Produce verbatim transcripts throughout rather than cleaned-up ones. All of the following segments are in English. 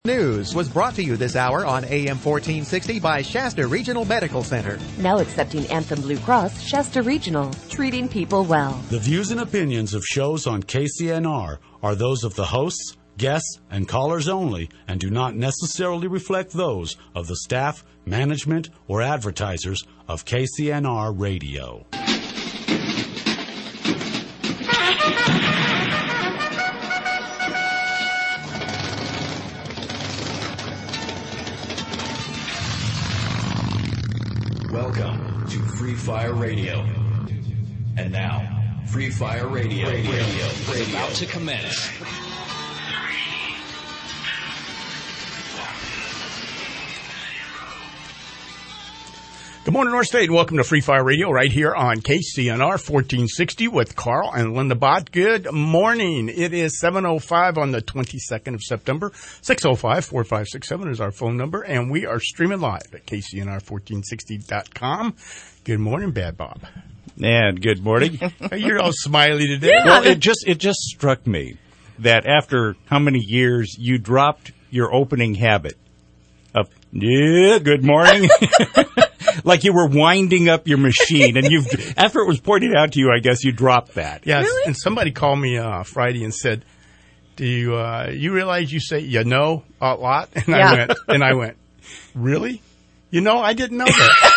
News was brought to you this hour on A M fourteen sixty by Shasta Regional Medical Center. Now accepting Anthem Blue Cross, Shasta Regional, treating people well. The views and opinions of shows on K C N R are those of the hosts, guests, and callers only and do not necessarily reflect those of the staff, management, or advertisers of K C N R Radio. Welcome to Free Fire Radio. And now, Free Fire Radio, Radio, Radio, is about to commence. Good morning, North State, and welcome to Free Fire Radio right here on K C N R fourteen sixty with Carl and Linda Bott. Good morning. It is seven oh five on the twenty-second of September. six oh five, four five six seven is our phone number, and we are streaming live at K C N R fourteen sixty dot com. Good morning, Bad Bob. And good morning. You're all smiley today. Yeah. Well, it just it just struck me that after how many years you dropped your opening habit of, yeah, good morning. Like you were winding up your machine, and you've after it was pointed out to you, I guess you dropped that. Yes, really? And somebody called me uh, Friday and said, "Do you uh, you realize you say you know a lot?" And Yeah. I went, and I went, "Really? You know, I didn't know that."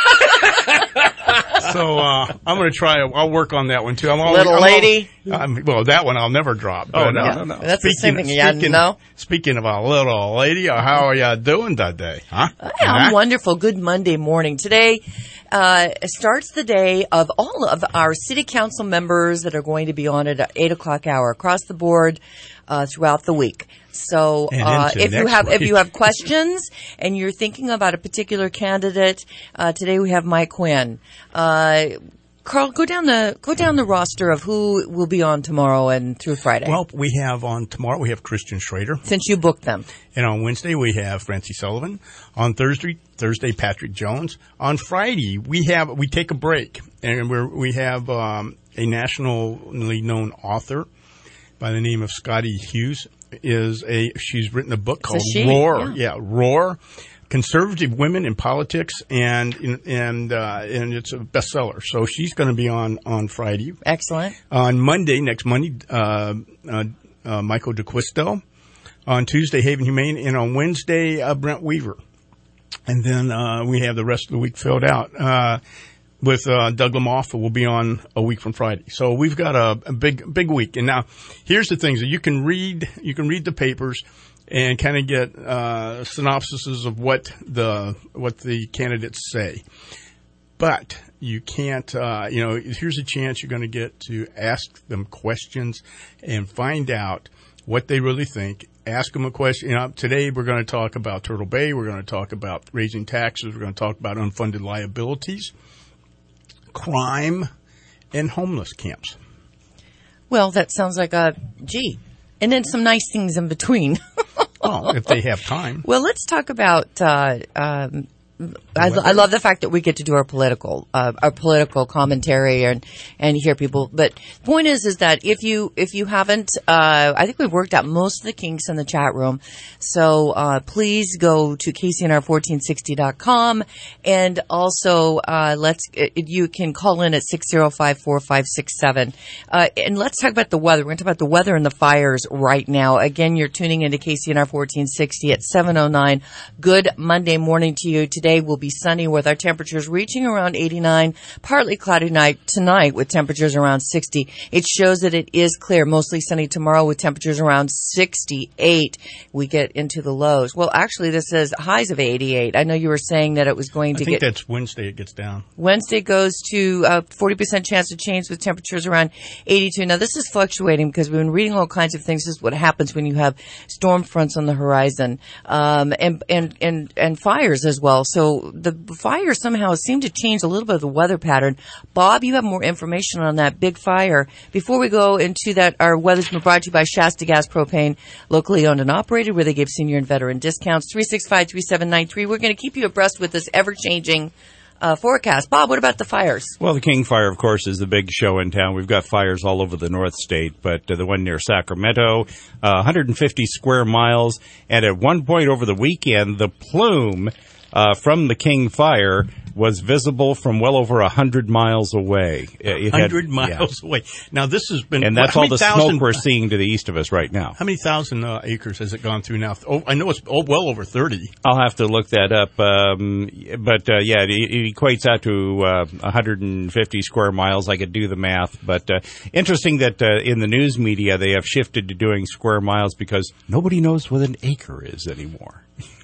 So uh, I'm going to try. I'll work on that one too. I'm always, Little I'm lady. Always, I'm, well, that one I'll never drop. Oh, But, no, uh, no, no. That's the same thing. Yeah, speaking, no. Speaking of a little lady, uh, how are you doing today? Huh? I'm Huh? wonderful. Good Monday morning. Today uh, starts the day of all of our city council members that are going to be on at eight o'clock hour across the board uh, throughout the week. So And uh, into if you next have if week. you have questions and you're thinking about a particular candidate, uh, today we have Mike Quinn. Uh, Carl, go down the go down the roster of who will be on tomorrow and through Friday. Well, we have on tomorrow we have Christian Schrader. Since you booked them. And on Wednesday, we have Francie Sullivan. On Thursday, Thursday, Patrick Jones. On Friday, we have, we take a break, and we're, we have, um, a nationally known author by the name of Scotty Hughes is a, she's written a book called she, Roar. yeah. Yeah, Roar. Conservative Women in Politics, and, and, uh, and it's a bestseller. So she's going to be on, on Friday. Excellent. On Monday, next Monday, uh, uh, uh, Michael DeQuisto. On Tuesday, Haven Humane, and on Wednesday, uh, Brent Weaver. And then uh, we have the rest of the week filled out uh, with uh, Doug Lamoff, who will be on a week from Friday. So we've got a, a big, big week. And now, here's the things that you can read. You can read the papers and kind of get uh, synopsises of what the what the candidates say. But you can't, uh, you know, here's a chance you're going to get to ask them questions and find out what they really think. Ask them a question. You know, today we're going to talk about Turtle Bay. We're going to talk about raising taxes. We're going to talk about unfunded liabilities, crime, and homeless camps. Well, that sounds like a gee. And then some nice things in between. Well, if they have time. Well, let's talk about. Uh, um, I, I love the fact that we get to do our political, uh, our political commentary and and hear people. But the point is, is that if you if you haven't, uh, I think we've worked out most of the kinks in the chat room. So uh, please go to K C N R fourteen sixty dot com and also uh, let's you can call in at six oh five, four five six seven. Uh, and let's talk about the weather. We're going to talk about the weather and the fires right now. Again, you're tuning into K C N R fourteen sixty at seven oh nine. Good Monday morning to you. Today will be sunny with our temperatures reaching around eighty-nine, partly cloudy night tonight with temperatures around sixty. It shows that it is clear, mostly sunny tomorrow with temperatures around sixty-eight. We get into the lows. Well, actually, this says highs of eighty-eight. I know you were saying that it was going to I think get... that's Wednesday it gets down. Wednesday goes to uh, forty percent chance of change with temperatures around eighty-two. Now, this is fluctuating because we've been reading all kinds of things. This is what happens when you have storm fronts on the horizon um, and, and, and, and fires as well. So the fire somehow seemed to change a little bit of the weather pattern. Bob, you have more information on that big fire. Before we go into that, our weather's been brought to you by Shasta Gas Propane, locally owned and operated, where they give senior and veteran discounts. three six five, three seven nine three. We're going to keep you abreast with this ever-changing uh, forecast. Bob, what about the fires? Well, the King Fire, of course, is the big show in town. We've got fires all over the North State, but uh, the one near Sacramento, uh, one hundred fifty square miles, and at one point over the weekend, the plume uh, from the King Fire was visible from well over one hundred miles away. one hundred miles yeah. away. Now, this has been... And that's all the thousand, smoke we're seeing to the east of us right now. How many thousand uh, acres has it gone through now? Oh, I know it's oh, well over thirty. I'll have to look that up. Um, but, uh, yeah, it, it equates out to uh, one hundred fifty square miles. I could do the math. But uh, interesting that uh, in the news media they have shifted to doing square miles because nobody knows what an acre is anymore.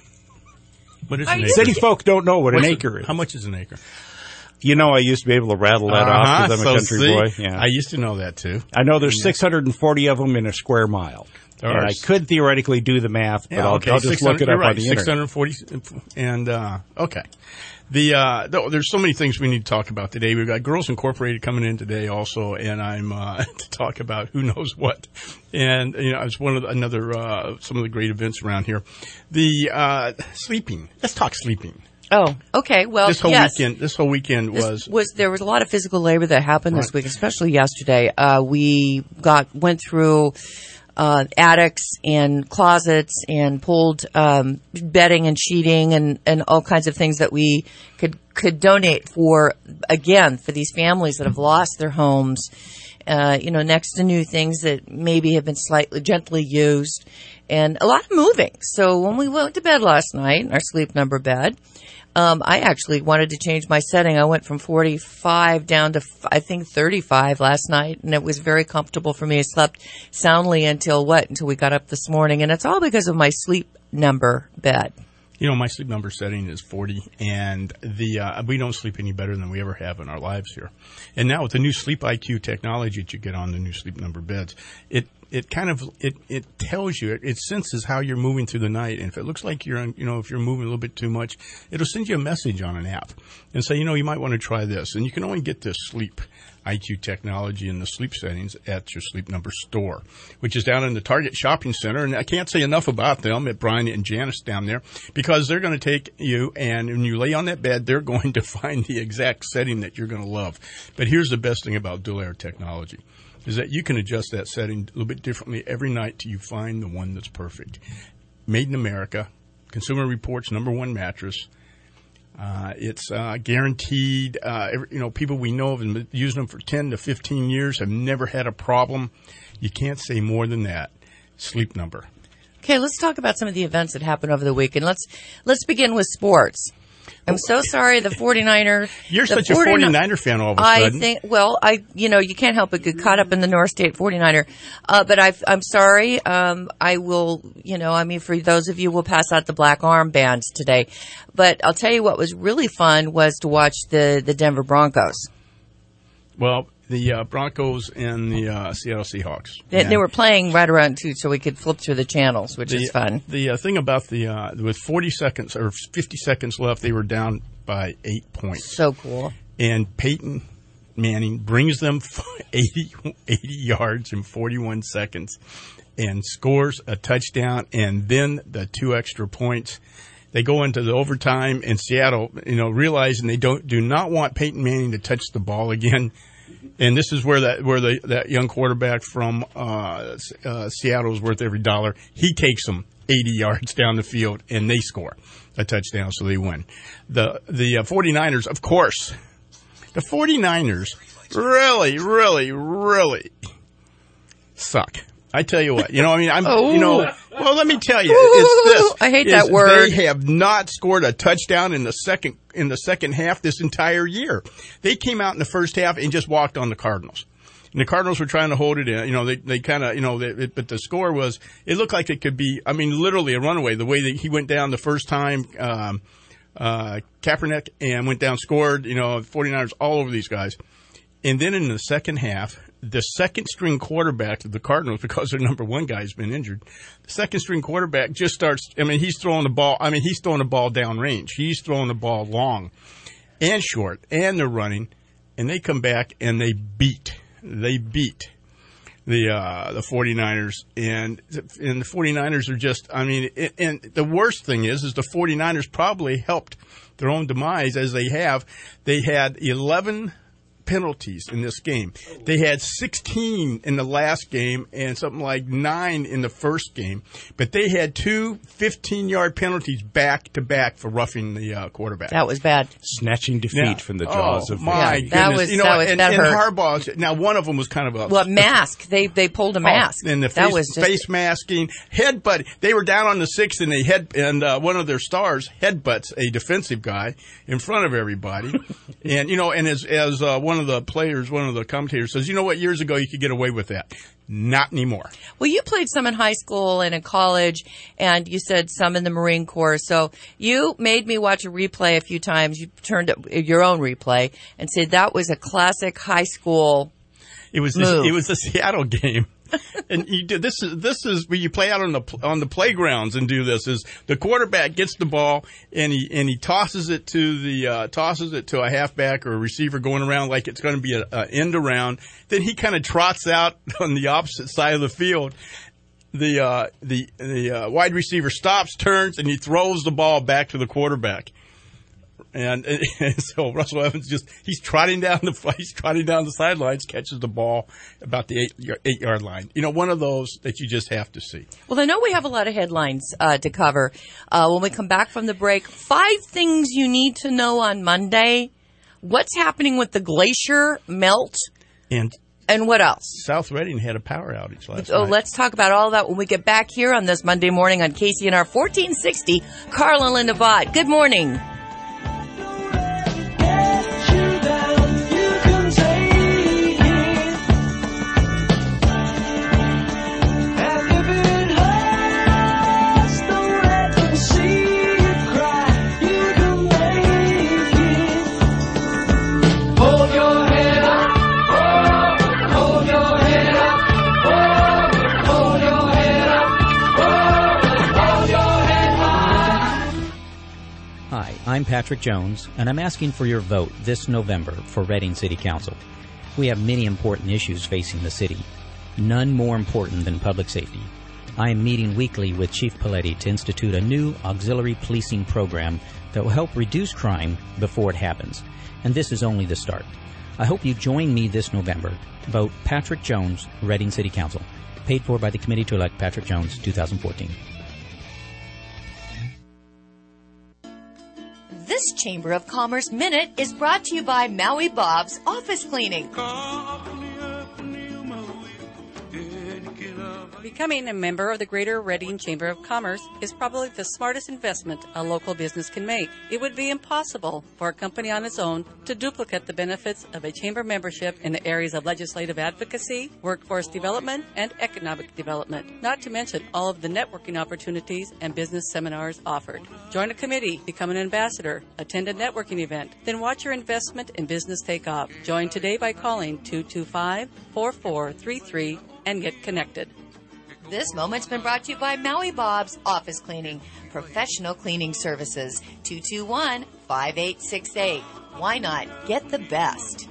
What is an acre? City folk don't know what What's an acre a, is. How much is an acre? You know, I used to be able to rattle that uh-huh. off because I'm so a country see, boy. Yeah. I used to know that, too. I know there's six hundred forty of them in a square mile. And I could theoretically do the math, but yeah, I'll, okay. I'll just look it up right, on the six hundred forty, internet. And, uh, okay. The uh, there's so many things we need to talk about today. We've got Girls Incorporated coming in today also, and I'm uh, to talk about who knows what. And you know, it's one of the, another uh, some of the great events around here. The uh, sleeping. Let's talk sleeping. Oh, okay. Well, this whole yes. weekend. This whole weekend this was was there was a lot of physical labor that happened right. this week, especially yesterday. Uh, we got went through. Uh, attics and closets and pulled um, bedding and sheeting and, and all kinds of things that we could could donate for, again, for these families that have lost their homes, uh, you know, next to new things that maybe have been slightly gently used, and a lot of moving. So when we went to bed last night, our sleep number bed, Um, I actually wanted to change my setting. I went from forty-five down to, I think, thirty-five last night, and it was very comfortable for me. I slept soundly until what? Until we got up this morning, and it's all because of my sleep number bed. You know, my sleep number setting is forty, and the uh, we don't sleep any better than we ever have in our lives here. And now with the new Sleep I Q technology that you get on the new sleep number beds, it it kind of it it tells you, it, it senses how you're moving through the night. And if it looks like you're, you know, if you're moving a little bit too much, it'll send you a message on an app and say, you know, you might want to try this. And you can only get this Sleep I Q technology in the sleep settings at your Sleep Number store, which is down in the Target Shopping Center. And I can't say enough about them at Brian and Janice down there, because they're going to take you, and when you lay on that bed, they're going to find the exact setting that you're going to love. But here's the best thing about Dual Air technology, is that you can adjust that setting a little bit differently every night till you find the one that's perfect. Made in America, Consumer Reports number one mattress. Uh, it's uh, guaranteed. Uh, every, you know, people we know have been using them for ten to fifteen years, have never had a problem. You can't say more than that. Sleep Number. Okay, let's talk about some of the events that happened over the weekend. Let's let's begin with sports. I'm so sorry, the 49er. You're the such a 49er fan all of a I sudden. think, well, I, you know, you can't help but get caught up in the North State 49er. Uh, but I've, I'm sorry. Um, I will, you know, I mean, for those of you, we'll pass out the black armbands today. But I'll tell you what was really fun was to watch the, the Denver Broncos. Well, the uh, Broncos and the uh, Seattle Seahawks. They, they were playing right around two, so we could flip through the channels, which the, is fun. The uh, thing about the uh, with forty seconds or fifty seconds left, they were down by eight points. So cool. And Peyton Manning brings them eighty, eighty yards in forty-one seconds and scores a touchdown, and then the two extra points. They go into the overtime, and Seattle, you know, realizing they don't do not want Peyton Manning to touch the ball again. And this is where that where the that young quarterback from uh, uh, Seattle is worth every dollar. He takes them eighty yards down the field, and they score a touchdown, so they win. The the uh, 49ers, of course, the 49ers really, really, really suck. I tell you what, you know, I mean, I'm, oh. you know, well, let me tell you, it's this. I hate that word. They have not scored a touchdown in the second in the second half this entire year. They came out in the first half and just walked on the Cardinals. And the Cardinals were trying to hold it in. You know, they they kind of, you know, they, it, but the score was, it looked like it could be, I mean, literally a runaway. The way that he went down the first time, um, uh, Kaepernick, and went down, scored, you know, 49ers all over these guys. And then in the second half, the second string quarterback of the Cardinals, because their number one guy has been injured, the second string quarterback just starts, I mean, he's throwing the ball, I mean, he's throwing the ball down range. He's throwing the ball long and short, and they're running, and they come back and they beat, they beat the uh, the 49ers, and and the 49ers are just, I mean, it, and the worst thing is, is the 49ers probably helped their own demise as they have. They had eleven penalties in this game. They had sixteen in the last game and something like nine in the first game. But they had two fifteen-yard penalties back-to-back for roughing the uh, quarterback. That was bad. Snatching defeat Yeah. from the jaws oh, of my Yeah, goodness. that was- you know, that was- and, that and hurt. Harbaugh's, now one of them was kind of a... Well, mask. They they pulled a mask. Oh, and the that face, was just face masking, headbutt. They were down on the sixth, and they head and uh, one of their stars headbutts a defensive guy in front of everybody. And you know, and as as uh, one of the players, one of the commentators says, you know what? Years ago, you could get away with that. Not anymore. Well, you played some in high school and in college, and you said some in the Marine Corps. So you made me watch a replay a few times. You turned up your own replay and said that was a classic high school It was move. the, it was the Seattle game. And you do this is this is where you play out on the on the playgrounds and do this. Is the quarterback gets the ball and he and he tosses it to the uh, tosses it to a halfback or a receiver going around like it's going to be a, a end around. Then he kind of trots out on the opposite side of the field. The uh, the the uh, wide receiver stops, turns, and he throws the ball back to the quarterback. And, and so Russell Evans just, he's trotting down the, he's trotting down the sidelines, catches the ball about the eight, eight yard line. You know, one of those that you just have to see. Well, I know we have a lot of headlines uh, to cover. Uh, when we come back from the break, five things you need to know on Monday. What's happening with the glacier melt? And And what else? South Reading had a power outage last Oh, night. let's talk about all that when we get back here on this Monday morning on K C N R fourteen sixty. Carl and Linda Vaught. Good morning. Hi, I'm Patrick Jones, and I'm asking for your vote this November for Reading City Council. We have many important issues facing the city, none more important than public safety. I am meeting weekly with Chief Paletti to institute a new auxiliary policing program that will help reduce crime before it happens, and this is only the start. I hope you join me this November. Vote Patrick Jones, Reading City Council. Paid for by the Committee to Elect Patrick Jones, twenty fourteen. This Chamber of Commerce Minute is brought to you by Maui Bob's Office Cleaning. Becoming a member of the Greater Reading Chamber of Commerce is probably the smartest investment a local business can make. It would be impossible for a company on its own to duplicate the benefits of a chamber membership in the areas of legislative advocacy, workforce development, and economic development, not to mention all of the networking opportunities and business seminars offered. Join a committee, become an ambassador, attend a networking event, then watch your investment in business take off. Join today by calling two two five, four four three three and get connected. This moment's been brought to you by Maui Bob's Office Cleaning, professional cleaning services. two two one, five eight six eight. Why not get the best?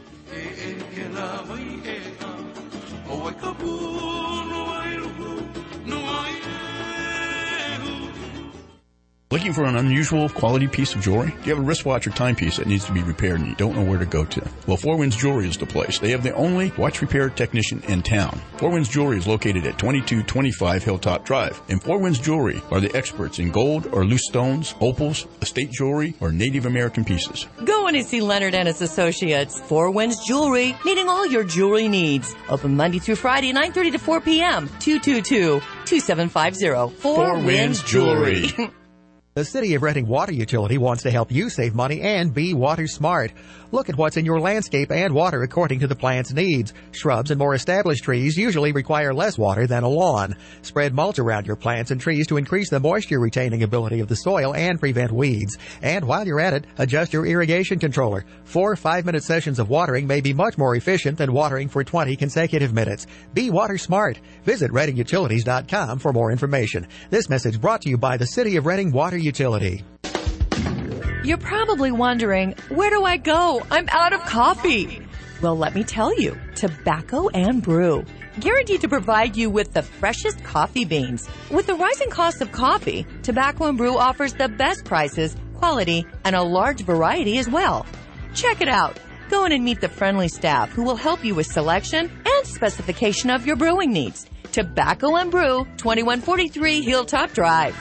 Looking for an unusual quality piece of jewelry? Do you have a wristwatch or timepiece that needs to be repaired and you don't know where to go to? Well, Four Winds Jewelry is the place. They have the only watch repair technician in town. Four Winds Jewelry is located at twenty-two twenty-five Hilltop Drive. And Four Winds Jewelry are the experts in gold or loose stones, opals, estate jewelry, or Native American pieces. Go in and see Leonard and his associates. Four Winds Jewelry, meeting all your jewelry needs. Open Monday through Friday, nine thirty to four p.m. two two two, two seven five zero. Four Winds Jewelry. The City of Reading Water Utility wants to help you save money and be water smart. Look at what's in your landscape and water according to the plant's needs. Shrubs and more established trees usually require less water than a lawn. Spread mulch around your plants and trees to increase the moisture retaining ability of the soil and prevent weeds. And while you're at it, adjust your irrigation controller. Four five-minute sessions of watering may be much more efficient than watering for twenty consecutive minutes. Be water smart. Visit reading utilities dot com for more information. This message brought to you by the City of Reading Water Utility. You're probably wondering, where do I go? I'm out of coffee. Well, let me tell you, Tobacco and Brew. Guaranteed to provide you with the freshest coffee beans. With the rising cost of coffee, Tobacco and Brew offers the best prices, quality, and a large variety as well. Check it out. Go in and meet the friendly staff who will help you with selection and specification of your brewing needs. Tobacco and Brew, twenty-one forty-three Hilltop Drive.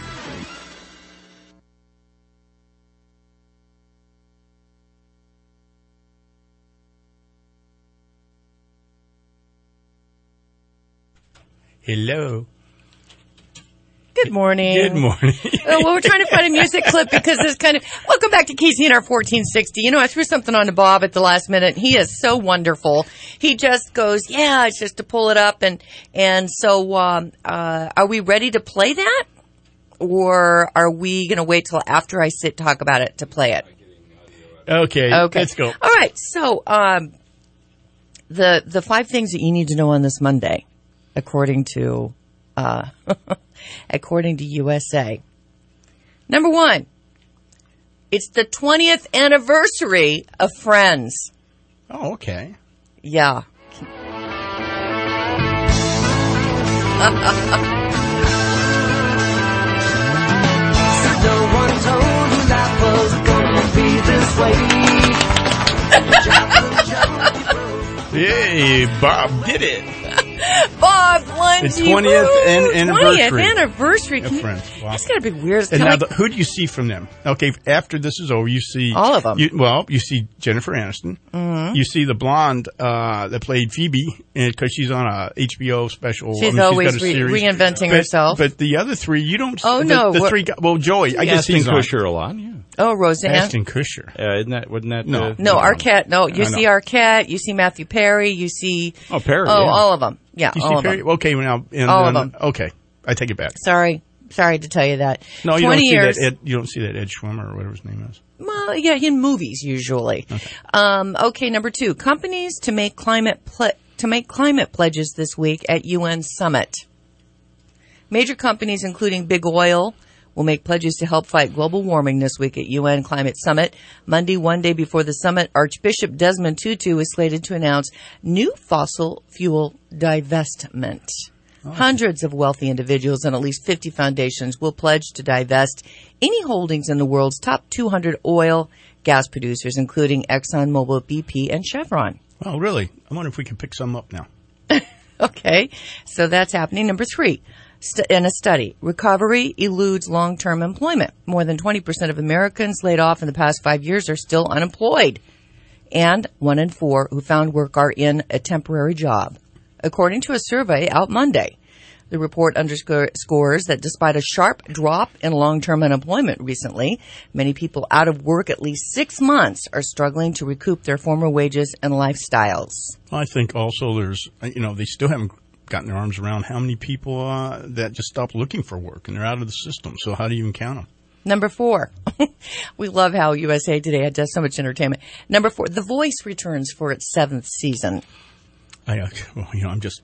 Hello. Good morning. Good morning. Oh, well, we're trying to find a music clip because it's kind of, welcome back to Casey and our fourteen sixty. You know, I threw something on to Bob at the last minute. He is so wonderful. He just goes, yeah, it's just to pull it up. And, and so, um, uh, are we ready to play that? Or are we going to wait till after I sit talk about it to play it? Okay. Okay. Let's go. All right. So, um, the, the five things that you need to know on this Monday, according to, uh, according to U S A. Number one, it's the twentieth anniversary of Friends. Oh, okay. Yeah. No one told you life was gonna be this way. Hey, Bob did it. Bob Lundy. It's twentieth an- anniversary. twentieth anniversary. Of Friends. Wow. That's got to be weird. It's And kinda now, like, the, who do you see from them? Okay, after this is over, you see all of them. You, well, you see Jennifer Aniston. Mm-hmm. You see the blonde uh, that played Phoebe because she's on a H B O special. She's I mean, always she's got a re- series. reinventing but, herself. But the other three, you don't. Oh, the, no. the What- three. Well, Joey, I guess Ashton he's on. Kutcher a lot, yeah. Oh, Roseanne. Ashton Kutcher. Uh, isn't that, wasn't that? No. Uh, No, Arquette. No, you I know. see Arquette. You see Matthew Perry. You see. Oh, Perry. Oh, yeah. all of them. Yeah, You all see of Perry? them. Okay, now and All of then, them. Okay, I take it back. Sorry. Sorry to tell you that. No, you don't twenty see years. that. Ed, you don't see that Ed Schwimmer or whatever his name is. Well, yeah, in movies usually. Okay. Um, okay, number two, companies to make climate ple- to make climate pledges this week at U N Summit. Major companies, including Big Oil, will make pledges to help fight global warming this week at U N Climate Summit. Monday, one day before the summit, Archbishop Desmond Tutu is slated to announce new fossil fuel divestment. Oh. Hundreds of wealthy individuals and at least fifty foundations will pledge to divest any holdings in the world's top two hundred oil gas producers, including ExxonMobil, B P, and Chevron. Oh, really? I wonder if we can pick some up now. Okay, so that's happening. Number three, st- in a study, recovery eludes long-term employment. More than twenty percent of Americans laid off in the past five years are still unemployed. And one in four who found work are in a temporary job, according to a survey out Monday. The report underscores that despite a sharp drop in long-term unemployment recently, many people out of work at least six months are struggling to recoup their former wages and lifestyles. I think also there's, you know, they still haven't gotten their arms around how many people uh, that just stopped looking for work and they're out of the system. So how do you even count them? Number four. We love how U S A Today does so much entertainment. Number four, The Voice returns for its seventh season. I, uh, well, you know, I'm just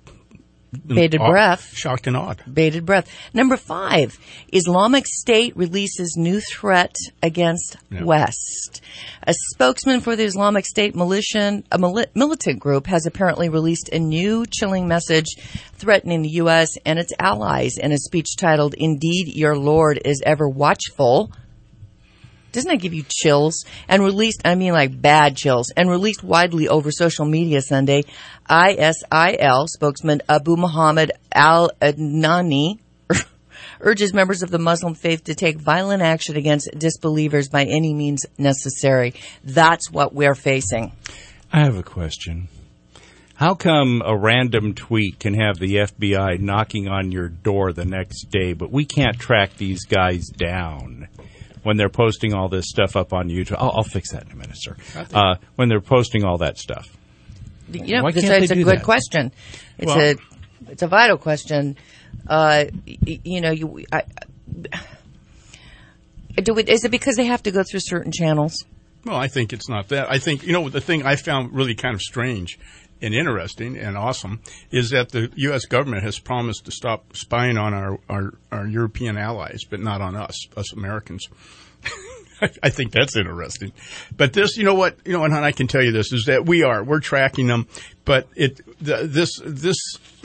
bated aw- breath. shocked and awed. Bated breath. Number five, Islamic State releases new threat against Yeah. West. A spokesman for the Islamic State militia, a mili- militant group has apparently released a new chilling message threatening the U S and its allies in a speech titled, "Indeed, Your Lord is Ever Watchful." Doesn't that give you chills? And released, I mean like bad chills, and released widely over social media Sunday, I S I L spokesman Abu Muhammad al-Adnani urges members of the Muslim faith to take violent action against disbelievers by any means necessary. That's what we're facing. I have a question. How come a random tweet can have the F B I knocking on your door the next day, but we can't track these guys down when they're posting all this stuff up on YouTube? I'll, I'll fix that in a minute, sir. Uh, when they're posting all that stuff. You know, Why because can't it's they a do good that? question. It's Well- a it's a vital question. Uh, y- you know, you I, do it, is it because they have to go through certain channels? Well, I think it's not that. I think, you know, the thing I found really kind of strange and interesting and awesome is that the U S government has promised to stop spying on our, our, our European allies, but not on us, us Americans. I think that's interesting. But this, you know what, you know, and I can tell you this, is that we are, we're tracking them, but it, the, this, this,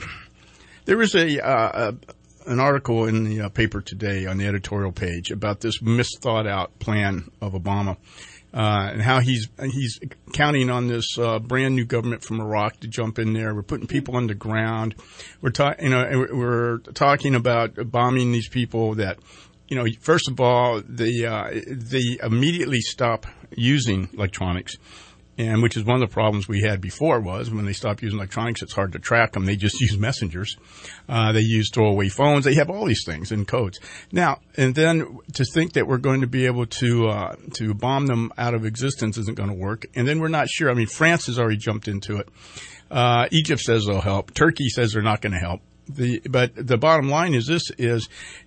there is a, uh, an article in the uh, paper today on the editorial page about this misthought out plan of Obama. Uh, and how he's he's counting on this uh, brand new government from Iraq to jump in there. We're putting people on the ground. We're talking, you know, we're talking about bombing these people that, you know, first of all, they uh, they immediately stop using electronics. And which is one of the problems we had before was when they stopped using electronics, it's hard to track them. They just use messengers. Uh, they use throwaway phones. They have all these things in codes. Now, and then to think that we're going to be able to, uh, to bomb them out of existence isn't going to work. And then we're not sure. I mean, France has already jumped into it. Uh, Egypt says they'll help. Turkey says they're not going to help. The, but the bottom line is this is,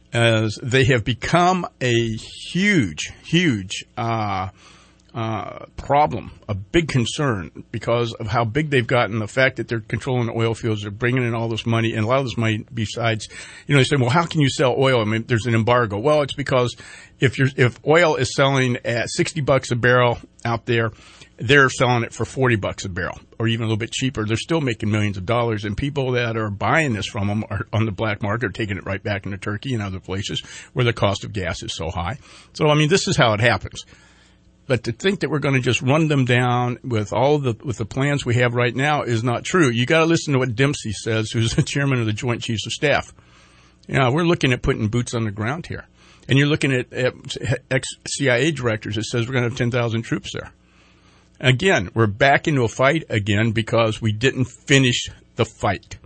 as they have become a huge, huge, uh, Uh, problem, a big concern because of how big they've gotten, the fact that they're controlling the oil fields, they're bringing in all this money, and a lot of this money besides, you know, they say, well, how can you sell oil? I mean, there's an embargo. Well, it's because if you're, if oil is selling at sixty bucks a barrel out there, they're selling it for forty bucks a barrel or even a little bit cheaper. They're still making millions of dollars, and people that are buying this from them are on the black market are taking it right back into Turkey and other places where the cost of gas is so high. So, I mean, this is how it happens. But to think that we're going to just run them down with all the with the plans we have right now is not true. You got to listen to what Dempsey says, who's the chairman of the Joint Chiefs of Staff. You know, we're looking at putting boots on the ground here, and you're looking at, at ex-C I A directors that says we're going to have ten thousand troops there. Again, we're back into a fight again because we didn't finish the fight.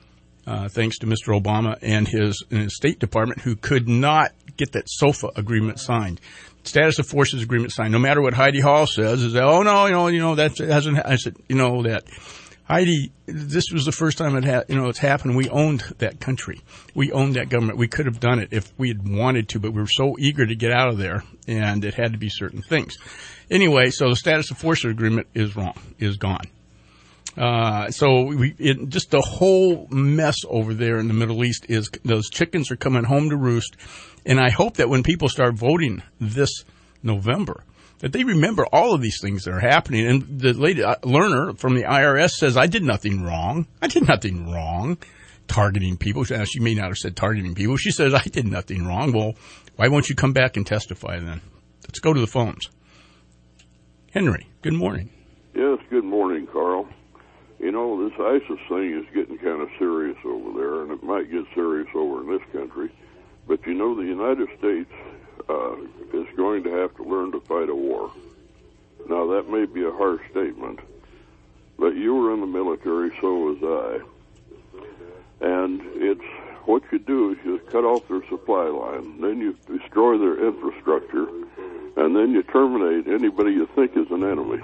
Uh, thanks to Mister Obama and his, and his State Department, who could not get that SOFA agreement signed. Status of Forces agreement signed. No matter what Heidi Hall says, is that, oh no, you know, you know, that hasn't, I said, you know, that Heidi, this was the first time it had, you know, it's happened. We owned that country. We owned that government. We could have done it if we had wanted to, but we were so eager to get out of there, and it had to be certain things. Anyway, so the Status of Forces agreement is wrong, is gone. Uh, so we, it, just the whole mess over there in the Middle East is, those chickens are coming home to roost. And I hope that when people start voting this November, that they remember all of these things that are happening. And the lady, uh, Lerner from the I R S says, I did nothing wrong. I did nothing wrong targeting people. She may not have said targeting people. She says, I did nothing wrong. Well, why won't you come back and testify then? Let's go to the phones. Henry, good morning. Yes, good morning, Carl. You know, this ISIS thing is getting kind of serious over there, and it might get serious over in this country. But, you know, the United States uh, is going to have to learn to fight a war. Now, that may be a harsh statement, but you were in the military, so was I. And it's what you do is you cut off their supply line, then you destroy their infrastructure, and then you terminate anybody you think is an enemy.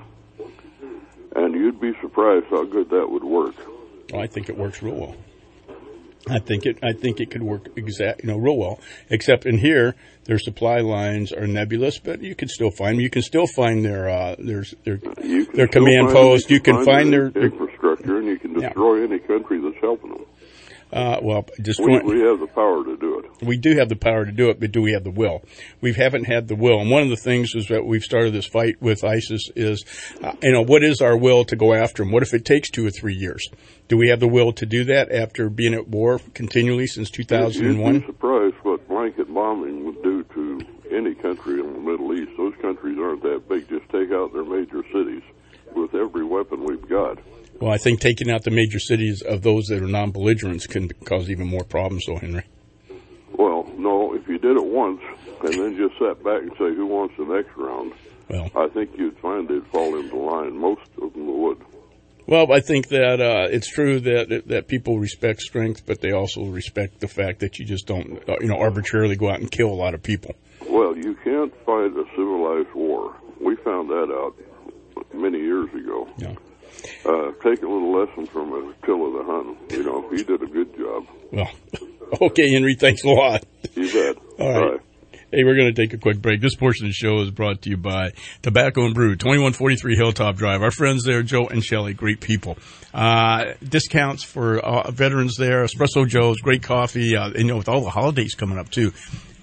And you'd be surprised how good that would work. Oh, I think it works real well. I think it. I think it could work exact, you know, real well. Except in here, their supply lines are nebulous, but you can still find them. You can still find their uh, their their, their command post. You can find their, their infrastructure, and you can destroy yeah. any country that's helping them. Uh, well, destroy- we, we have the power to do it. We do have the power to do it, but do we have the will? We haven't had the will. And one of the things is that we've started this fight with ISIS is, uh, you know, what is our will to go after them? What if it takes two or three years? Do we have the will to do that after being at war continually since two thousand one? You'd be surprised what blanket bombing would do to any country in the Middle East. Those countries aren't that big. Just take out their major cities with every weapon we've got. Well, I think taking out the major cities of those that are non-belligerents can cause even more problems, though, Henry. Well, no, if you did it once and then just sat back and say, who wants the next round, well, I think you'd find they'd fall into line. Most of them would. Well, I think that uh, it's true that that people respect strength, but they also respect the fact that you just don't, uh, you know, arbitrarily go out and kill a lot of people. Well, you can't fight a civilized war. We found that out many years ago. Yeah. Uh, take a little lesson from Attila the Hun. You know, he did a good job. Well, okay, Henry, thanks a lot. You bet. All right. Bye. Hey, we're going to take a quick break. This portion of the show is brought to you by Tobacco and Brew, twenty-one forty-three Hilltop Drive. Our friends there, Joe and Shelley, great people. Uh, discounts for uh, veterans there, Espresso Joe's, great coffee, uh, and, you know, with all the holidays coming up, too.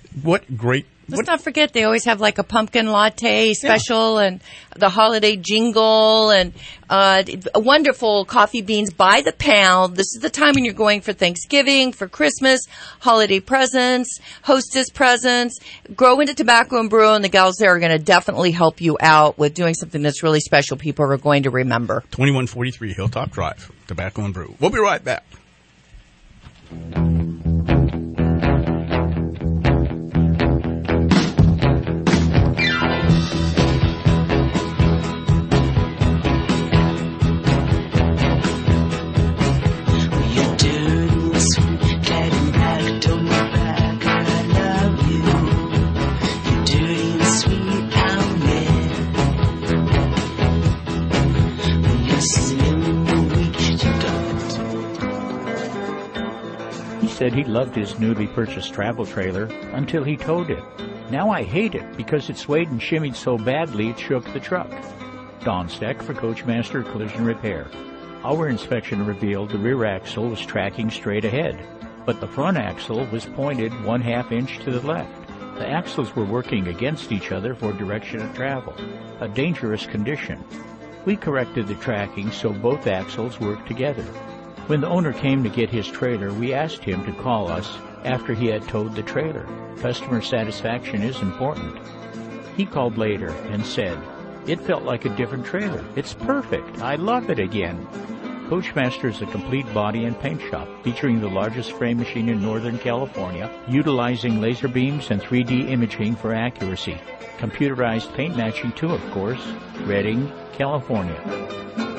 what great. Let's not forget they always have like a pumpkin latte special yeah. and the holiday jingle and uh, wonderful coffee beans by the pound. This is the time when you're going for Thanksgiving, for Christmas, holiday presents, hostess presents. Grow into Tobacco and Brew, and the gals there are going to definitely help you out with doing something that's really special people are going to remember. twenty-one forty-three Hilltop Drive, Tobacco and Brew. We'll be right back. Said he loved his newly purchased travel trailer until he towed it. Now I hate it because it swayed and shimmied so badly it shook the truck. Don Steck for Coachmaster Collision Repair. Our inspection revealed the rear axle was tracking straight ahead, but the front axle was pointed one half inch to the left. The axles were working against each other for direction of travel, a dangerous condition. We corrected the tracking so both axles worked together. When the owner came to get his trailer, we asked him to call us after he had towed the trailer. Customer satisfaction is important. He called later and said, "It felt like a different trailer. It's perfect. I love it again." Coachmaster is a complete body and paint shop featuring the largest frame machine in Northern California, utilizing laser beams and three D imaging for accuracy. Computerized paint matching too, of course. Redding, California.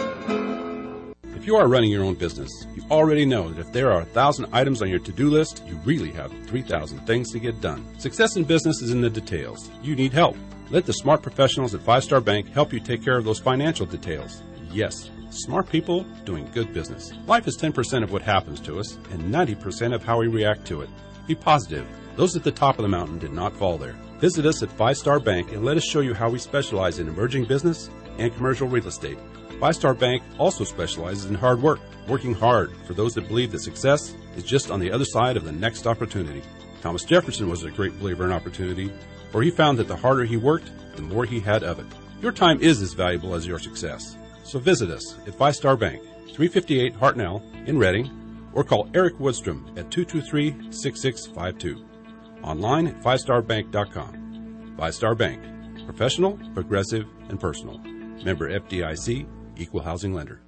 If you are running your own business, you already know that if there are a thousand items on your to-do list, you really have three thousand things to get done. Success in business is in the details. You need help. Let the smart professionals at Five Star Bank help you take care of those financial details. Yes, smart people doing good business. Life is ten percent of what happens to us and ninety percent of how we react to it. Be positive. Those at the top of the mountain did not fall there. Visit us at Five Star Bank and let us show you how we specialize in emerging business and commercial real estate. Five Star Bank also specializes in hard work, working hard for those that believe that success is just on the other side of the next opportunity. Thomas Jefferson was a great believer in opportunity, for he found that the harder he worked, the more he had of it. Your time is as valuable as your success. So visit us at Five Star Bank, three fifty-eight Hartnell in Redding, or call Eric Woodstrom at two two three, six six five two. Online at five star bank dot com. Five Star Bank, professional, progressive, and personal. Member F D I C, Equal Housing Lender.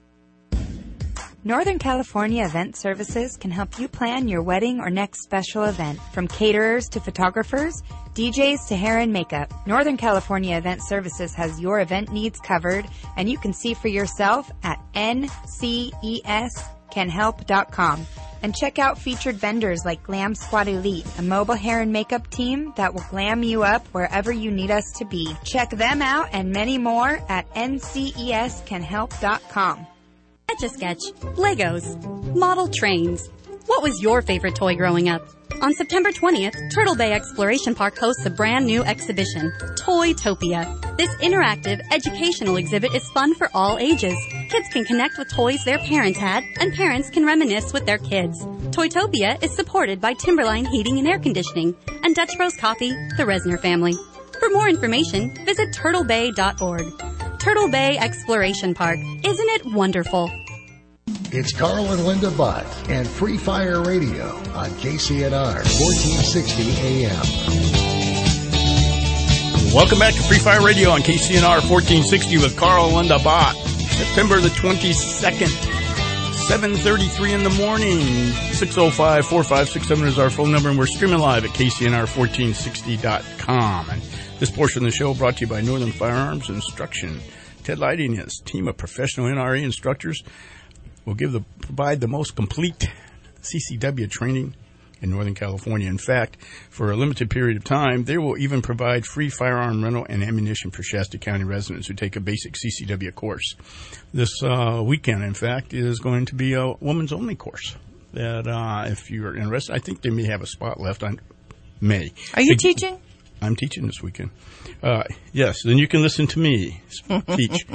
Northern California Event Services can help you plan your wedding or next special event. From caterers to photographers, D Js to hair and makeup, Northern California Event Services has your event needs covered, and you can see for yourself at N C E S can help dot com. And check out featured vendors like Glam Squad Elite, a mobile hair and makeup team that will glam you up wherever you need us to be. Check them out and many more at N C E S can help dot com. Etch-a-Sketch, Legos, model trains. What was your favorite toy growing up? On September twentieth, Turtle Bay Exploration Park hosts a brand new exhibition, Toytopia. This interactive, educational exhibit is fun for all ages. Kids can connect with toys their parents had, and parents can reminisce with their kids. Toytopia is supported by Timberline Heating and Air Conditioning and Dutch Bros Coffee, the Resner family. For more information, visit turtle bay dot org. Turtle Bay Exploration Park. Isn't it wonderful? It's Carl and Linda Bott and Free Fire Radio on K C N R fourteen sixty A M. Welcome back to Free Fire Radio on K C N R fourteen sixty with Carl and Linda Bott. September the twenty-second, seven thirty-three in the morning. six oh five, four five six seven is our phone number, and we're streaming live at K C N R fourteen sixty dot com. And this portion of the show brought to you by Northern Firearms Instruction. Ted Lighting and his team of professional N R A instructors will give the provide the most complete C C W training in Northern California. In fact, for a limited period of time, they will even provide free firearm rental and ammunition for Shasta County residents who take a basic C C W course. This uh, weekend, in fact, is going to be a women's-only course. That uh, if you're interested, I think they may have a spot left on May. Are you they, teaching? I'm teaching this weekend. Uh, yes, then you can listen to me teach.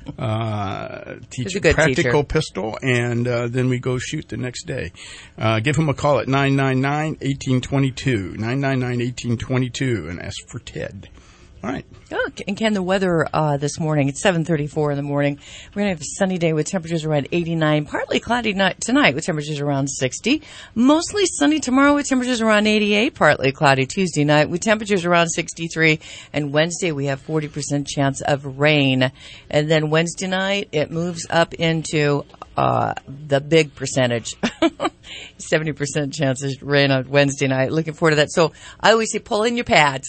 Uh, teach a good practical teacher. pistol, and uh, then we go shoot the next day. Uh, give him a call at nine nine nine, one eight two two, nine nine nine, one eight two two, and ask for Ted. All right. Oh, and Ken, the weather uh, this morning, it's seven thirty-four in the morning. We're going to have a sunny day with temperatures around eighty-nine, partly cloudy night tonight with temperatures around sixty. Mostly sunny tomorrow with temperatures around eighty-eight, partly cloudy Tuesday night with temperatures around sixty-three. And Wednesday, we have forty percent chance of rain. And then Wednesday night, it moves up into uh, the big percentage. seventy percent chance of rain on Wednesday night. Looking forward to that. So I always say pull in your pads.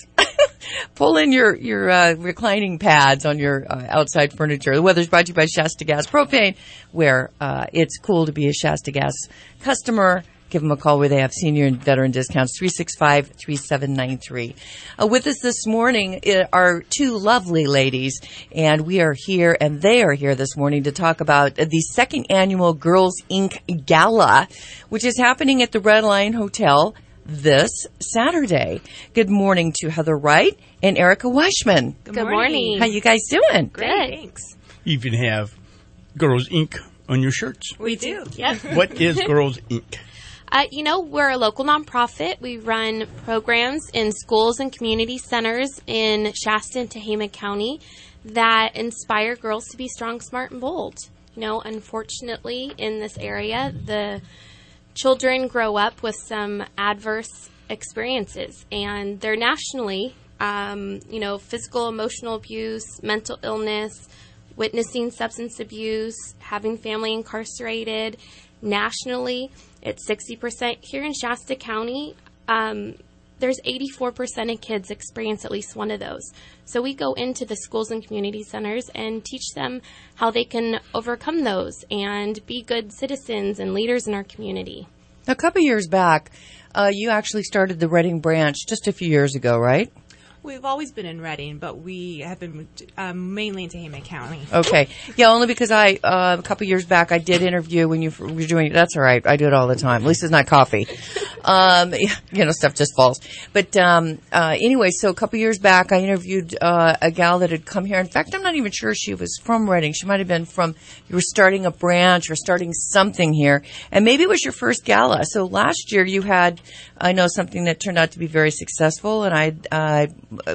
Pull in your, your uh, reclining pads on your uh, outside furniture. The weather's brought to you by Shasta Gas Propane, where uh, it's cool to be a Shasta Gas customer. Give them a call where they have senior and veteran discounts, three six five, three seven nine three. Uh, with us this morning are two lovely ladies, and we are here, and they are here this morning to talk about the second annual Girls Incorporated. Gala, which is happening at the Red Lion Hotel this Saturday. Good morning to Heather Wright and Erica Weishman. Good, Good morning. How you guys doing? Great, thanks. You even have Girls Incorporated on your shirts. We do, yep. What is Girls Incorporated? Uh, you know, we're a local nonprofit. We run programs in schools and community centers in Shasta and Tehama County that inspire girls to be strong, smart, and bold. You know, unfortunately, in this area, the children grow up with some adverse experiences, and they're nationally, um, you know, physical, emotional abuse, mental illness, witnessing substance abuse, having family incarcerated. Nationally, it's sixty percent. Here in Shasta County, um, there's eighty-four percent of kids experience at least one of those. So we go into the schools and community centers and teach them how they can overcome those and be good citizens and leaders in our community. A couple years back, uh, you actually started the Reading branch just a few years ago, right? We've always been in Reading, but we have been um, mainly in Tehama County. Okay. Yeah, only because I, uh, a couple years back, I did interview when you were doing, that's all right, I do it all the time. At least it's not coffee. Um, you know, stuff just falls. But um, uh, anyway, so a couple years back, I interviewed uh, a gal that had come here. In fact, I'm not even sure she was from Reading. She might have been from, you were starting a branch or starting something here. And maybe it was your first gala. So last year you had, I know, something that turned out to be very successful, and I uh,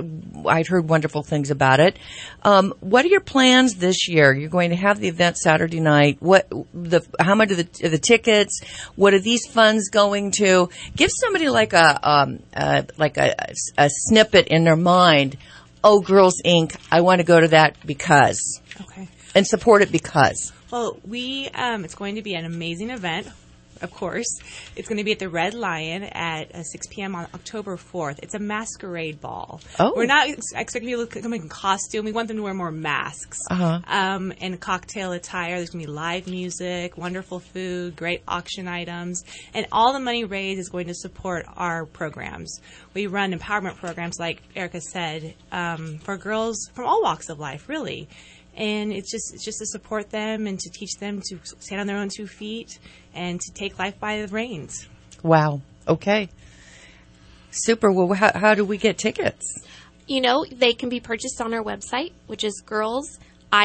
I'd heard wonderful things about it. Um, what are your plans this year? You're going to have the event Saturday night. What the? How much are the, are the tickets? What are these funds going to? Give somebody like a um, uh, like a, a snippet in their mind. Oh, Girls Incorporated. I want to go to that because. Okay. And support it because. Well, we um, it's going to be an amazing event. Of course. It's going to be at the Red Lion at uh, six p.m. on October fourth. It's a masquerade ball. Oh. We're not ex- expecting people to come in costume. We want them to wear more masks. Uh-huh. Um, and cocktail attire. There's going to be live music, wonderful food, great auction items. And all the money raised is going to support our programs. We run empowerment programs, like Erica said, um, for girls from all walks of life, really. And it's just it's just to support them and to teach them to stand on their own two feet and to take life by the reins. Wow. Okay. Super. Well, how, how do we get tickets? You know, they can be purchased on our website, which is girls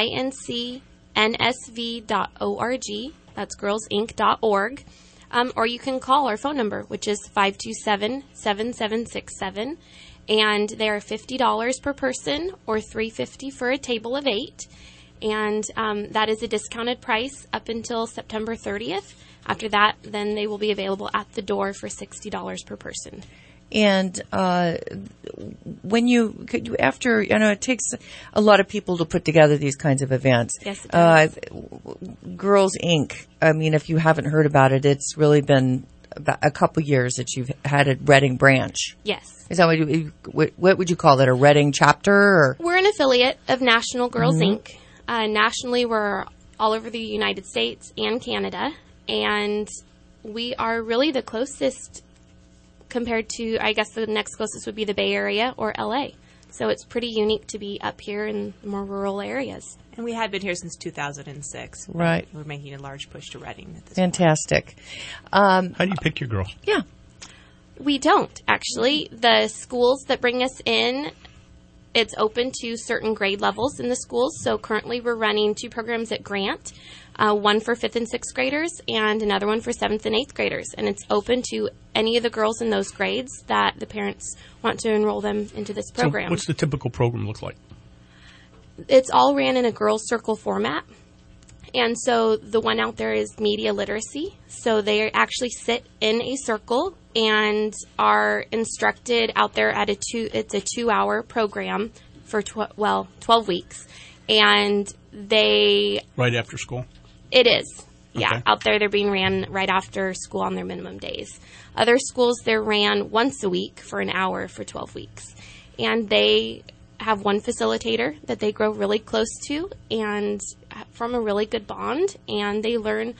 inc n s v dot org. That's girls inc dot org. Um, or you can call our phone number, which is five two seven, seven seven six seven. And they are fifty dollars per person or three hundred fifty dollars for a table of eight. And um, that is a discounted price up until September thirtieth. After that, then they will be available at the door for sixty dollars per person. And uh, when you, could you, after, you know, it takes a lot of people to put together these kinds of events. Yes, it does. Uh, Girls Incorporated, I mean, if you haven't heard about it, it's really been about a couple years that you've had a Reading branch. Yes. Is that what you, what would you call it, a Reading chapter? Or? We're an affiliate of National Girls Mm-hmm. Incorporated. Uh, nationally, we're all over the United States and Canada, and we are really the closest compared to, I guess the next closest would be the Bay Area or L A. So it's pretty unique to be up here in more rural areas. And we have been here since two thousand six. Right. We're making a large push to Reading at this Fantastic. Um, How do you pick your girls? Yeah. We don't, actually. The schools that bring us in, it's open to certain grade levels in the schools. So currently we're running two programs at Grant, uh, one for fifth and sixth graders and another one for seventh and eighth graders. And it's open to any of the girls in those grades that the parents want to enroll them into this program. So what's the typical program look like? It's all ran in a girls' circle format. And so the one out there is media literacy. So they actually sit in a circle and are instructed out there at a two, it's a two hour program for, tw- well, twelve weeks. And they... Right after school? It is. Yeah. Okay. Out there they're being ran right after school on their minimum days. Other schools, they're ran once a week for an hour for twelve weeks. And they have one facilitator that they grow really close to and form a really good bond, and they learn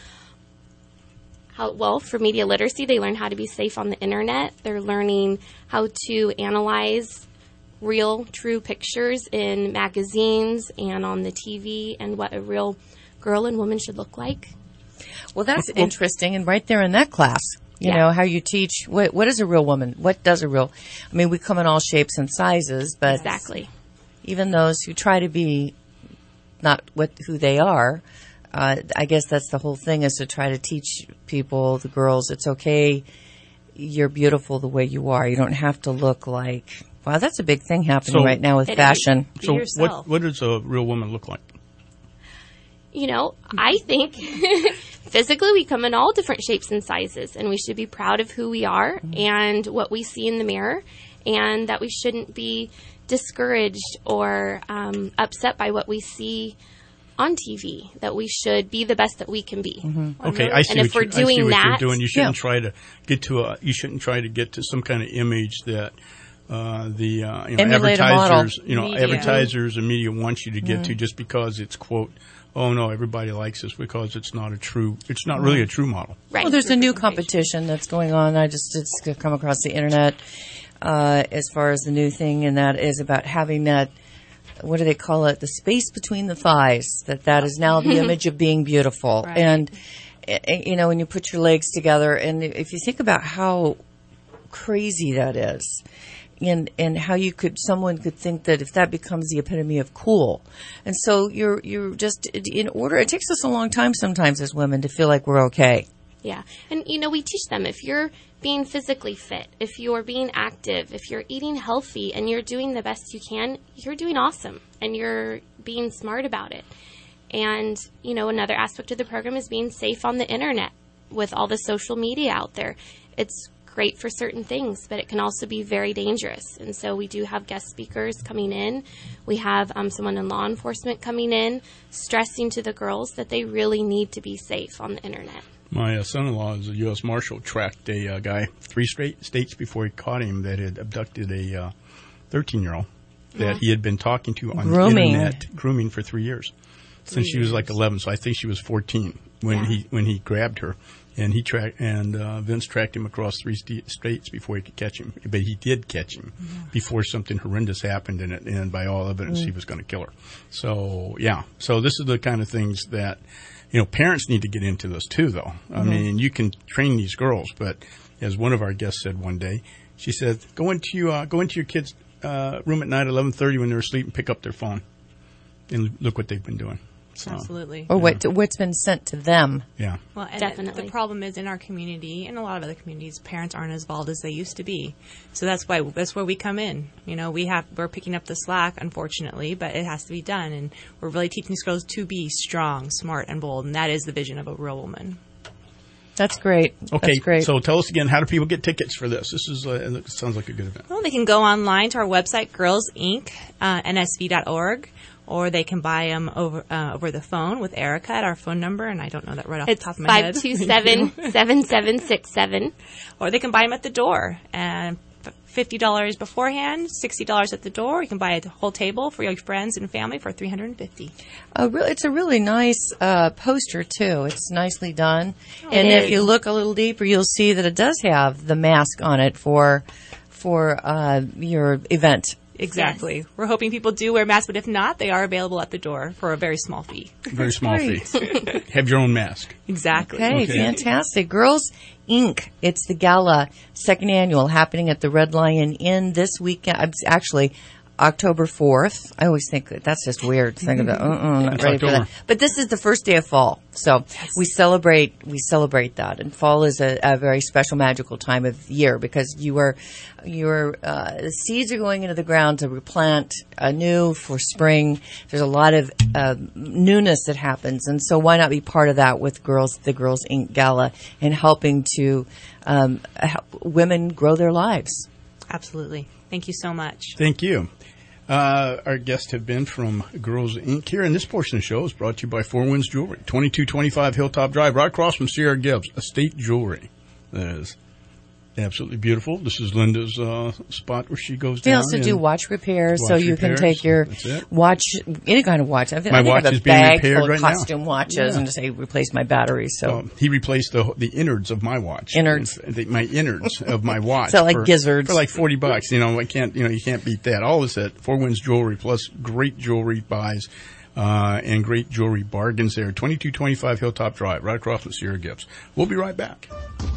how, well, for media literacy, they learn how to be safe on the internet. They're learning how to analyze real, true pictures in magazines and on the T V and what a real girl and woman should look like. Well, that's interesting, and right there in that class, you Yeah. know, how you teach, what, what is a real woman? What does a real, I mean, we come in all shapes and sizes, but Exactly. even those who try to be not what who they are, uh, I guess that's the whole thing, is to try to teach people, the girls, it's okay, you're beautiful the way you are. You don't have to look like, wow, that's a big thing happening So- right now with It is. fashion. Be So yourself. what what does a real woman look like? You know, I think physically we come in all different shapes and sizes, and we should be proud of who we are and what we see in the mirror, and that we shouldn't be discouraged or um, upset by what we see on T V, that we should be the best that we can be. Okay, I see and what, if we're you, I see doing what that, you're doing. You shouldn't Yeah. try to get to a. You shouldn't try to get to some kind of image that uh, the uh, you know, Emulate a model. advertisers, you know, Media. advertisers and media want you to get Mm. to, just because it's quote. Oh no! Everybody likes this because it's not a true. It's not really a true model. Right. Well, there's a new competition that's going on. I just it's come across the internet uh, as far as the new thing, and that is about having that. What do they call it? The space between the thighs. That that is now the image of being beautiful. Right. And uh, you know, when you put your legs together, and if you think about how crazy that is. And and how you could someone could think that if that becomes the epitome of cool, and so you're you're just in order. It takes us a long time sometimes as women to feel like we're okay. Yeah. And, you know, we teach them if you're being physically fit, if you're being active, if you're eating healthy and you're doing the best you can, you're doing awesome and you're being smart about it. And, you know, another aspect of the program is being safe on the internet with all the social media out there. It's great for certain things, but it can also be very dangerous. And so we do have guest speakers coming in. We have um, someone in law enforcement coming in, stressing to the girls that they really need to be safe on the internet. My uh, son-in-law is a U S Marshal. Tracked a uh, guy three straight states before he caught him that had abducted a uh, thirteen-year-old that Yeah. he had been talking to on Grooming. the internet, grooming for three years, since she was like eleven. So I think she was fourteen when Yeah. he when he grabbed her, and he tracked and uh, Vince tracked him across three st- states before he could catch him. But he did catch him before something horrendous happened, and, it, and by all evidence, Mm. he was going to kill her. So yeah, so this is the kind of things that. You know, parents need to get into this too, though. I Mhm. mean, you can train these girls, but as one of our guests said one day, she said, "Go into uh, go into your kids' uh, room at night, at eleven thirty, when they're asleep, and pick up their phone, and look what they've been doing." So, Absolutely. Or what what's been sent to them. Yeah. Well, and Definitely. The problem is in our community and a lot of other communities, parents aren't as involved as they used to be. So that's why that's where we come in. You know, we have we're picking up the slack, unfortunately, but it has to be done, and we're really teaching these girls to be strong, smart, and bold, and that is the vision of a real woman. That's great. Okay, That's great. so tell us again, how do people get tickets for this? This is uh, it sounds like a good event. Well, they can go online to our website, Girls Inc, uh, N S V dot org, or they can buy them over uh, over the phone with Erica at our phone number, and I don't know that right off It's the top of my head. five two seven, seven seven six seven. Or they can buy them at the door, and fifty dollars beforehand, sixty dollars at the door. You can buy a whole table for your friends and family for three hundred fifty dollars. Uh, re- it's a really nice uh, poster too. It's nicely done, Oh, and it if is. you look a little deeper, you'll see that it does have the mask on it for for uh, your event. Exactly. Yes. We're hoping people do wear masks, but if not, they are available at the door for a very small fee. Very small fee. Have your own mask. Exactly. Okay, okay, fantastic. Girls Incorporated. It's the gala, second annual, happening at the Red Lion Inn this weekend. Actually, October fourth. I always think that that's just weird. Think about, uh-uh, not ready for that. But this is the first day of fall, so yes. we celebrate. We celebrate that, and fall is a, a very special, magical time of year because you are, you are, uh, the seeds are going into the ground to replant anew for spring. There's a lot of uh, newness that happens, and so why not be part of that with girls, the Girls Incorporated Gala, and helping to um, help women grow their lives. Absolutely. Thank you so much. Thank you. Uh, our guests have been from Girls Incorporated here, and this portion of the show is brought to you by Four Winds Jewelry, twenty-two twenty-five Hilltop Drive, right across from Sierra Gibbs, Estate Jewelry. That is absolutely beautiful. This is Linda's uh, spot where she goes they down. They also do watch repairs, watch so you repairs. can take your watch, any kind of watch. I think my I watch have a is being bag repaired full of right costume now. watches, yeah. and just say replace my batteries. So well, he replaced the the innards of my watch. Innards, the, my innards of my watch. So like for, gizzards for like forty bucks. You know, I can't. You know, you can't beat that. All this at Four Winds Jewelry plus great jewelry buys. Uh, and great jewelry bargains there. twenty-two twenty-five Hilltop Drive, right across from Sierra Gibbs. We'll be right back.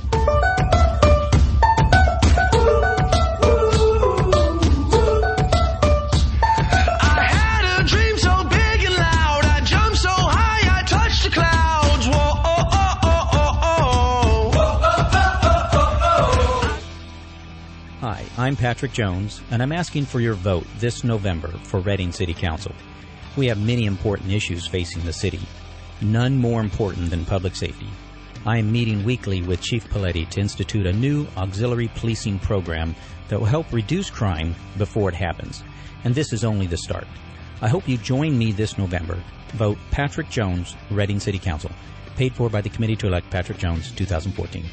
Hi, I'm Patrick Jones, and I'm asking for your vote this November for Reading City Council. We have many important issues facing the city, none more important than public safety. I am meeting weekly with Chief Paletti to institute a new auxiliary policing program that will help reduce crime before it happens. And this is only the start. I hope you join me this November. Vote Patrick Jones, Reading City Council. Paid for by the Committee to Elect Patrick Jones, twenty fourteen.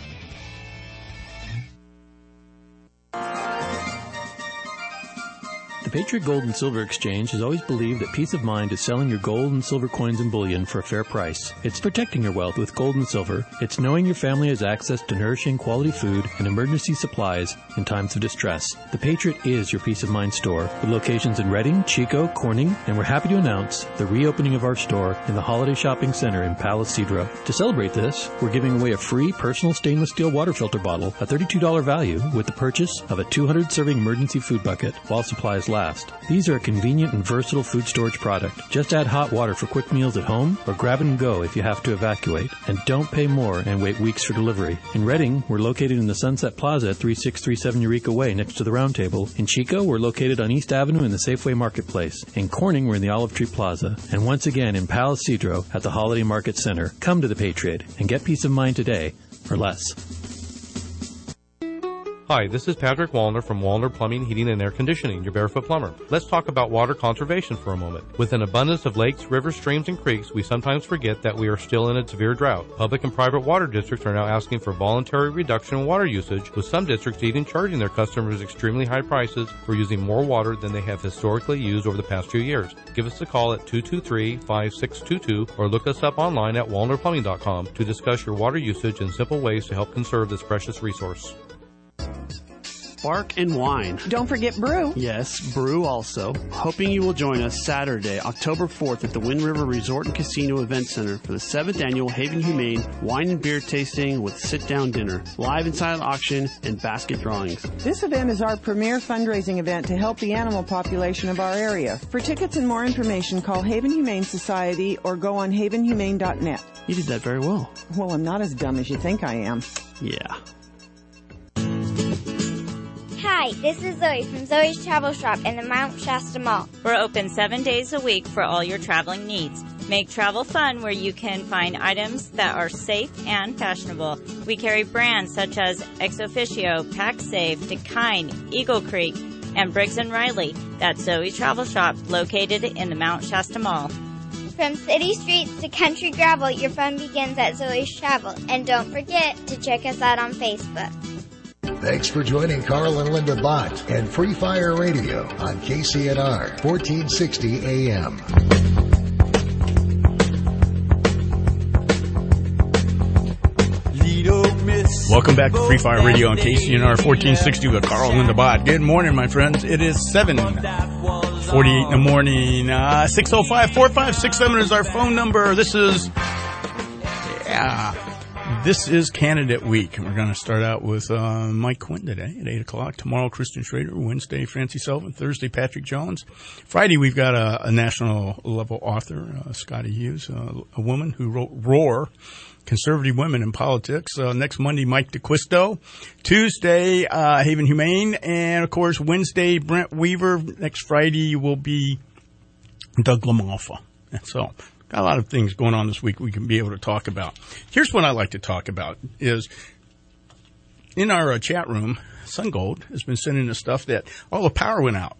The Patriot Gold and Silver Exchange has always believed that peace of mind is selling your gold and silver coins and bullion for a fair price. It's protecting your wealth with gold and silver. It's knowing your family has access to nourishing quality food and emergency supplies in times of distress. The Patriot is your peace of mind store with locations in Reading, Chico, Corning, and we're happy to announce the reopening of our store in the Holiday Shopping Center in Palo Cedro. To celebrate this, we're giving away a free personal stainless steel water filter bottle, a thirty-two dollars value, with the purchase of a two hundred serving emergency food bucket while supplies last. These are a convenient and versatile food storage product. Just add hot water for quick meals at home or grab and go if you have to evacuate. And don't pay more and wait weeks for delivery. In Reading, we're located in the Sunset Plaza at thirty-six thirty-seven Eureka Way next to the Round Table. In Chico, we're located on East Avenue in the Safeway Marketplace. In Corning, we're in the Olive Tree Plaza. And once again in Palo Cedro at the Holiday Market Center. Come to the Patriot and get peace of mind today or less. Hi, this is Patrick Wallner from Wallner Plumbing, Heating, and Air Conditioning, your barefoot plumber. Let's talk about water conservation for a moment. With an abundance of lakes, rivers, streams, and creeks, we sometimes forget that we are still in a severe drought. Public and private water districts are now asking for voluntary reduction in water usage, with some districts even charging their customers extremely high prices for using more water than they have historically used over the past few years. Give us a call at two two three, five six two two or look us up online at wallner plumbing dot com to discuss your water usage and simple ways to help conserve this precious resource. Bark and wine. Don't forget brew. Yes, brew also. Hoping you will join us Saturday, October fourth at the Wind River Resort and Casino Event Center for the seventh Annual Haven Humane Wine and Beer Tasting with sit-down dinner, live and silent auction, and basket drawings. This event is our premier fundraising event to help the animal population of our area. For tickets and more information, call Haven Humane Society or go on haven humane dot net. You did that very well. Well, I'm not as dumb as you think I am. Yeah. Hi, this is Zoe from Zoe's Travel Shop in the Mount Shasta Mall. We're open seven days a week for all your traveling needs. Make travel fun where you can find items that are safe and fashionable. We carry brands such as Ex Officio, PacSafe, Dakine, Eagle Creek, and Briggs and Riley. That's Zoe's Travel Shop located in the Mount Shasta Mall. From city streets to country gravel, your fun begins at Zoe's Travel. And don't forget to check us out on Facebook. Thanks for joining Carl and Linda Bott and Free Fire Radio on K C N R fourteen sixty A M. Little Miss Welcome back to Free Fire Radio on K C N R fourteen sixty with Carl and Linda Bott. Good morning, my friends. It is seven forty-eight in the morning. Uh, six oh five, four five six seven is our phone number. This is, yeah, this is Candidate Week. And we're going to start out with uh, Mike Quinn today at eight o'clock. Tomorrow, Kristen Schrader. Wednesday, Francie Sullivan. Thursday, Patrick Jones. Friday, we've got a, a national level author, uh, Scotty Hughes, uh, a woman who wrote Roar, Conservative Women in Politics. Uh, next Monday, Mike DeQuisto. Tuesday, uh, Haven Humane. And, of course, Wednesday, Brent Weaver. Next Friday will be Doug LaMalfa. So, got a lot of things going on this week we can be able to talk about. Here's what I like to talk about is in our uh, chat room, SunGold has been sending us stuff that all the power went out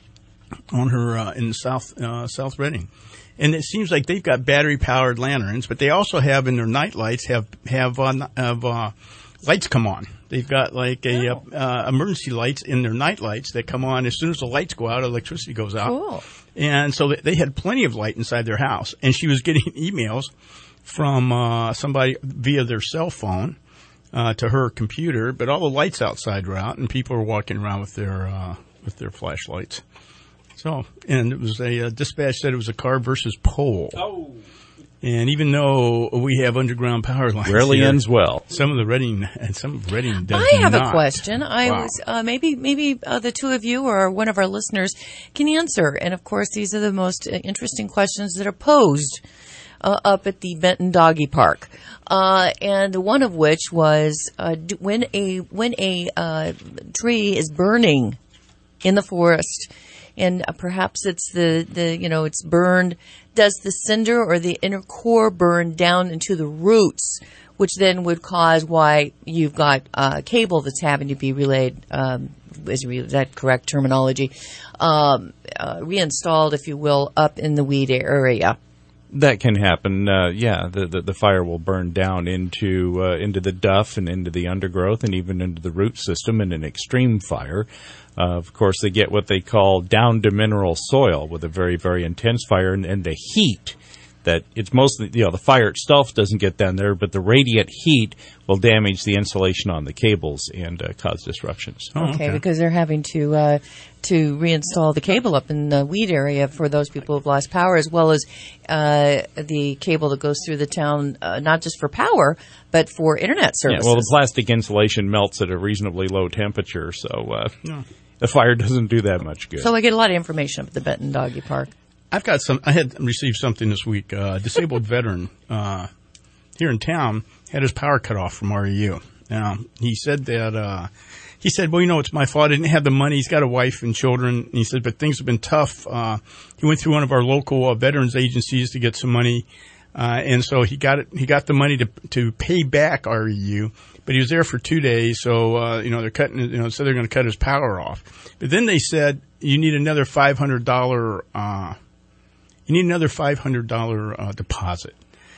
on her uh, in South uh, South Reading. And it seems like they've got battery-powered lanterns, but they also have in their night lights have have, uh, have uh, lights come on. They've got like a oh. uh, emergency lights in their night lights that come on as soon as the lights go out, electricity goes out. Cool. And so they had plenty of light inside their house. And she was getting emails from uh, somebody via their cell phone uh, to her computer, but all the lights outside were out, and people were walking around with their uh, with their flashlights. So, and it was a uh, dispatch said it was a car versus pole. Oh. And even though we have underground power lines, rarely here, ends well. Some of the Reading and some of Reading does I have not. a question. I wow. was uh, maybe maybe uh, the two of you or one of our listeners can answer. And of course, these are the most interesting questions that are posed uh, up at the Benton Doggy Park. Uh, and one of which was uh, when a when a uh, tree is burning in the forest. And uh, perhaps it's the, the, you know, it's burned. Does the cinder or the inner core burn down into the roots, which then would cause why you've got uh, cable that's having to be relayed, um, is that correct terminology, um, uh, reinstalled, if you will, up in the weed area? That can happen. Uh, yeah, the, the the fire will burn down into uh, into the duff and into the undergrowth and even into the root system in an extreme fire. Uh, of course, they get what they call down to mineral soil with a very, very intense fire, and, and the heat that it's mostly, you know, the fire itself doesn't get down there, but the radiant heat will damage the insulation on the cables and uh, cause disruptions. Oh, okay, okay, because they're having to uh, to reinstall the cable up in the weed area for those people who've lost power, as well as uh, the cable that goes through the town, uh, not just for power, but for internet services. Yeah, well, the plastic insulation melts at a reasonably low temperature, so uh, no. the fire doesn't do that much good. So I get a lot of information up at the Benton Doggy Park. I've got some. I had received something this week. Uh, a disabled veteran uh, here in town had his power cut off from R E U. Now he said that uh, he said, "Well, you know, it's my fault. I didn't have the money. He's got a wife and children." And he said, "But things have been tough." Uh, he went through one of our local uh, veterans agencies to get some money, uh, and so he got it. He got the money to to pay back R E U. But he was there for two days, so uh, you know they're cutting. You know, so they're going to cut his power off. But then they said you need another five hundred dollar. Uh, You need another five hundred dollars uh, deposit.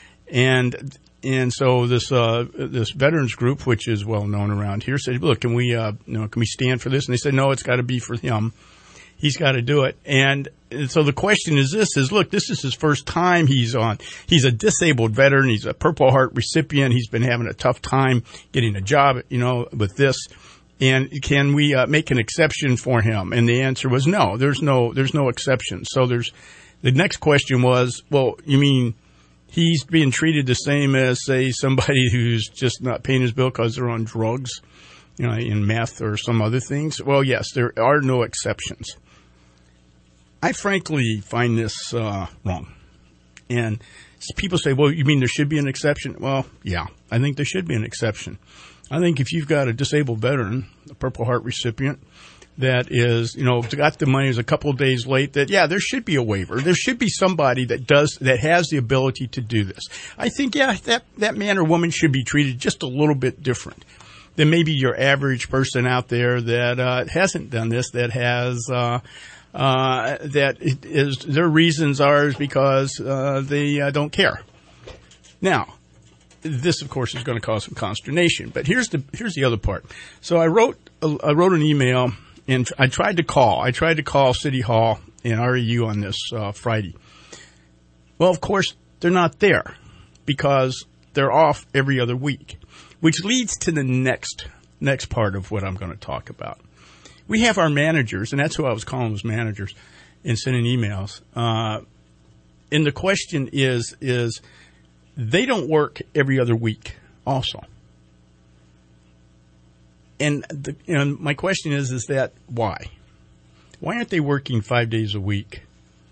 And and so this uh, this veterans group, which is well known around here, said, look, can we uh, you know, can we stand for this? And they said, no, it's got to be for him. He's got to do it. And, and so the question is this, is, look, this is his first time he's on. He's a disabled veteran. He's a Purple Heart recipient. He's been having a tough time getting a job, you know, with this. And can we uh, make an exception for him? And the answer was no, there's no there's no exception. So there's the next question was, well, you mean he's being treated the same as, say, somebody who's just not paying his bill because they're on drugs, you know, in meth or some other things? Well, yes, there are no exceptions. I frankly find this uh, wrong. And people say, well, you mean there should be an exception? Well, yeah, I think there should be an exception. I think if you've got a disabled veteran, a Purple Heart recipient, that is, you know, got the money is a couple of days late, that, yeah, there should be a waiver. There should be somebody that does, that has the ability to do this. I think, yeah, that, that man or woman should be treated just a little bit different than maybe your average person out there that uh, hasn't done this, that has, uh, uh, that is, their reasons are because uh, they uh, don't care. Now, this, of course, is going to cause some consternation, but here's the here's the other part. So I wrote I wrote an email, and I tried to call. I tried to call City Hall and R E U on this uh, Friday. Well, of course, they're not there because they're off every other week. which leads to the next next part of what I'm going to talk about. We have our managers, and that's who I was calling was managers, and sending emails. Uh, and the question is, is they don't work every other week also. And the, you know, my question is, is that why? Why aren't they working five days a week,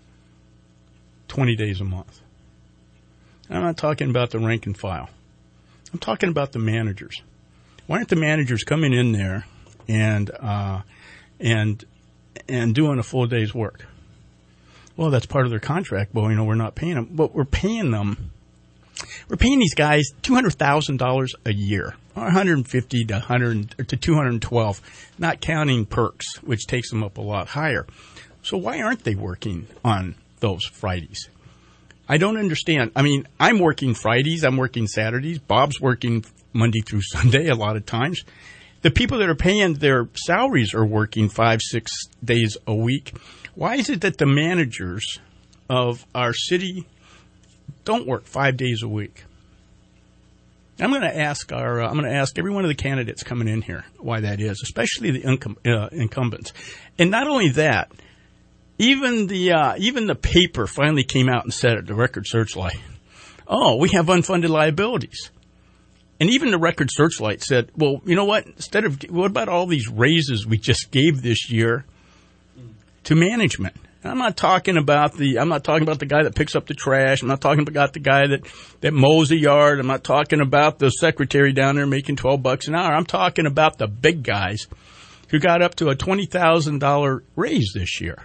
twenty days a month? I'm not talking about the rank and file. I'm talking about the managers. Why aren't the managers coming in there and uh, and and doing a full day's work? Well, that's part of their contract. Well, you know, we're not paying them, but we're paying them. We're paying these guys two hundred thousand dollars a year, or one hundred fifty to one hundred or to two hundred twelve, not counting perks, which takes them up a lot higher. So why aren't they working on those Fridays? I don't understand. I mean, I'm working Fridays, I'm working Saturdays, Bob's working Monday through Sunday a lot of times. The people that are paying their salaries are working five, six days a week. Why is it that the managers of our city don't work five days a week? I'm going to ask our, uh, I'm going to ask every one of the candidates coming in here why that is, especially the incum- uh, incumbents. And not only that, even the uh, even the paper finally came out and said it, the Record Searchlight, oh, we have unfunded liabilities. And even the Record Searchlight said, well, you know what? Instead of, what about all these raises we just gave this year to management? I'm not talking about the, I'm not talking about the guy that picks up the trash. I'm not talking about the guy that, that mows the yard. I'm not talking about the secretary down there making twelve bucks an hour. I'm talking about the big guys who got up to a twenty thousand dollars raise this year.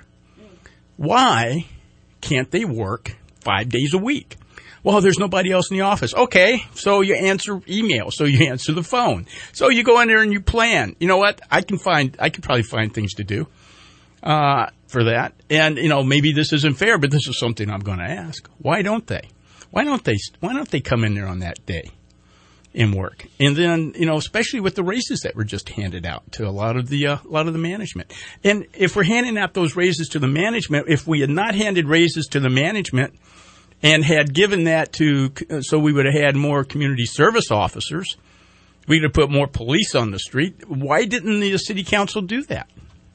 Why can't they work five days a week? Well, there's nobody else in the office. Okay, so you answer email, so you answer the phone. So you go in there and you plan. You know what? I can find, I could probably find things to do uh, for that. And, you know, maybe this isn't fair, but this is something I'm going to ask. Why don't they? Why don't they, why don't they come in there on that day and work? And then, you know, especially with the raises that were just handed out to a lot of the, uh, a lot of the management. And if we're handing out those raises to the management, if we had not handed raises to the management and had given that to, so we would have had more community service officers, we would have put more police on the street. Why didn't the city council do that?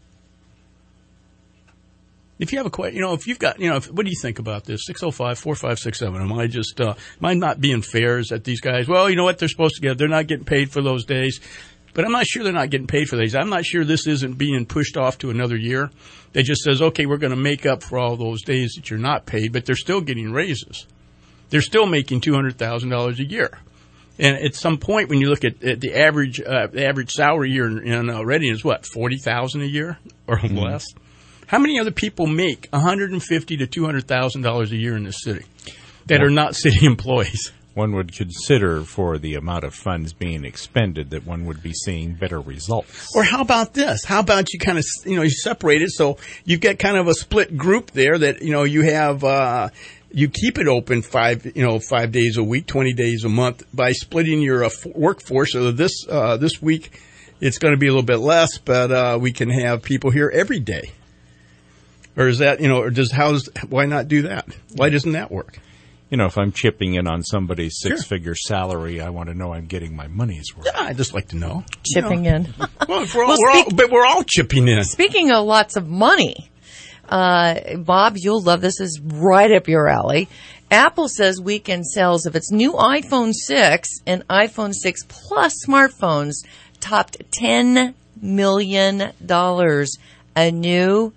If you have a question, you know, if you've got, you know, if, what do you think about this? six oh five, four five six seven. Am I just, uh, am I not being fair? Is that these guys, well, you know what, they're supposed to get, they're not getting paid for those days. But I'm not sure they're not getting paid for these. I'm not sure this isn't being pushed off to another year. They just says, okay, we're going to make up for all those days that you're not paid, but they're still getting raises. They're still making two hundred thousand dollars a year. And at some point, when you look at, at the average, uh, the average salary year in, in uh, Reading is what, forty thousand dollars a year or mm-hmm. less? How many other people make one hundred fifty thousand to two hundred thousand dollars a year in this city that well, are not city employees? One would consider, for the amount of funds being expended, that one would be seeing better results. Or how about this? How about you kind of, you know, you separate it so you get kind of a split group there that, you know, you have, uh, you keep it open five, you know, five days a week, twenty days a month by splitting your uh, workforce. So this, uh, this week it's going to be a little bit less, but, uh, we can have people here every day. Or is that, you know, or does, how's, why not do that? Why doesn't that work? You know, if I'm chipping in on somebody's six-figure sure. salary, I want to know I'm getting my money's worth. Yeah, I'd just like to know. Chipping you know. in. Well, we're all, well we're speak- all, but we're all chipping in. Speaking of lots of money, uh, Bob, you'll love this. This is right up your alley. Apple says weekend sales of its new iPhone six and iPhone six Plus smartphones topped ten million dollars, a new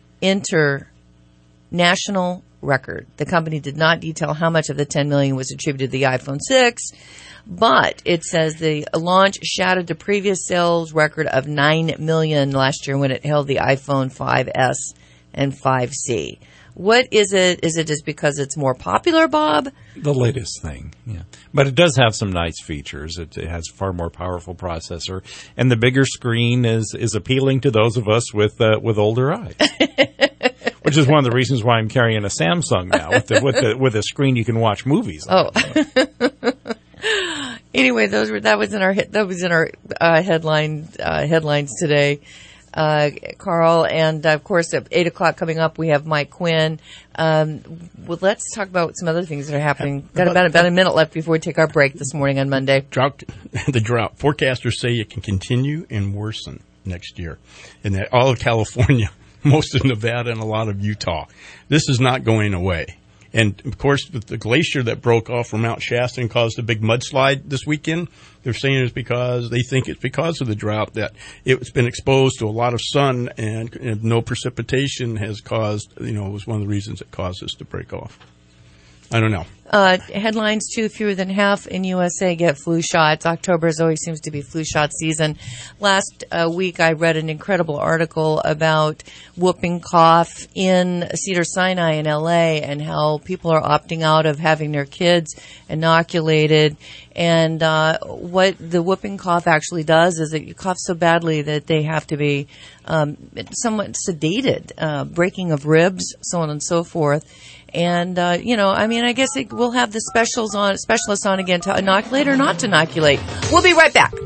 international record. The company did not detail how much of the ten million dollars was attributed to the iPhone six, but it says the launch shattered the previous sales record of nine million dollars last year when it held the iPhone five S and five C. What is it? Is it just because it's more popular, Bob? The latest thing, yeah. But it does have some nice features. It, it has a far more powerful processor, and the bigger screen is, is appealing to those of us with uh, with older eyes. Which is one of the reasons why I'm carrying a Samsung now. With the, with the, with a screen you can watch movies on. Oh. Anyway, those were that was in our that was in our uh, headline uh, headlines today. uh, Carl. And, uh, of course, at eight o'clock coming up, we have Mike Quinn. Um, well, let's talk about some other things that are happening. Got about, about a minute left before we take our break this morning on Monday. Drought, the drought. Forecasters say it can continue and worsen next year. And that all of California, most of Nevada, and a lot of Utah. This is not going away. And, of course, with the glacier that broke off from Mount Shasta and caused a big mudslide this weekend, they're saying it's because they think it's because of the drought that it's been exposed to a lot of sun and, and no precipitation has caused, you know, was one of the reasons it caused this to break off. I don't know. Uh, headlines, too, fewer than half in U S A get flu shots. October always seems to be flu shot season. Last uh, week, I read an incredible article about whooping cough in Cedars-Sinai in L A and how people are opting out of having their kids inoculated. And uh, what the whooping cough actually does is that you cough so badly that they have to be um, somewhat sedated, uh, breaking of ribs, so on and so forth. And, uh, you know, I mean, I guess it, we'll have the specials on, specialists on again to inoculate or not to inoculate. We'll be right back.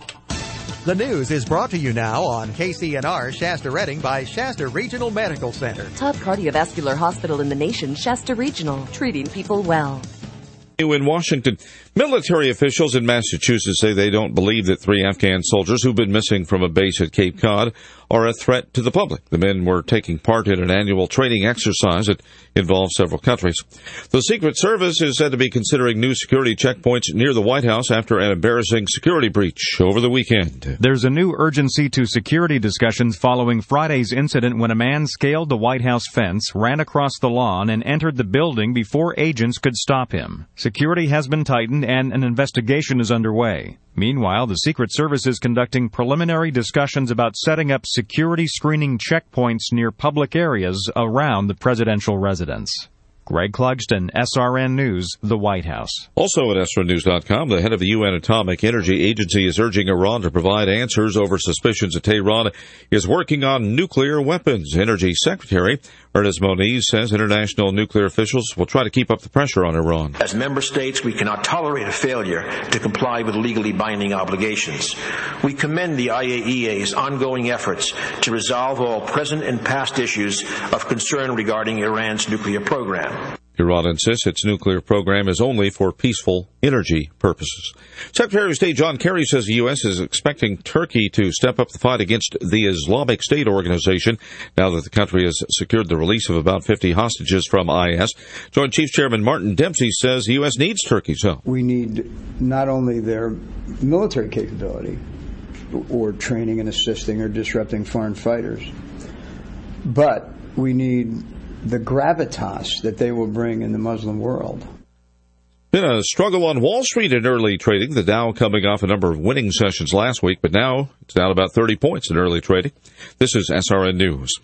The news is brought to you now on K C N R Shasta Redding by Shasta Regional Medical Center. Top cardiovascular hospital in the nation, Shasta Regional, treating people well. In Washington, military officials in Massachusetts say they don't believe that three Afghan soldiers who've been missing from a base at Cape Cod are a threat to the public. The men were taking part in an annual training exercise that involves several countries. The Secret Service is said to be considering new security checkpoints near the White House after an embarrassing security breach over the weekend. There's a new urgency to security discussions following Friday's incident when a man scaled the White House fence, ran across the lawn, and entered the building before agents could stop him. Security has been tightened and an investigation is underway. Meanwhile, the Secret Service is conducting preliminary discussions about setting up security screening checkpoints near public areas around the presidential residence. Greg Clugston, S R N News, the White House. Also at S R N News dot com, the head of the U N Atomic Energy Agency is urging Iran to provide answers over suspicions that Tehran is working on nuclear weapons. Energy Secretary Ernest Moniz says international nuclear officials will try to keep up the pressure on Iran. As member states, we cannot tolerate a failure to comply with legally binding obligations. We commend the I A E A's ongoing efforts to resolve all present and past issues of concern regarding Iran's nuclear program. Iran insists its nuclear program is only for peaceful energy purposes. Secretary of State John Kerry says the U S is expecting Turkey to step up the fight against the Islamic State organization now that the country has secured the release of about fifty hostages from I S. Joint Chiefs Chairman Martin Dempsey says the U S needs Turkey's help. We need not only their military capability or training and assisting or disrupting foreign fighters, but we need the gravitas that they will bring in the Muslim world. Been a struggle on Wall Street in early trading. The Dow coming off a number of winning sessions last week, but now it's down about thirty points in early trading. This is S R N News.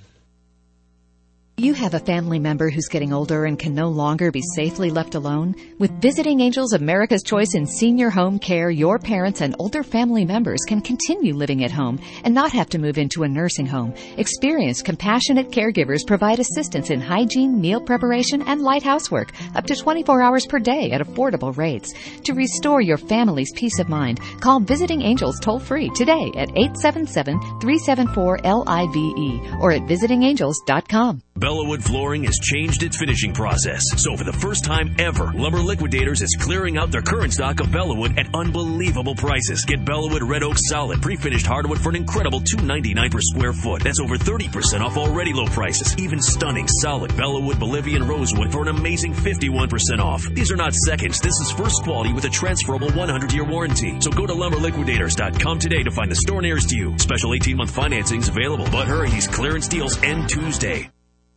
You have a family member who's getting older and can no longer be safely left alone? With Visiting Angels America's Choice in Senior Home Care, your parents and older family members can continue living at home and not have to move into a nursing home. Experienced, compassionate caregivers provide assistance in hygiene, meal preparation, and light housework up to twenty-four hours per day at affordable rates. To restore your family's peace of mind, call Visiting Angels toll-free today at eight seven seven, three seven four, L I V E or at visiting angels dot com. Bellawood Flooring has changed its finishing process. So for the first time ever, Lumber Liquidators is clearing out their current stock of Bellawood at unbelievable prices. Get Bellawood Red Oak Solid pre-finished hardwood for an incredible two ninety-nine per square foot. That's over thirty percent off already low prices. Even stunning solid Bellawood Bolivian Rosewood for an amazing fifty-one percent off. These are not seconds. This is first quality with a transferable one hundred year warranty. So go to lumber liquidators dot com today to find the store nearest you. Special eighteen month financing is available. But hurry, these clearance deals end Tuesday.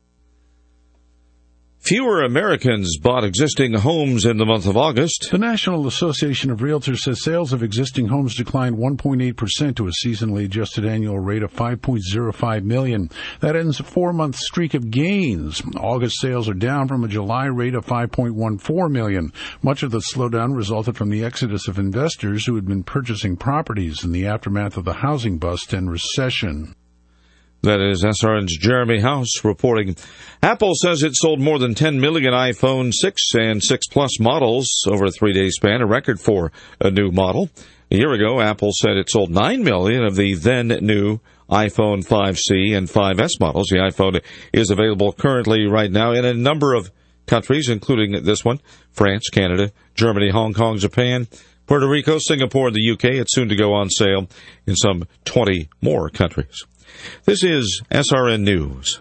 Fewer Americans bought existing homes in the month of August. The National Association of Realtors says sales of existing homes declined one point eight percent to a seasonally adjusted annual rate of five point oh five million. That ends a four-month streak of gains. August sales are down from a July rate of five point one four million. Much of the slowdown resulted from the exodus of investors who had been purchasing properties in the aftermath of the housing bust and recession. That is S R N's Jeremy House reporting. Apple says it sold more than ten million iPhone six and six Plus models over a three-day span, a record for a new model. A year ago, Apple said it sold nine million of the then-new iPhone five C and five S models. The iPhone is available currently right now in a number of countries, including this one, France, Canada, Germany, Hong Kong, Japan, Puerto Rico, Singapore, and the U K. It's soon to go on sale in some twenty more countries. This is S R N News.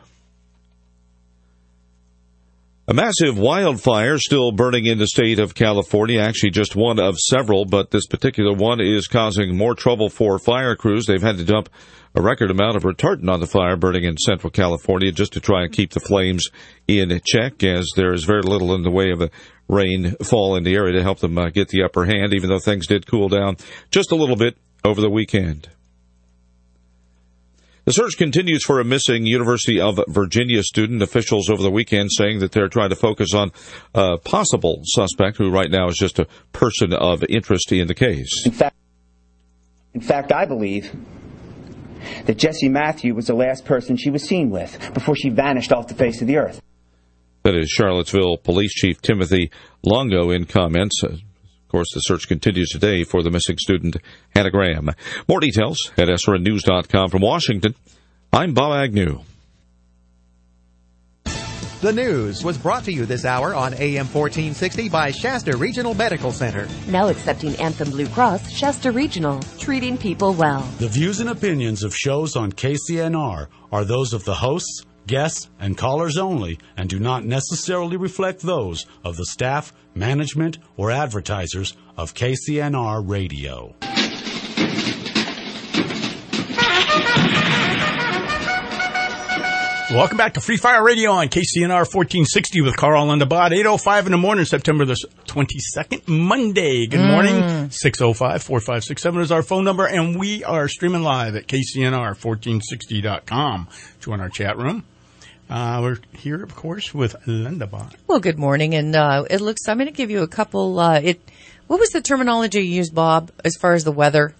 A massive wildfire still burning in the state of California, actually just one of several, but this particular one is causing more trouble for fire crews. They've had to dump a record amount of retardant on the fire burning in central California just to try and keep the flames in check, as there is very little in the way of a rainfall in the area to help them uh, get the upper hand, even though things did cool down just a little bit over the weekend. The search continues for a missing University of Virginia student. Officials over the weekend saying that they're trying to focus on a possible suspect who right now is just a person of interest in the case. In fact, in fact, I believe that Jessie Matthew was the last person she was seen with before she vanished off the face of the earth. That is Charlottesville Police Chief Timothy Longo in comments. Of course, the search continues today for the missing student, Hannah Graham. More details at S R N news dot com. From Washington, I'm Bob Agnew. The news was brought to you this hour on A M fourteen sixty by Shasta Regional Medical Center. Now accepting Anthem Blue Cross, Shasta Regional, treating people well. The views and opinions of shows on K C N R are those of the hosts, guests, and callers only, and do not necessarily reflect those of the staff, management, or advertisers of K C N R Radio. Welcome back to Free Fire Radio on K C N R fourteen sixty with Carl on the bot. eight oh five in the morning, September the twenty-second, Monday. Good morning. Mm. six oh five, four five six seven is our phone number, and we are streaming live at K C N R fourteen sixty dot com. Join our chat room. Uh, we're here, of course, with Linda Bott. Well, good morning, and uh, it looks. I'm going to give you a couple. Uh, it. What was the terminology you used, Bob, as far as the weather?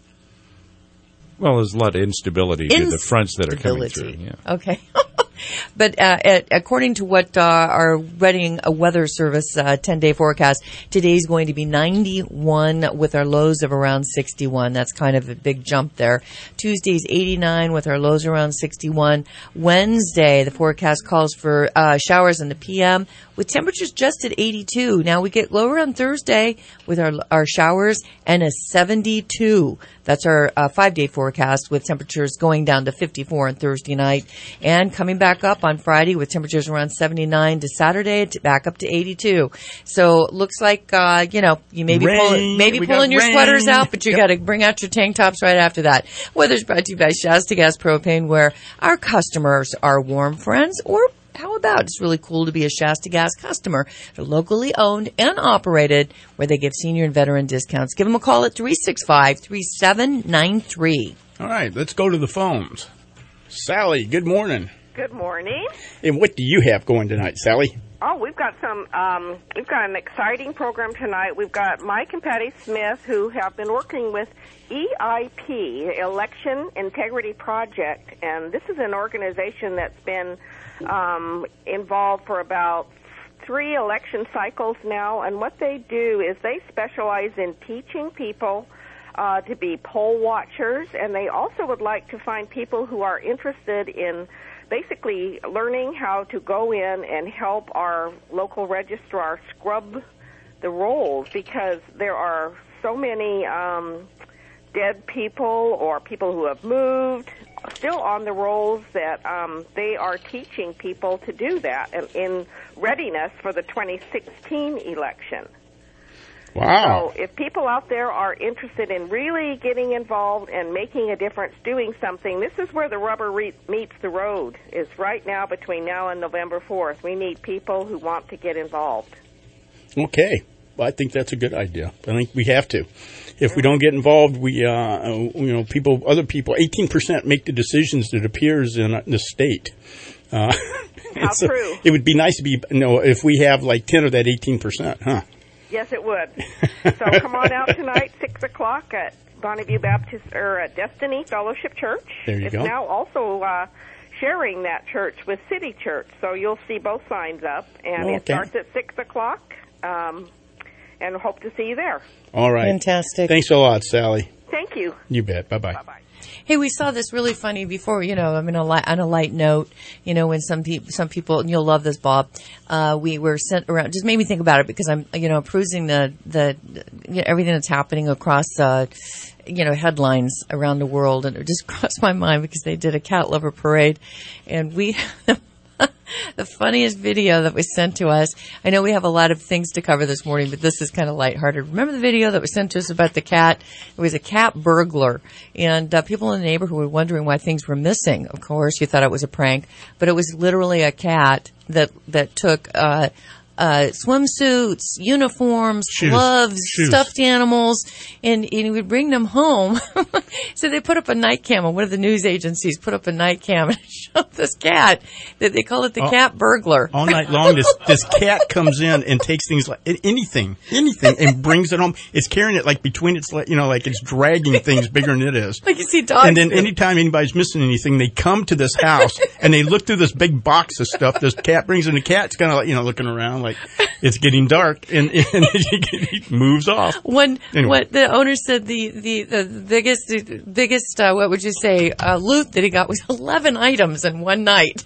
Well, there's a lot of instability, instability. to the fronts that are coming through. Yeah. Okay. But uh, at, according to what uh, our Reading Weather Service uh, ten-day forecast, today's going to be ninety-one with our lows of around sixty-one. That's kind of a big jump there. Tuesday's eighty-nine with our lows around sixty-one. Wednesday, the forecast calls for uh, showers in the P M with temperatures just at eighty-two. Now we get lower on Thursday with our our showers and a seventy-two. That's our uh, five-day forecast with temperatures going down to fifty-four on Thursday night and coming back up on Friday with temperatures around seventy-nine to Saturday to back up to eighty-two. So looks like, uh, you know, you may be pulling, maybe pulling your rain. sweaters out, but you yep. got to bring out your tank tops right after that. Weather's brought to you by Shasta Gas Propane, where our customers are warm friends, or how about it's really cool to be a Shasta Gas customer. They're locally owned and operated, where they give senior and veteran discounts. Give them a call at three six five, three seven nine three. All right, let's go to the phones. Sally, good morning. Good morning. And what do you have going tonight, Sally? Oh, we've got some, um, we've got an exciting program tonight. We've got Mike and Patty Smith, who have been working with E I P, Election Integrity Project, and this is an organization that's been um, involved for about three election cycles now, and what they do is they specialize in teaching people uh, to be poll watchers, and they also would like to find people who are interested in basically learning how to go in and help our local registrar scrub the rolls, because there are so many um, dead people or people who have moved still on the rolls that um, they are teaching people to do that in readiness for the twenty sixteen election. Wow. So if people out there are interested in really getting involved and making a difference, doing something, this is where the rubber re- meets the road, is right now between now and November fourth. We need people who want to get involved. Okay. Well, I think that's a good idea. I think we have to. If we don't get involved, we, uh, you know, people, other people, eighteen percent make the decisions that appears in the state. Uh, How so true. It would be nice to be, you know, if we have like ten of that eighteen percent, huh? Yes, it would. So come on out tonight, six o'clock at Bonneview Baptist, or at Destiny Fellowship Church. There you it's go. It's now also uh, sharing that church with City Church, so you'll see both signs up. And okay. It starts at six o'clock, um, and hope to see you there. All right. Fantastic. Thanks a lot, Sally. Thank you. You bet. Bye-bye. Bye-bye. Hey, we saw this really funny before, you know, I mean, a light, on a light note, you know, when some people, some people, and you'll love this, Bob, uh, we were sent around, just made me think about it because I'm, you know, perusing the, the, you know, everything that's happening across, uh, you know, headlines around the world, and it just crossed my mind because they did a cat lover parade, and we, the funniest video that was sent to us. I know we have a lot of things to cover this morning, but this is kind of lighthearted. Remember the video that was sent to us about the cat? It was a cat burglar, and uh, people in the neighborhood were wondering why things were missing. Of course, you thought it was a prank, but it was literally a cat that that took uh Uh, swimsuits, uniforms, Shoes. gloves, Shoes. stuffed animals, and, and he would bring them home. So they put up a night cam, and one of the news agencies put up a night cam and showed this cat that they call it the all, cat burglar. All night long, this this cat comes in and takes things like anything, anything, and brings it home. It's carrying it like between its, you know, like it's dragging things bigger than it is. Like you see dogs. And then anytime anybody's missing anything, they come to this house and they look through this big box of stuff. This cat brings in. The cat's kind of like, you know, looking around like it's getting dark, and, and he moves off. One, anyway. What the owner said, the the, the biggest the biggest uh, what would you say uh, loot that he got was eleven items in one night.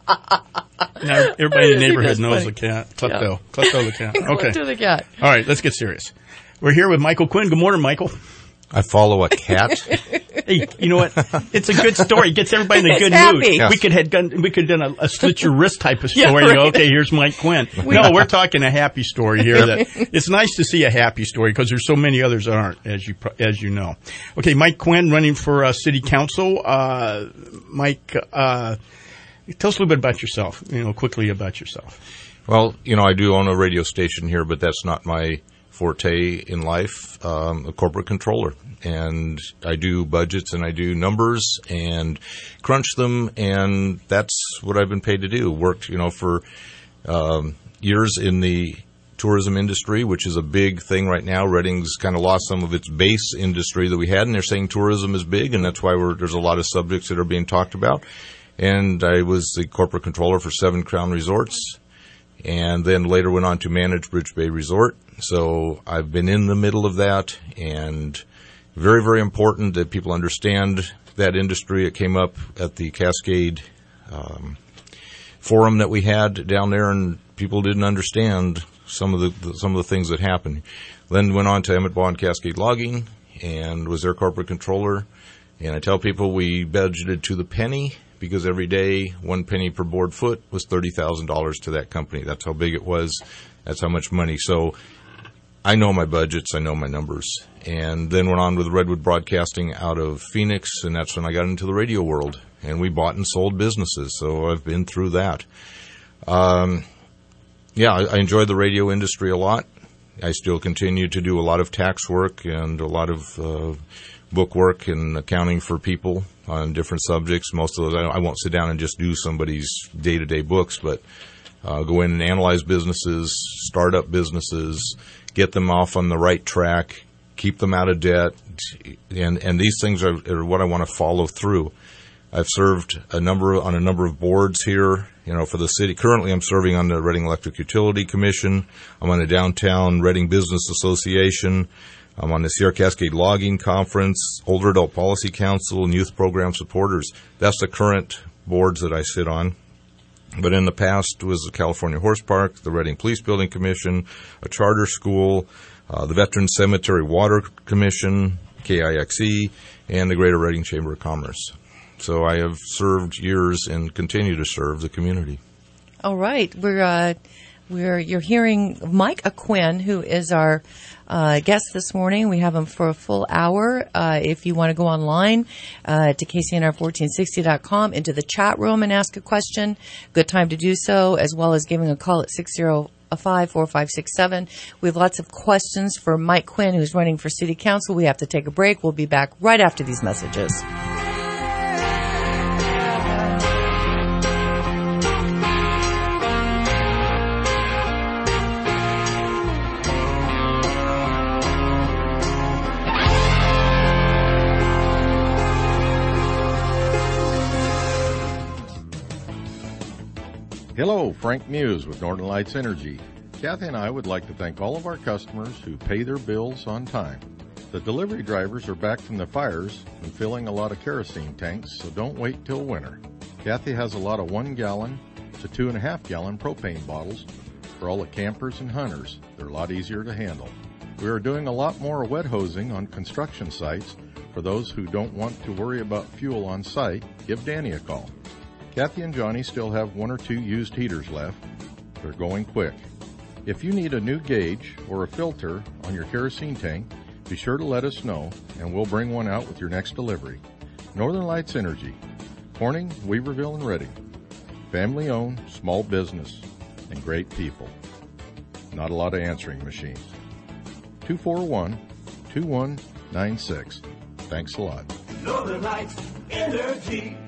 Now everybody in the neighborhood knows funny. the cat. Klepto, Yeah. Klepto the cat. Okay, Klepto the cat. All right, let's get serious. We're here with Michael Quinn. Good morning, Michael. I follow a cat. Hey, you know what? It's a good story. It gets everybody in a good Happy. mood. Yes. We could have done we could have done a, a slit your wrist type of story. Yeah, right. You know, okay, here's Mike Quinn. No, we're talking a happy story here. That it's nice to see a happy story because there's so many others that aren't, as you pro- as you know. Okay, Mike Quinn running for uh, city council. Uh, Mike, uh, tell us a little bit about yourself. You know, quickly about yourself. Well, you know, I do own a radio station here, but that's not my forte in life. Um, a corporate controller, and I do budgets and I do numbers and crunch them, and that's what I've been paid to do. Worked, you know, for um, years in the tourism industry, which is a big thing right now. Reading's kind of lost some of its base industry that we had, and they're saying tourism is big, and that's why we're, there's a lot of subjects that are being talked about. And I was the corporate controller for Seven Crown Resorts, and then later went on to manage Bridge Bay Resort. So I've been in the middle of that, and very, very important that people understand that industry. It came up at the Cascade um, forum that we had down there, and people didn't understand some of the, the some of the things that happened. Then went on to Emmett Bond Cascade Logging and was their corporate controller. And I tell people we budgeted to the penny, because every day, one penny per board foot was thirty thousand dollars to that company. That's how big it was. That's how much money. So I know my budgets. I know my numbers. And then went on with Redwood Broadcasting out of Phoenix, and that's when I got into the radio world. And we bought and sold businesses, so I've been through that. Um, yeah, I, I enjoy the radio industry a lot. I still continue to do a lot of tax work and a lot of uh, book work and accounting for people on different subjects. Most of those, I, I won't sit down and just do somebody's day-to-day books, but uh, go in and analyze businesses, start up businesses, get them off on the right track, keep them out of debt, and and these things are, are what I want to follow through. I've served a number on a number of boards here, you know, for the city. Currently, I'm serving on the Reading Electric Utility Commission. I'm on the Downtown Reading Business Association. I'm on the Sierra Cascade Logging Conference, Older Adult Policy Council, and Youth Program Supporters. That's the current boards that I sit on. But in the past was the California Horse Park, the Reading Police Building Commission, a charter school, uh, the Veterans Cemetery Water Commission, K I X E, and the Greater Reading Chamber of Commerce. So I have served years and continue to serve the community. All right, we're uh, we're you're hearing Mike Quinn, who is our uh, guest this morning. We have him for a full hour. Uh, if you want to go online uh, to K C N R fourteen sixty dot com into the chat room and ask a question, good time to do so, as well as giving a call at six zero five, four five six seven. We have lots of questions for Mike Quinn, who's running for city council. We have to take a break. We'll be back right after these messages. Hello, Frank Muse with Northern Lights Energy. Kathy and I would like to thank all of our customers who pay their bills on time. The delivery drivers are back from the fires and filling a lot of kerosene tanks, so don't wait till winter. Kathy has a lot of one gallon to two and a half gallon propane bottles for all the campers and hunters. They're a lot easier to handle. We are doing a lot more wet hosing on construction sites. For those who don't want to worry about fuel on site, give Danny a call. Kathy and Johnny still have one or two used heaters left. They're going quick. If you need a new gauge or a filter on your kerosene tank, be sure to let us know, and we'll bring one out with your next delivery. Northern Lights Energy, Corning, Weaverville, and Reading. Family-owned, small business, and great people. Not a lot of answering machines. two four one, two one nine six. Thanks a lot. Northern Lights Energy.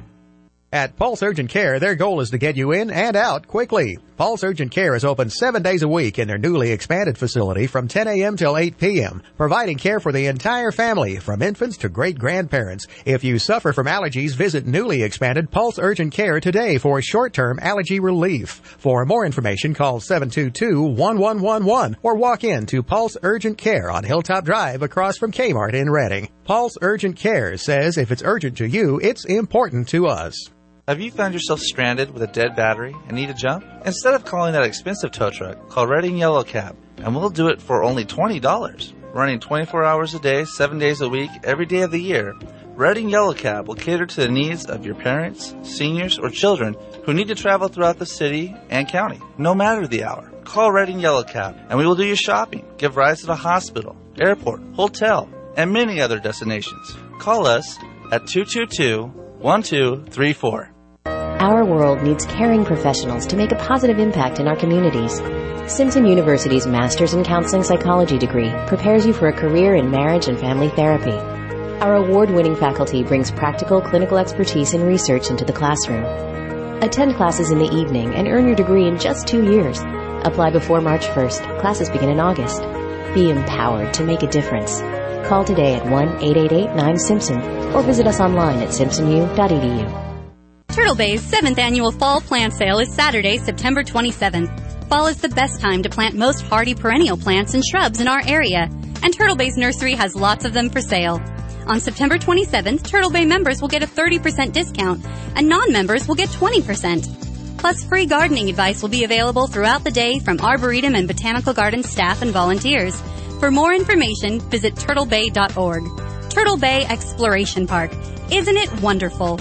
At Pulse Urgent Care, their goal is to get you in and out quickly. Pulse Urgent Care is open seven days a week in their newly expanded facility from ten a.m. till eight p.m., providing care for the entire family, from infants to great-grandparents. If you suffer from allergies, visit newly expanded Pulse Urgent Care today for short-term allergy relief. For more information, call seven two two, one one one one or walk in to Pulse Urgent Care on Hilltop Drive across from Kmart in Reading. Pulse Urgent Care says if it's urgent to you, it's important to us. Have you found yourself stranded with a dead battery and need a jump? Instead of calling that expensive tow truck, call Reading Yellow Cab, and we'll do it for only twenty dollars. Running twenty-four hours a day, seven days a week, every day of the year, Reading Yellow Cab will cater to the needs of your parents, seniors, or children who need to travel throughout the city and county, no matter the hour. Call Reading Yellow Cab, and we will do your shopping, give rides to the hospital, airport, hotel, and many other destinations. Call us at two two two, one two three four. Our world needs caring professionals to make a positive impact in our communities. Simpson University's Master's in Counseling Psychology degree prepares you for a career in marriage and family therapy. Our award-winning faculty brings practical clinical expertise and research into the classroom. Attend classes in the evening and earn your degree in just two years. Apply before March first. Classes begin in August. Be empowered to make a difference. Call today at one eight eight eight nine Simpson or visit us online at simpson u dot e d u. Turtle Bay's seventh annual Fall Plant Sale is Saturday, September twenty-seventh. Fall is the best time to plant most hardy perennial plants and shrubs in our area, and Turtle Bay's nursery has lots of them for sale. On September twenty-seventh, Turtle Bay members will get a thirty percent discount, and non-members will get twenty percent. Plus, free gardening advice will be available throughout the day from Arboretum and Botanical Garden staff and volunteers. For more information, visit turtle bay dot org. Turtle Bay Exploration Park. Isn't it wonderful?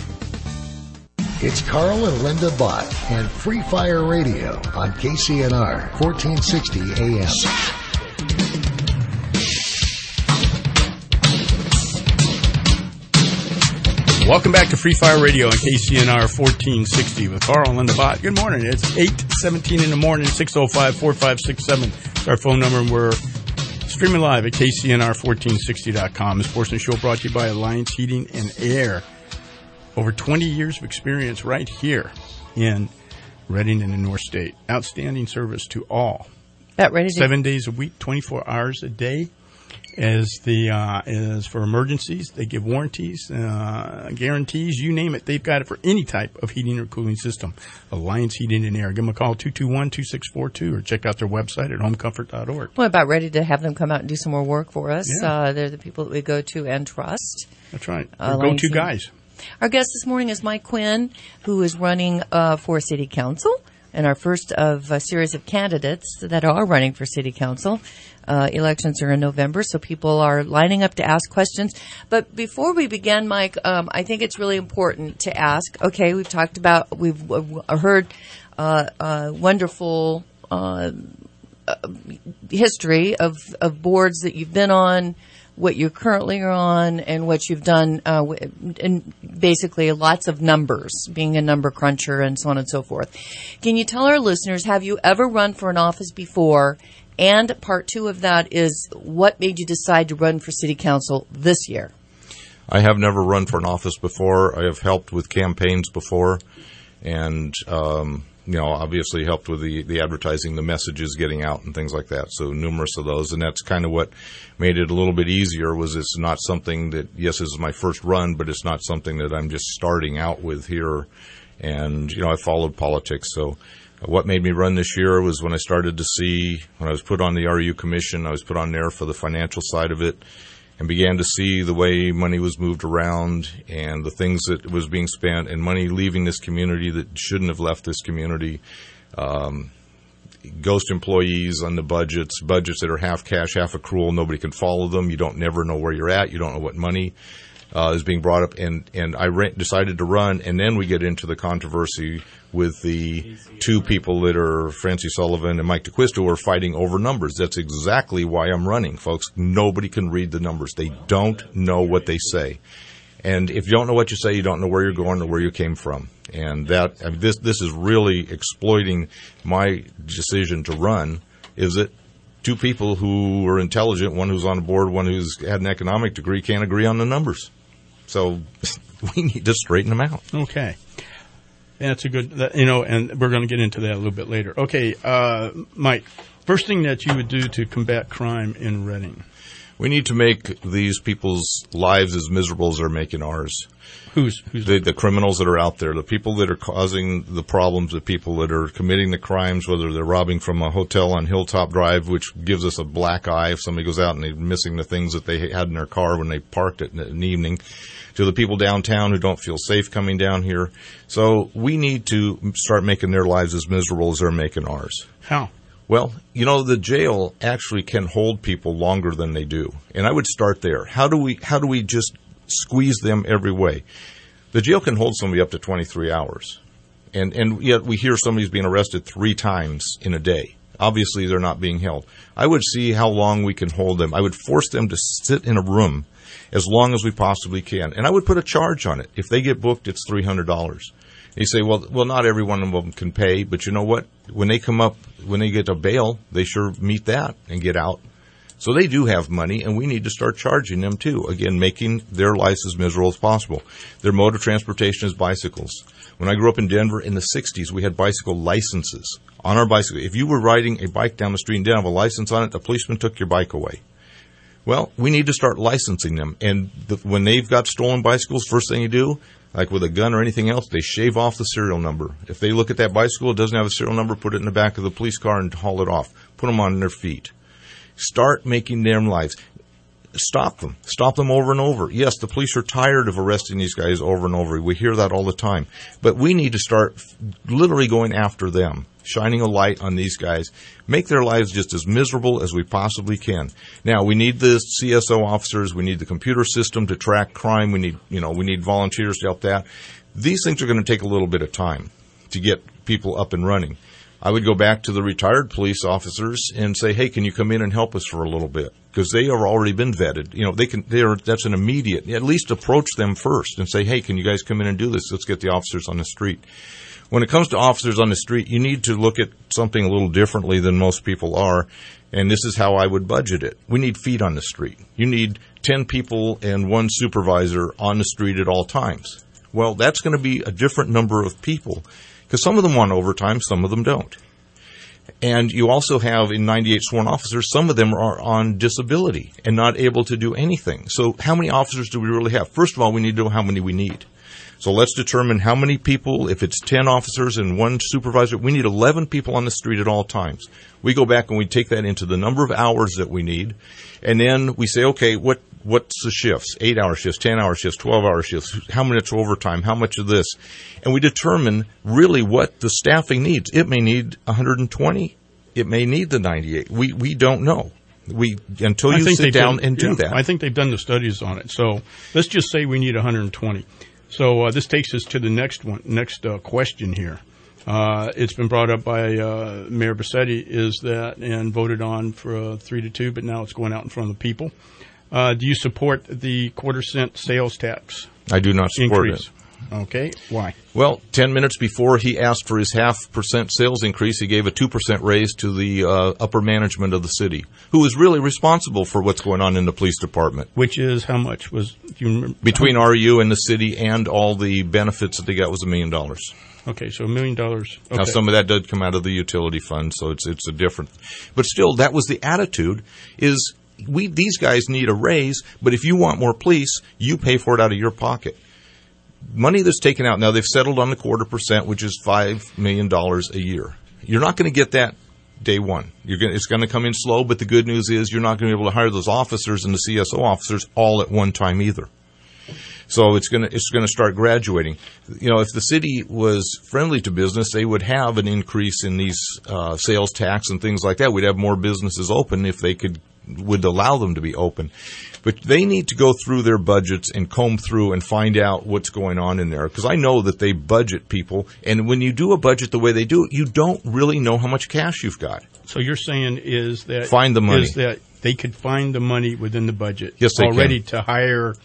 It's Carl and Linda Bott and Free Fire Radio on K C N R, fourteen sixty A M. Welcome back to Free Fire Radio on K C N R fourteen sixty with Carl and Linda Bott. Good morning. It's eight seventeen in the morning, six oh five, four five six seven. It's our phone number, and we're streaming live at K C N R fourteen sixty dot com. This portion of the show brought to you by Alliance Heating and Air. Over twenty years of experience right here in Reading and the North State. Outstanding service to all. About ready to Seven days a week, twenty-four hours a day. As the uh, as for emergencies, they give warranties, uh, guarantees, you name it. They've got it for any type of heating or cooling system. Alliance Heating and Air. Give them a call, two two one, two six four two, or check out their website at home comfort dot org. We're about ready to have them come out and do some more work for us. Yeah. Uh, they're the people that we go to and trust. That's right. Uh, Go to guys. Our guest this morning is Mike Quinn, who is running uh, for City Council, and our first of a series of candidates that are running for City Council. Uh, elections are in November, so people are lining up to ask questions. But before we begin, Mike, um, I think it's really important to ask, okay, we've talked about, we've uh, heard uh, uh, wonderful uh, uh, history of, of boards that you've been on, what you currently are on, and what you've done, uh, and basically lots of numbers, being a number cruncher and so on and so forth. Can you tell our listeners, have you ever run for an office before? And part two of that is, what made you decide to run for City Council this year? I have never run for an office before. I have helped with campaigns before, and um, you know, obviously helped with the, the advertising, the messages getting out and things like that. So numerous of those, and that's kind of what made it a little bit easier. Was it's not something that, yes, this is my first run, but it's not something that I'm just starting out with here. And you know, I followed politics, so. What made me run this year was when I started to see, when I was put on the R U Commission, I was put on there for the financial side of it, and began to see the way money was moved around and the things that was being spent and money leaving this community that shouldn't have left this community, um, ghost employees on the budgets, budgets that are half cash, half accrual. Nobody can follow them. You don't never know where you're at. You don't know what money uh, is being brought up. And, and I re- decided to run, and then we get into the controversy with the two people that are Francie Sullivan and Mike DeQuisto who are fighting over numbers. That's exactly why I'm running, folks. Nobody can read the numbers. They don't know what they say. And if you don't know what you say, you don't know where you're going or where you came from. And that I mean, this this is really exploiting my decision to run. Is that two people who are intelligent, one who's on the board, one who's had an economic degree, can't agree on the numbers. So we need to straighten them out. Okay. That's a good, that, you know, and we're going to get into that a little bit later. Okay, uh, Mike, first thing that you would do to combat crime in Reading? We need to make these people's lives as miserable as they're making ours. Who's, who's the, the criminals that are out there, the people that are causing the problems, the people that are committing the crimes, whether they're robbing from a hotel on Hilltop Drive, which gives us a black eye if somebody goes out and they're missing the things that they had in their car when they parked it in the evening, to the people downtown who don't feel safe coming down here. So we need to start making their lives as miserable as they're making ours. How? Well, you know, the jail actually can hold people longer than they do. And I would start there. How do we, how do we just squeeze them every way? The jail can hold somebody up to twenty-three hours. And, and yet we hear somebody's being arrested three times in a day. Obviously, they're not being held. I would see how long we can hold them. I would force them to sit in a room as long as we possibly can. And I would put a charge on it. If they get booked, it's three hundred dollars. You say, well, well, not every one of them can pay, but you know what? When they come up, when they get a bail, they sure meet that and get out. So they do have money, and we need to start charging them too. Again, making their lives as miserable as possible. Their mode of transportation is bicycles. When I grew up in Denver in the sixties, we had bicycle licenses on our bicycle. If you were riding a bike down the street and didn't have a license on it, the policeman took your bike away. Well, we need to start licensing them. And the, when they've got stolen bicycles, first thing you do, like with a gun or anything else, they shave off the serial number. If they look at that bicycle, it doesn't have a serial number, put it in the back of the police car and haul it off. Put them on their feet. Start making their lives. Stop them. Stop them over and over. Yes, the police are tired of arresting these guys over and over. We hear that all the time. But we need to start literally going after them, shining a light on these guys, make their lives just as miserable as we possibly can. Now, we need the C S O officers. We need the computer system to track crime. We need, you know, we need volunteers to help that. These things are going to take a little bit of time to get people up and running. I would go back to the retired police officers and say, hey, can you come in and help us for a little bit? Because they have already been vetted. You know, they can, they are, that's an immediate, at least approach them first and say, hey, can you guys come in and do this? Let's get the officers on the street. When it comes to officers on the street, you need to look at something a little differently than most people are, and this is how I would budget it. We need feet on the street. You need ten people and one supervisor on the street at all times. Well, that's going to be a different number of people, because some of them want overtime, some of them don't. And you also have, in ninety-eight sworn officers, some of them are on disability and not able to do anything. So how many officers do we really have? First of all, we need to know how many we need. So let's determine how many people. If it's ten officers and one supervisor, we need eleven people on the street at all times. We go back and we take that into the number of hours that we need, and then we say, okay, what what's the shifts? Eight-hour shifts, ten-hour shifts, twelve-hour shifts, how much overtime, how much of this? And we determine really what the staffing needs. It may need one hundred twenty. It may need the ninety-eight. We we don't know. We until you sit down done, and do yeah, that. I think they've done the studies on it. So let's just say we need one hundred twenty. So uh, this takes us to the next one, next uh, question here. Uh, it's been brought up by uh, Mayor Bassetti, is that, and voted on for uh, three to two, but now it's going out in front of the people. Uh, do you support the quarter cent sales tax? I do not support increase? it. Okay, why? Well, ten minutes before he asked for his half percent sales increase, he gave a two percent raise to the uh, upper management of the city, who is really responsible for what's going on in the police department. Which is how much was, do you remember? Between R U and the city and all the benefits that they got was a million dollars. Okay, so a million dollars. Okay. Now, some of that did come out of the utility fund, so it's it's a different. But still, that was the attitude, is we these guys need a raise, but if you want more police, you pay for it out of your pocket. Money that's taken out, now they've settled on the quarter percent, which is five million dollars a year. You're not going to get that day one. You're gonna, it's going to come in slow, but the good news is you're not going to be able to hire those officers and the C S O officers all at one time either. So it's going to it's going to start graduating. You know, if the city was friendly to business, they would have an increase in these uh, sales tax and things like that. We'd have more businesses open if they could would allow them to be open. But they need to go through their budgets and comb through and find out what's going on in there. Because I know that they budget people, and when you do a budget the way they do it, you don't really know how much cash you've got. So you're saying is that find the money. Is that they could find the money within the budget? Yes, they already can. to hire.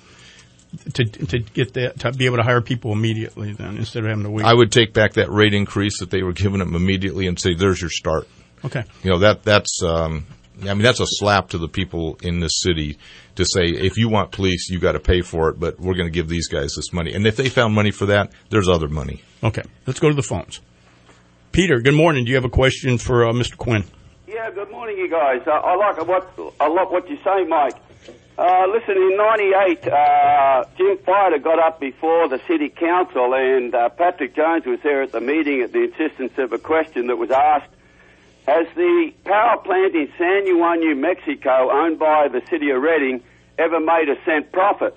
To to get that to be able to hire people immediately then instead of having to wait. I would take back that rate increase that they were giving them immediately and say, "There's your start." Okay. You know that that's um, I mean that's a slap to the people in this city to say, if you want police, you got to pay for it, but we're going to give these guys this money. And if they found money for that, there's other money. Okay, let's go to the phones. Peter, good morning. Do you have a question for uh, Mister Quinn? Yeah, good morning, you guys. Uh, I like what I like what you say, Mike. Uh, listen, in ninety-eight, uh, Jim Fighter got up before the city council, and uh, Patrick Jones was there at the meeting at the insistence of a question that was asked. Has the power plant in San Juan, New Mexico, owned by the city of Redding, ever made a cent profit?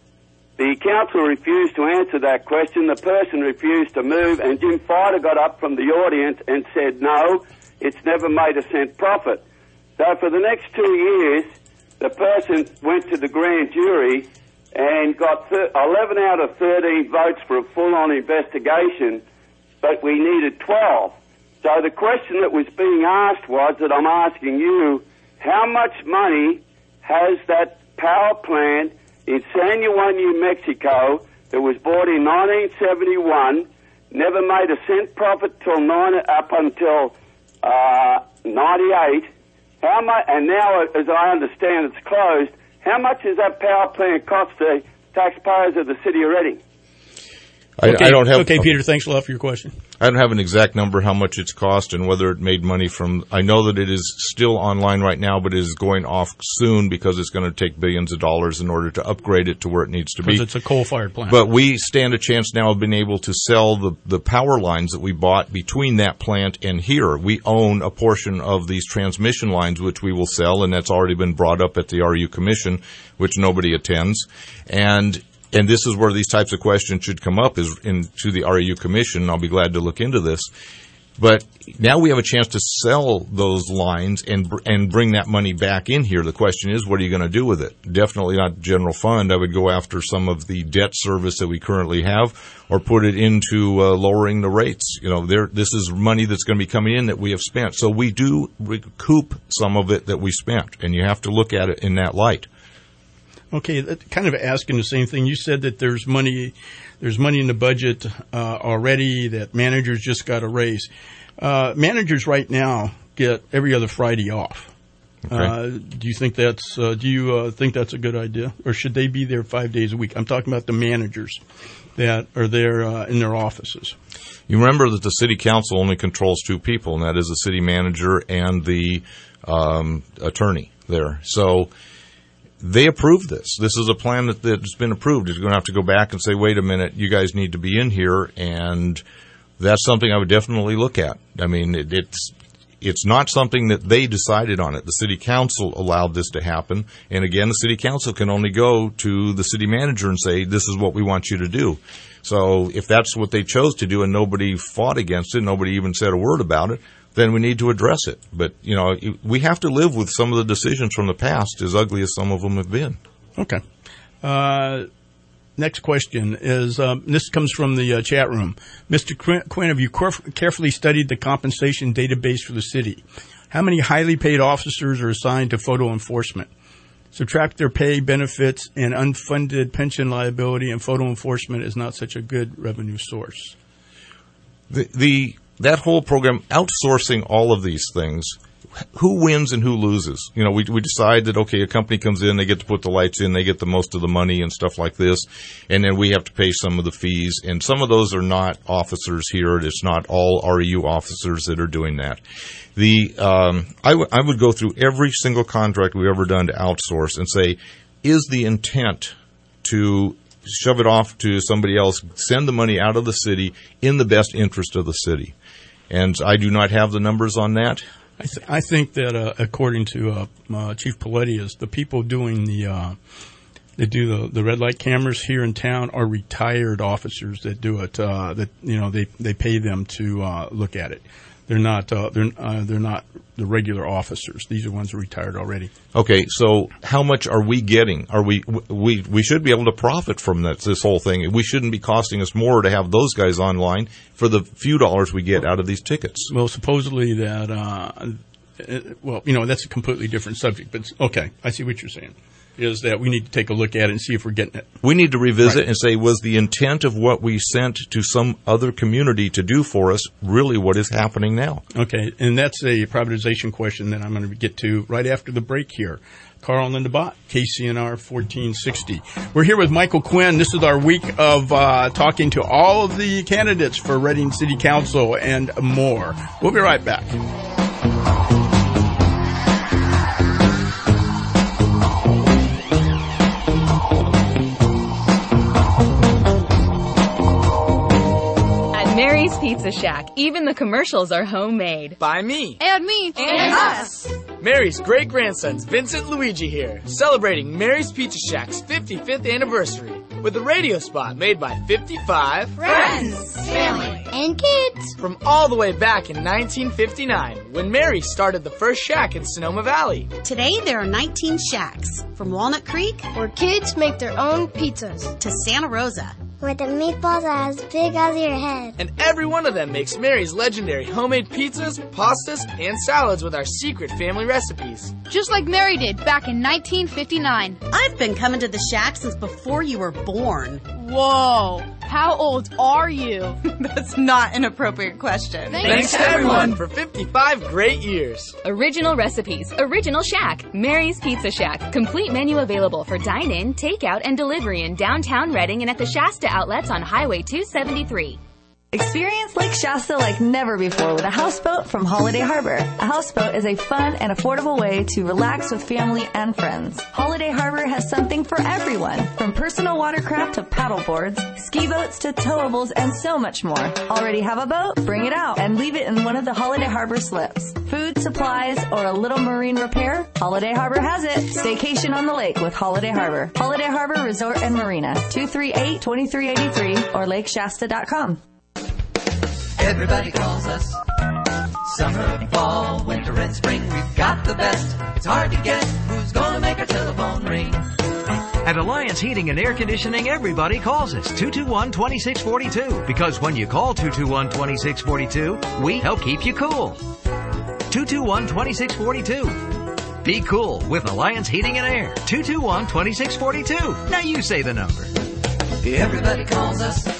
The council refused to answer that question. The person refused to move, and Jim Fighter got up from the audience and said, no, it's never made a cent profit. So for the next two years, the person went to the grand jury and got th- eleven out of thirteen votes for a full-on investigation, but we needed twelve. So the question that was being asked was that I'm asking you, how much money has that power plant in San Juan, New Mexico, that was bought in nineteen seventy-one, never made a cent profit till nine, up until uh, ninety-eight, how much, and now, as I understand, it's closed. How much does that power plant cost the taxpayers of the city of Redding? I, okay, I don't have. Okay, Peter, thanks a lot for your question. I don't have an exact number how much it's cost and whether it made money from. I know that it is still online right now, but it is going off soon because it's going to take billions of dollars in order to upgrade it to where it needs to be. Because it's a coal-fired plant. But we stand a chance now of being able to sell the the power lines that we bought between that plant and here. We own a portion of these transmission lines, which we will sell, and that's already been brought up at the R U Commission, which nobody attends. And And this is where these types of questions should come up, is into the R U Commission. I'll be glad to look into this. But now we have a chance to sell those lines and and bring that money back in here. The question is, what are you going to do with it? Definitely not general fund. I would go after some of the debt service that we currently have, or put it into uh, lowering the rates. You know, there this is money that's going to be coming in that we have spent. So we do recoup some of it that we spent, and you have to look at it in that light. Okay, that, kind of asking the same thing. You said that there's money, there's money in the budget uh, already, that managers just got a raise. Uh, managers right now get every other Friday off. Okay. Uh, do you think that's uh, do you uh, think that's a good idea, or should they be there five days a week? I'm talking about the managers that are there uh, in their offices. You remember that the city council only controls two people, and that is the city manager and the um, attorney there. So they approved this. This is a plan that, that's been approved. It's going to have to go back and say, wait a minute, you guys need to be in here, and that's something I would definitely look at. I mean, it, it's it's not something that they decided on it. The city council allowed this to happen, and again, the city council can only go to the city manager and say, this is what we want you to do. So if that's what they chose to do and nobody fought against it, nobody even said a word about it, then we need to address it. But, you know, we have to live with some of the decisions from the past, as ugly as some of them have been. Okay. Uh, next question is, um, this comes from the uh, chat room. Mister Quinn, have you carefully studied the compensation database for the city? How many highly paid officers are assigned to photo enforcement? Subtract their pay, benefits, and unfunded pension liability, and photo enforcement is not such a good revenue source. The... the That whole program, outsourcing all of these things, who wins and who loses? You know, we we decide that, okay, a company comes in, they get to put the lights in, they get the most of the money and stuff like this, and then we have to pay some of the fees. And some of those are not officers here. It's not all R E U officers that are doing that. The um, I, w- I would go through every single contract we've ever done to outsource and say, is the intent to shove it off to somebody else, send the money out of the city in the best interest of the city? And I do not have the numbers on that. I, th- I think that uh, according to uh, uh, Chief Palladius, the people doing the uh, they do the, the red light cameras here in town are retired officers that do it. Uh, that you know they they pay them to uh, look at it. They're not uh, they're uh, they're not the regular officers. These are ones who are retired already. Okay, so how much are we getting? Are we we we should be able to profit from this this whole thing? We shouldn't be costing us more to have those guys online for the few dollars we get out of these tickets. Well, supposedly that uh, it, well, you know, that's a completely different subject. But okay, I see what you're saying. Is that we need to take a look at it and see if we're getting it. We need to revisit right. and say, was the intent of what we sent to some other community to do for us really what is happening now? Okay, and that's a privatization question that I'm going to get to right after the break here. Carl and Linda Bott, K C N R fourteen sixty. We're here with Michael Quinn. This is our week of uh, talking to all of the candidates for Reading City Council and more. We'll be right back. Mary's Pizza Shack. Even the commercials are homemade. By me. And me. And, and us. Mary's great-grandsons, Vincent and Luigi here, celebrating Mary's Pizza Shack's fifty-fifth anniversary with a radio spot made by fifty-five friends, family, and kids from all the way back in nineteen fifty-nine when Mary started the first shack in Sonoma Valley. Today there are nineteen shacks, from Walnut Creek, where kids make their own pizzas, to Santa Rosa, where the meatballs are as big as your head. And every one of them makes Mary's legendary homemade pizzas, pastas, and salads with our secret family recipes. Just like Mary did back in nineteen fifty-nine. I've been coming to the shack since before you were born. Whoa. How old are you? That's not an appropriate question. Thanks, Thanks to everyone for fifty-five great years. Original recipes, original shack, Mary's Pizza Shack. Complete menu available for dine-in, takeout, and delivery in downtown Reading and at the Shasta outlets on Highway two seventy-three. Experience Lake Shasta like never before with a houseboat from Holiday Harbor. A houseboat is a fun and affordable way to relax with family and friends. Holiday Harbor has something for everyone, from personal watercraft to paddle boards, ski boats to towables, and so much more. Already have a boat? Bring it out and leave it in one of the Holiday Harbor slips. Food, supplies, or a little marine repair? Holiday Harbor has it. Staycation on the lake with Holiday Harbor. Holiday Harbor Resort and Marina, two three eight, two three eight three or lake shasta dot com. Everybody calls us. Summer, fall, winter, and spring. We've got the best. It's hard to guess who's gonna make our telephone ring. At Alliance Heating and Air Conditioning, everybody calls us two two one, two six four two. Because when you call two two one, two six four two, we help keep you cool. two two one, two six four two. Be cool with Alliance Heating and Air. two two one, two six four two. Now you say the number. Everybody calls us.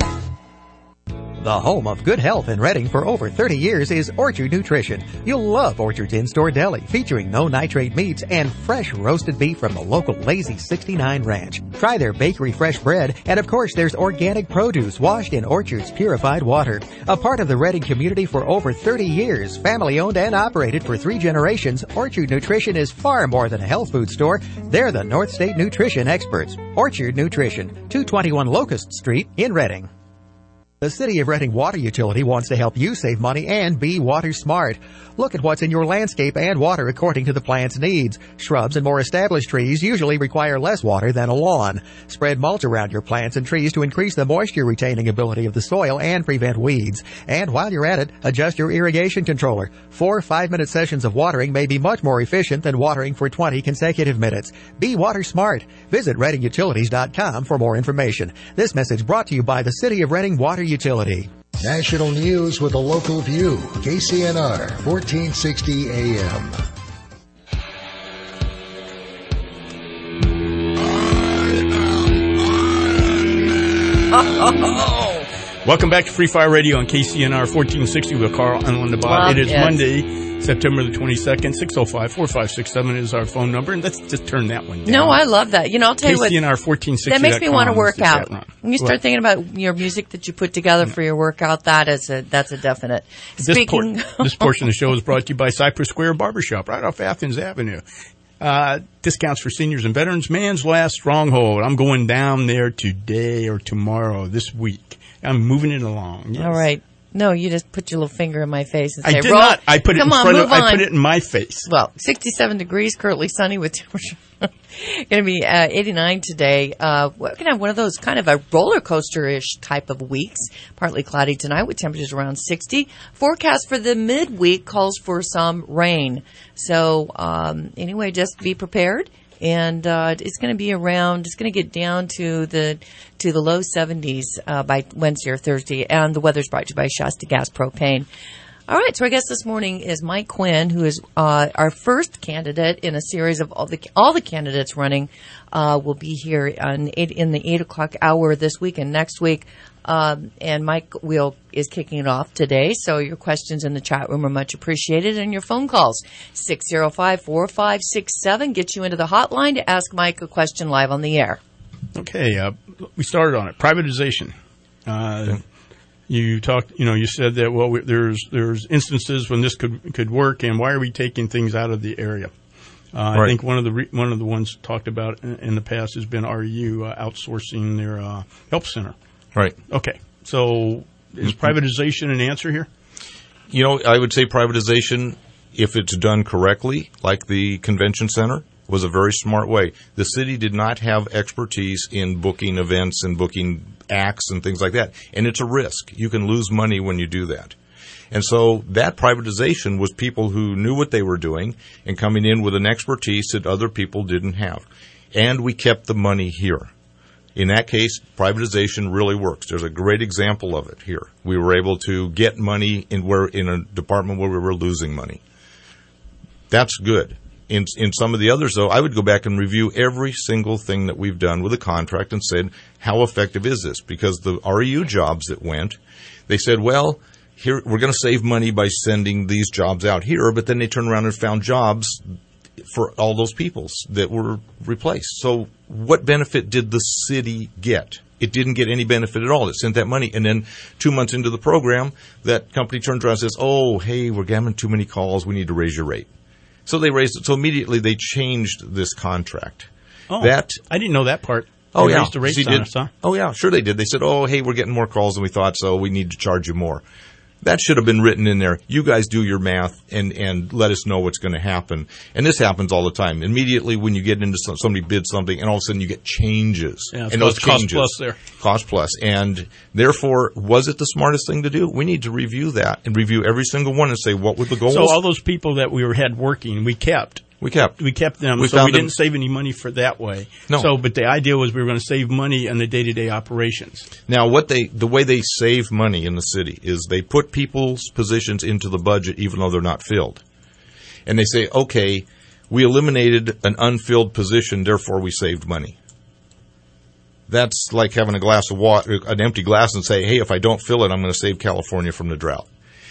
The home of good health in Reading for over thirty years is Orchard Nutrition. You'll love Orchard's in-store deli, featuring no-nitrate meats and fresh roasted beef from the local Lazy sixty-nine Ranch. Try their bakery fresh bread, and of course there's organic produce washed in Orchard's purified water. A part of the Reading community for over thirty years, family-owned and operated for three generations, Orchard Nutrition is far more than a health food store. They're the North State Nutrition experts. Orchard Nutrition, two twenty-one Locust Street in Reading. The City of Reading Water Utility wants to help you save money and be water smart. Look at what's in your landscape and water according to the plant's needs. Shrubs and more established trees usually require less water than a lawn. Spread mulch around your plants and trees to increase the moisture retaining ability of the soil and prevent weeds. And while you're at it, adjust your irrigation controller. Four five-minute sessions of watering may be much more efficient than watering for twenty consecutive minutes. Be water smart. Visit reading utilities dot com for more information. This message brought to you by the City of Reading Water Utility. National news with a local view. K C N R, fourteen sixty A M. Welcome back to Free Fire Radio on K C N R fourteen sixty with Carl and Linda Bott. Well, it is yes. Monday, September the twenty-second. six oh five, four five six seven is our phone number. And let's just turn that one down. No, I love that. You know, I'll tell you what. K C N R fourteen sixty. That makes me want to work out. When you start What? thinking about your music that you put together for your workout, that is a, that's a definite. This, Speaking. por- this portion of the show is brought to you by Cypress Square Barbershop, right off Athens Avenue. Uh, discounts for seniors and veterans. Man's Last Stronghold. I'm going down there today or tomorrow this week. I'm moving it along. Yes. All right. No, you just put your little finger in my face and say, I did roll. not. I put it Come in on, front move of. on. I put it in my face. Well, sixty-seven degrees, currently sunny with temperature. Going to be uh, eighty-nine today. Uh, we're going to have one of those kind of a roller coaster-ish type of weeks. Partly cloudy tonight with temperatures around sixty. Forecast for the midweek calls for some rain. So um, anyway, just be prepared. And uh, it's going to be around. It's going to get down to the to the low seventies uh, by Wednesday or Thursday. And the weather's brought to you by Shasta Gas Propane. All right, so our guest this morning is Mike Quinn, who is uh, our first candidate in a series of all the all the candidates running. Uh, will be here on eight, in the eight o'clock hour this week and next week. Um, and Mike will is kicking it off today. So your questions in the chat room are much appreciated, and your phone calls six zero five four five six seven get you into the hotline to ask Mike a question live on the air. Okay, uh, we started on it. Privatization. Uh, okay. You talked, you know, you said that, well, we, there's there's instances when this could could work, and why are we taking things out of the area? Uh, right. I think one of the re, one of the ones talked about in, in the past has been R E U uh, outsourcing their uh, help center. Right. Okay. So is privatization an answer here? You know, I would say privatization, if it's done correctly, like the convention center, was a very smart way. The city did not have expertise in booking events and booking acts and things like that. And it's a risk. You can lose money when you do that. And so that privatization was people who knew what they were doing and coming in with an expertise that other people didn't have. And we kept the money here. In that case, privatization really works. There's a great example of it here. We were able to get money in where in a department where we were losing money. That's good. In in some of the others, though, I would go back and review every single thing that we've done with a contract and said, how effective is this? Because the R E U jobs that went, they said, well, here we're going to save money by sending these jobs out here, but then they turned around and found jobs for all those people that were replaced. So what benefit did the city get? It didn't get any benefit at all. It sent that money. And then two months into the program, that company turns around and says, oh, hey, we're getting too many calls. We need to raise your rate. So they raised it. So immediately they changed this contract. Oh, that I didn't know that part. Oh, they yeah. raised the rates See, on did, us, huh? Oh, yeah. Sure they did. They said, oh, hey, we're getting more calls than we thought, so we need to charge you more. That should have been written in there. You guys do your math and, and let us know what's going to happen. And this happens all the time. Immediately when you get into some, somebody bids something, and all of a sudden you get changes. Yeah, and those cost changes, plus there. Cost plus. And therefore, was it the smartest thing to do? We need to review that and review every single one and say, what were the goals? So all those people that we were had working, we kept. We kept. We kept them. We so we them. didn't save any money for that way. No. So, but the idea was we were going to save money on the day-to-day operations. Now, what they, the way they save money in the city is they put people's positions into the budget even though they're not filled. And they say, okay, we eliminated an unfilled position, therefore we saved money. That's like having a glass of water, an empty glass, and say, hey, if I don't fill it, I'm going to save California from the drought.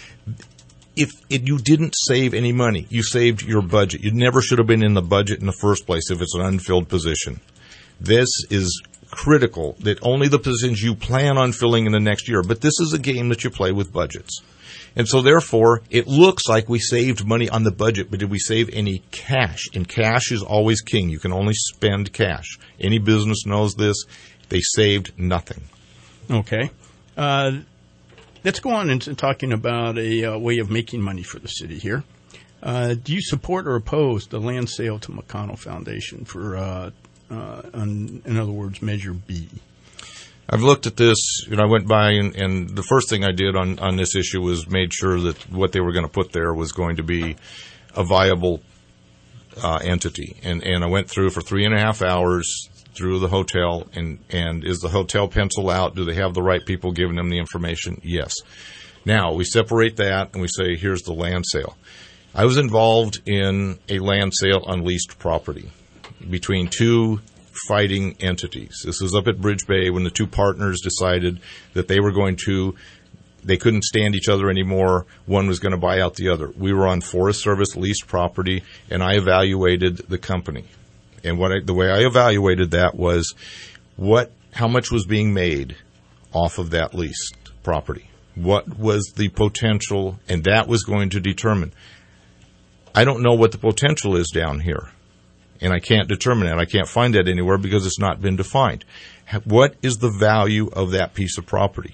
If it, you didn't save any money, you saved your budget. You never should have been in the budget in the first place if it's an unfilled position. This is critical that only the positions you plan on filling in the next year. But this is a game that you play with budgets. And so, therefore, it looks like we saved money on the budget, but did we save any cash? And cash is always king. You can only spend cash. Any business knows this. They saved nothing. Okay. Uh Let's go on into talking about a uh, way of making money for the city here. Uh, do you support or oppose the land sale to McConnell Foundation for, uh, uh, on, in other words, Measure B? I've looked at this, and I went by, and, and the first thing I did on, on this issue was made sure that what they were going to put there was going to be a viable uh, entity. And, and I went through for three and a half hours through the hotel, and, and is the hotel pencil out? Do they have the right people giving them the information? Yes. Now, we separate that, and we say, here's the land sale. I was involved in a land sale on leased property between two fighting entities. This was up at Bridge Bay when the two partners decided that they were going to, they couldn't stand each other anymore. One was going to buy out the other. We were on Forest Service leased property, and I evaluated the company. And what I, the way I evaluated that was what, how much was being made off of that leased property? What was the potential? And that was going to determine. I don't know what the potential is down here, and I can't determine it. I can't find that anywhere because it's not been defined. What is the value of that piece of property?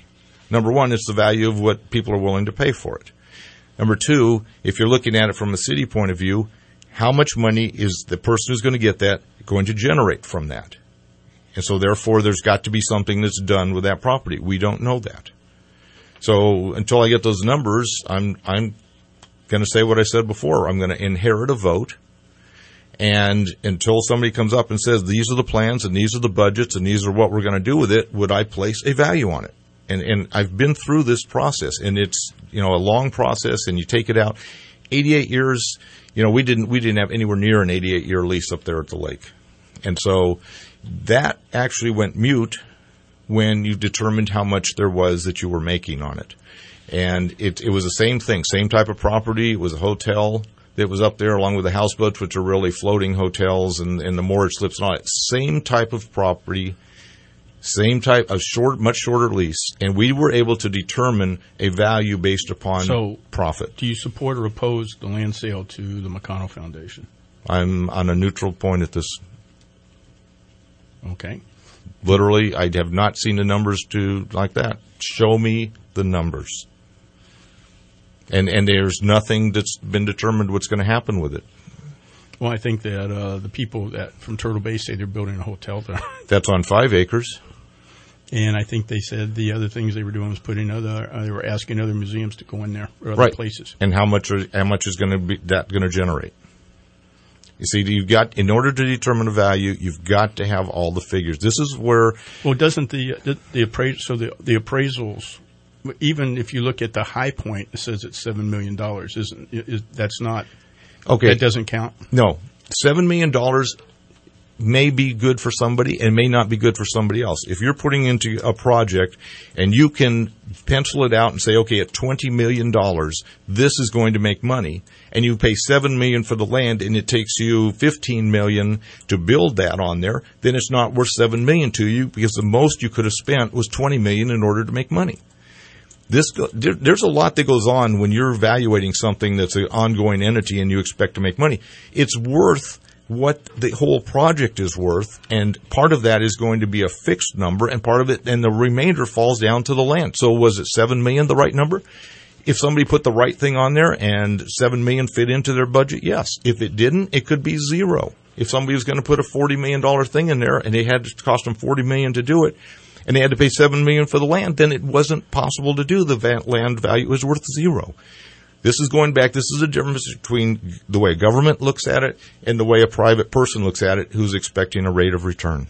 Number one, it's the value of what people are willing to pay for it. Number two, if you're looking at it from a city point of view, how much money is the person who's going to get that going to generate from that? And so therefore, there's got to be something that's done with that property. We don't know that. So until I get those numbers, I'm I'm going to say what I said before. I'm going to inherit a vote. And until somebody comes up and says, these are the plans and these are the budgets and these are what we're going to do with it, would I place a value on it? And and I've been through this process, and it's, you know, a long process, and you take it out. eighty-eight years, you know, we didn't we didn't have anywhere near an eighty-eight year lease up there at the lake. And so that actually went mute when you determined how much there was that you were making on it. And it it was the same thing, same type of property. It was a hotel that was up there along with the houseboats, which are really floating hotels, and, and the moored slips and all that. Same type of property, same type of short, much shorter lease. And we were able to determine a value based upon so, profit. Do you support or oppose the land sale to the McConnell Foundation? I'm on a neutral point at this. Okay. Literally, I have not seen the numbers to like that. Show me the numbers. And and there's nothing that's been determined what's going to happen with it. Well, I think that uh, the people that from Turtle Bay say they're building a hotel there. That's on five acres. And I think they said the other things they were doing was putting other, uh, they were asking other museums to go in there or other right. places. And how much are, how much is going to be that going to generate? You see, you've got, in order to determine a value, you've got to have all the figures. This is where. Well, doesn't the the, the appraisal? So the the appraisals, even if you look at the high point, it says it's seven million dollars. Isn't is, that's not okay? That doesn't count. No, seven million dollars may be good for somebody and may not be good for somebody else. If you're putting into a project and you can pencil it out and say, okay, at twenty million dollars, this is going to make money, and you pay seven million dollars for the land and it takes you fifteen million dollars to build that on there, then it's not worth seven million dollars to you because the most you could have spent was twenty million dollars in order to make money. This there, there's a lot that goes on when you're evaluating something that's an ongoing entity and you expect to make money. It's worth what the whole project is worth, and part of that is going to be a fixed number, and part of it, and the remainder falls down to the land. So was it seven million dollars the right number? If somebody put the right thing on there and seven million dollars fit into their budget, yes. If it didn't, it could be zero. If somebody was going to put a forty million dollars thing in there and it had to cost them forty million dollars to do it, and they had to pay seven million dollars for the land, then it wasn't possible to do. The land value was worth zero. This is going back, this is a difference between the way government looks at it and the way a private person looks at it who's expecting a rate of return.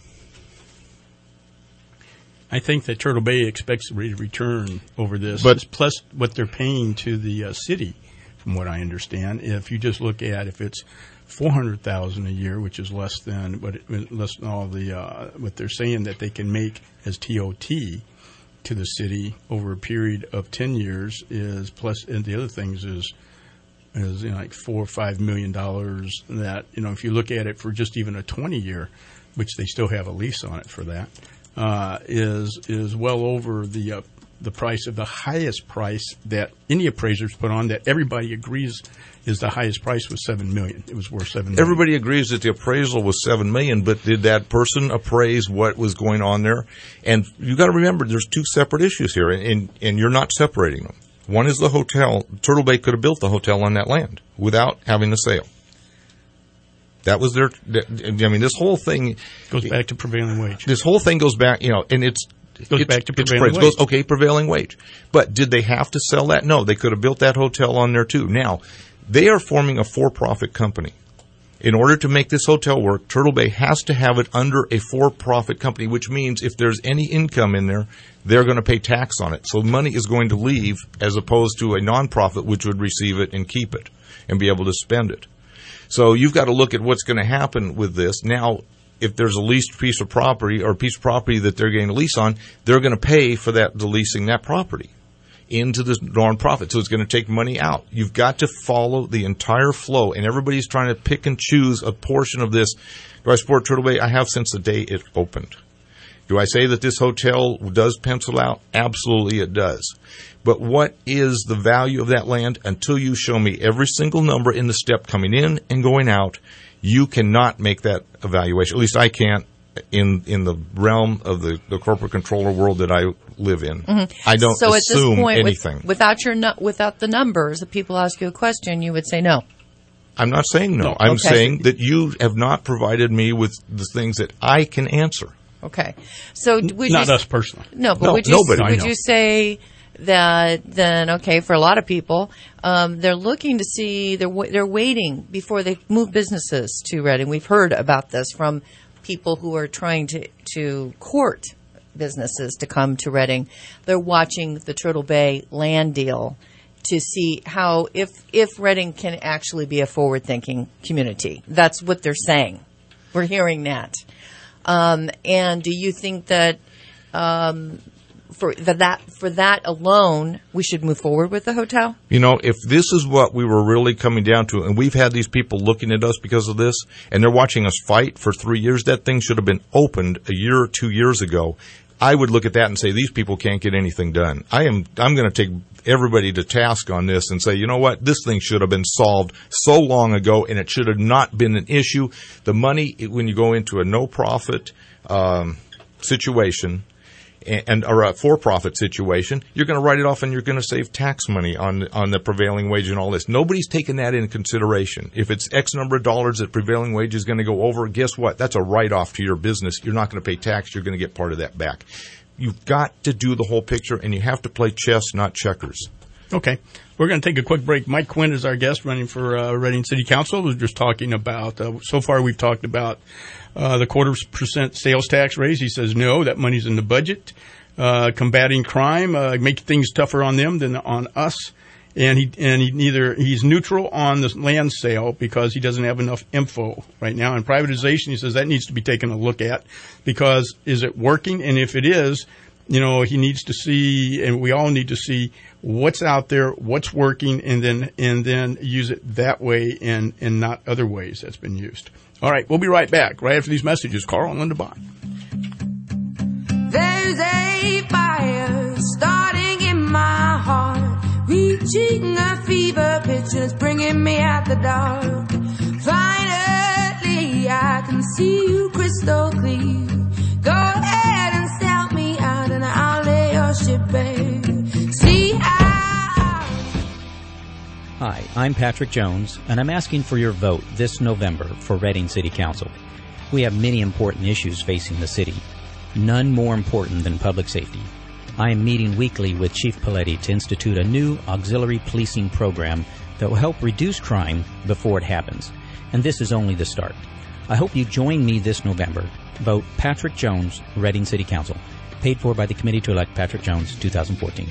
I think that Turtle Bay expects a rate of return over this, but, plus what they're paying to the uh, city, from what I understand. If you just look at if it's four hundred thousand dollars a year, which is less than what it, less than all the uh, what they're saying that they can make as T O T to the city over a period of ten years, is plus, and the other things is is you know, like four or five million dollars. That, you know, if you look at it for just even a twenty year, which they still have a lease on it for that, uh, is is well over the uh, the price of the highest price that any appraisers put on, that everybody agrees is the highest price, was seven million. It was worth seven million. Everybody agrees that the appraisal was seven million, but did that person appraise what was going on there? And you got to remember, there's two separate issues here, and and you're not separating them. One is the hotel. Turtle Bay could have built the hotel on that land without having the sale. That was their. I mean, this whole thing goes back to prevailing wage. This whole thing goes back, you know, and it's. It goes it's, back to prevailing wage. Goes, okay, prevailing wage. But did they have to sell that? No, they could have built that hotel on there too. Now, they are forming a for-profit company. In order to make this hotel work, Turtle Bay has to have it under a for-profit company, which means if there's any income in there, they're going to pay tax on it. So money is going to leave as opposed to a nonprofit, which would receive it and keep it and be able to spend it. So you've got to look at what's going to happen with this. Now, if there's a leased piece of property or a piece of property that they're getting a lease on, they're going to pay for that, the leasing that property into the nonprofit. So it's going to take money out. You've got to follow the entire flow, and everybody's trying to pick and choose a portion of this. Do I support Turtle Bay? I have since the day it opened. Do I say that this hotel does pencil out? Absolutely it does. But what is the value of that land? Until you show me every single number in the step coming in and going out, you cannot make that evaluation. At least I can't, in in the realm of the, the corporate controller world that I live in. Mm-hmm. I don't so assume at this point, anything. With, without your nu- without the numbers, if people ask you a question, you would say no. I'm not saying no. No. I'm Okay. saying that you have not provided me with the things that I can answer. Okay. So would Not you, us personally. No, but No, would you nobody. I would know. you say that then okay for a lot of people um, they're looking to see they're wa- they're waiting before they move businesses to Reading. We've heard about this from people who are trying to to court businesses to come to Reading. They're watching the Turtle Bay land deal to see how if if Reading can actually be a forward thinking community. That's what they're saying. We're hearing that. Um, and do you think that um, for the, that for that alone, we should move forward with the hotel? You know, if this is what we were really coming down to, and we've had these people looking at us because of this, and they're watching us fight for three years, that thing should have been opened a year or two years ago. I would look at that and say, these people can't get anything done. I am, I'm going to take everybody to task on this and say, you know what, this thing should have been solved so long ago, and it should have not been an issue. The money, when you go into a no-profit um, situation, and or a for-profit situation, you're going to write it off and you're going to save tax money on on the prevailing wage and all this. Nobody's taken that into consideration. If it's X number of dollars that prevailing wage is going to go over, guess what? That's a write-off to your business. You're not going to pay tax. You're going to get part of that back. You've got to do the whole picture, and you have to play chess, not checkers. Okay. We're going to take a quick break. Mike Quinn is our guest running for uh, Reading City Council. We're just talking about, uh, so far we've talked about uh, the quarter percent sales tax raise. He says no, that money's in the budget. Uh, combating crime, uh, make things tougher on them than on us. And he, and he neither, he's neutral on the land sale because he doesn't have enough info right now. And privatization, he says that needs to be taken a look at because is it working? And if it is, you know, he needs to see, and we all need to see what's out there, what's working, and then and then use it that way and, and not other ways that's been used. All right, we'll be right back right after these messages. Carl and Linda Bond. There's a fire starting in my heart, reaching a fever pitch and it's bringing me out the dark. Finally, I can see you crystal clear. Go ahead and sell me out and I'll lay your ship bare. See how... Hi, I'm Patrick Jones, and I'm asking for your vote this November for Reading City Council. We have many important issues facing the city, none more important than public safety. I am meeting weekly with Chief Paletti to institute a new auxiliary policing program that will help reduce crime before it happens. And this is only the start. I hope you join me this November. Vote Patrick Jones, Reading City Council. Paid for by the Committee to Elect Patrick Jones, twenty fourteen.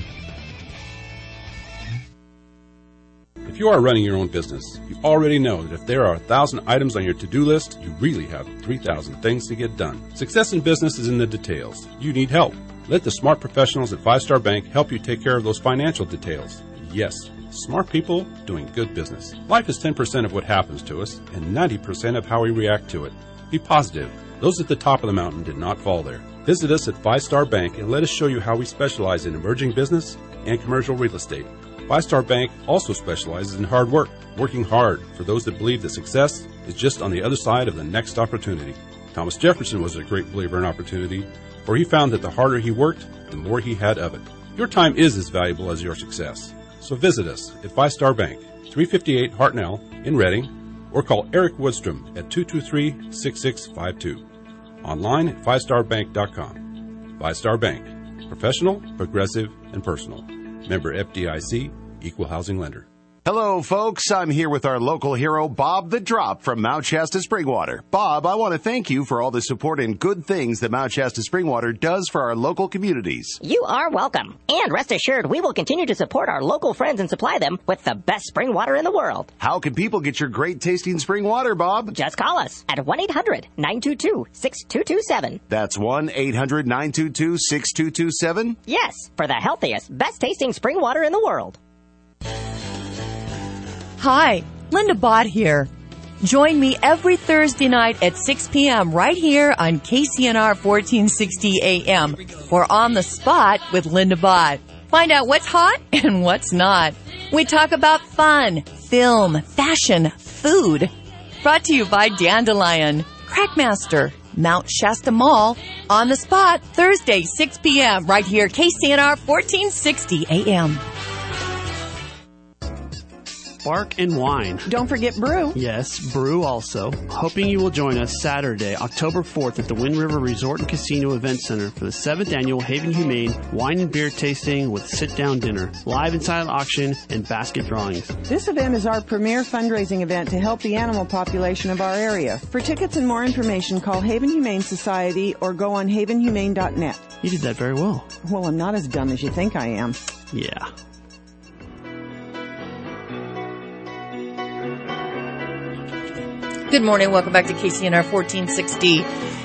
If you are running your own business, you already know that if there are a thousand items on your to-do list, you really have three thousand things to get done. Success in business is in the details. You need help. Let the smart professionals at Five Star Bank help you take care of those financial details. Yes, smart people doing good business. Life is ten percent of what happens to us and ninety percent of how we react to it. Be positive. Those at the top of the mountain did not fall there. Visit us at Five Star Bank and let us show you how we specialize in emerging business and commercial real estate. Five Star Bank also specializes in hard work, working hard for those that believe that success is just on the other side of the next opportunity. Thomas Jefferson was a great believer in opportunity, for he found that the harder he worked, the more he had of it. Your time is as valuable as your success. So visit us at Five Star Bank, three fifty-eight Hartnell in Reading, or call Eric Woodstrom at two two three, six six five two. Online at five star bank dot com. Five Star Bank. Professional, progressive, and personal. Member F D I C, Equal Housing Lender. Hello, folks. I'm here with our local hero, Bob the Drop from Mount Shasta Springwater. Bob, I want to thank you for all the support and good things that Mount Shasta Springwater does for our local communities. You are welcome. And rest assured, we will continue to support our local friends and supply them with the best spring water in the world. How can people get your great tasting spring water, Bob? Just call us at one eight hundred nine two two six two two seven. That's one eight hundred nine two two six two two seven? Yes, for the healthiest, best tasting spring water in the world. Hi, Linda Bott here. Join me every Thursday night at six p.m. right here on K C N R fourteen sixty A M. We're on the spot with Linda Bott. Find out what's hot and what's not. We talk about fun, film, fashion, food. Brought to you by Dandelion, Crackmaster, Mount Shasta Mall, on the spot, Thursday, six p.m., right here, K C N R fourteen sixty A M. Bark and Wine. Don't forget Brew. Yes, Brew also. Hoping you will join us Saturday, October fourth at the Wind River Resort and Casino Event Center for the seventh Annual Haven Humane Wine and Beer Tasting with sit-down dinner, live and silent auction, and basket drawings. This event is our premier fundraising event to help the animal population of our area. For tickets and more information, call Haven Humane Society or go on haven humane dot net. You did that very well. Well, I'm not as dumb as you think I am. Yeah. Good morning. Welcome back to K C N R fourteen sixty.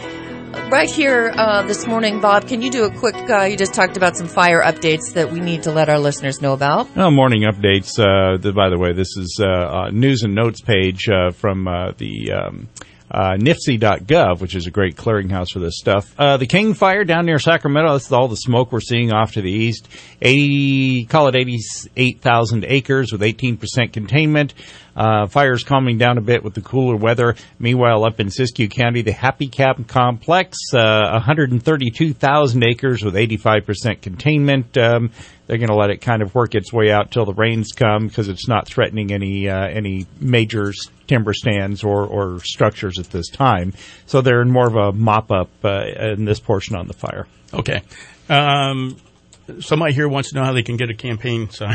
Right here uh, this morning, Bob, can you do a quick, uh, you just talked about some fire updates that we need to let our listeners know about. Oh, morning updates. Uh, the, by the way, this is uh, a news and notes page uh, from uh, the um, uh, N I F C dot gov, which is a great clearinghouse for this stuff. Uh, the King Fire down near Sacramento, that's all the smoke we're seeing off to the east. eighty, call it eighty-eight thousand acres with eighteen percent containment. Uh, fire's calming down a bit with the cooler weather. Meanwhile, up in Siskiyou County, the Happy Camp Complex, uh, one hundred thirty-two thousand acres with eighty-five percent containment. Um, they're going to let it kind of work its way out till the rains come because it's not threatening any uh, any major timber stands or, or structures at this time. So they're in more of a mop-up uh, in this portion on the fire. Okay. Um, somebody here wants to know how they can get a campaign sign.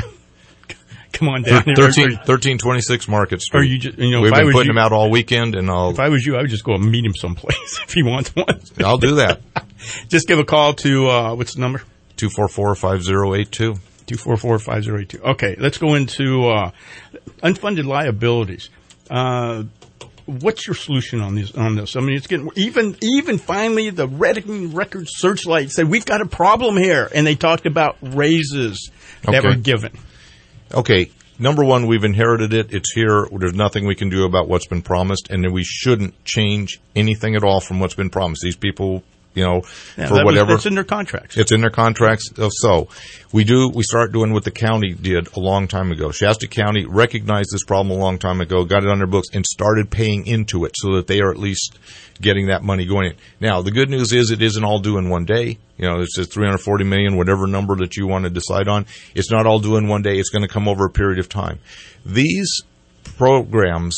Come on down. thirteen twenty-six Market Street. Or you just, you know, We've if I been was putting you, them out all weekend, and I'll. If I was you, I would just go and meet him someplace if he wants one. I'll do that. Just give a call to uh, what's the number? Two four four five zero eight two. Two four four five zero eight two. Okay, let's go into uh, unfunded liabilities. Uh, what's your solution on this? On this, I mean, it's getting even. Even finally, the Reading Record Searchlight said we've got a problem here, and they talked about raises that Okay. were given. Okay, number one, we've inherited it. It's here. There's nothing we can do about what's been promised, and we shouldn't change anything at all from what's been promised. These people, you know, Yeah, for that was- whatever. it's in their contracts. It's in their contracts. So we do, we start doing what the county did a long time ago. Shasta County recognized this problem a long time ago, got it on their books, and started paying into it so that they are at least getting that money going in. Now, the good news is it isn't all due in one day. You know, it's just three hundred forty million dollars, whatever number that you want to decide on. It's not all due in one day. It's going to come over a period of time. These programs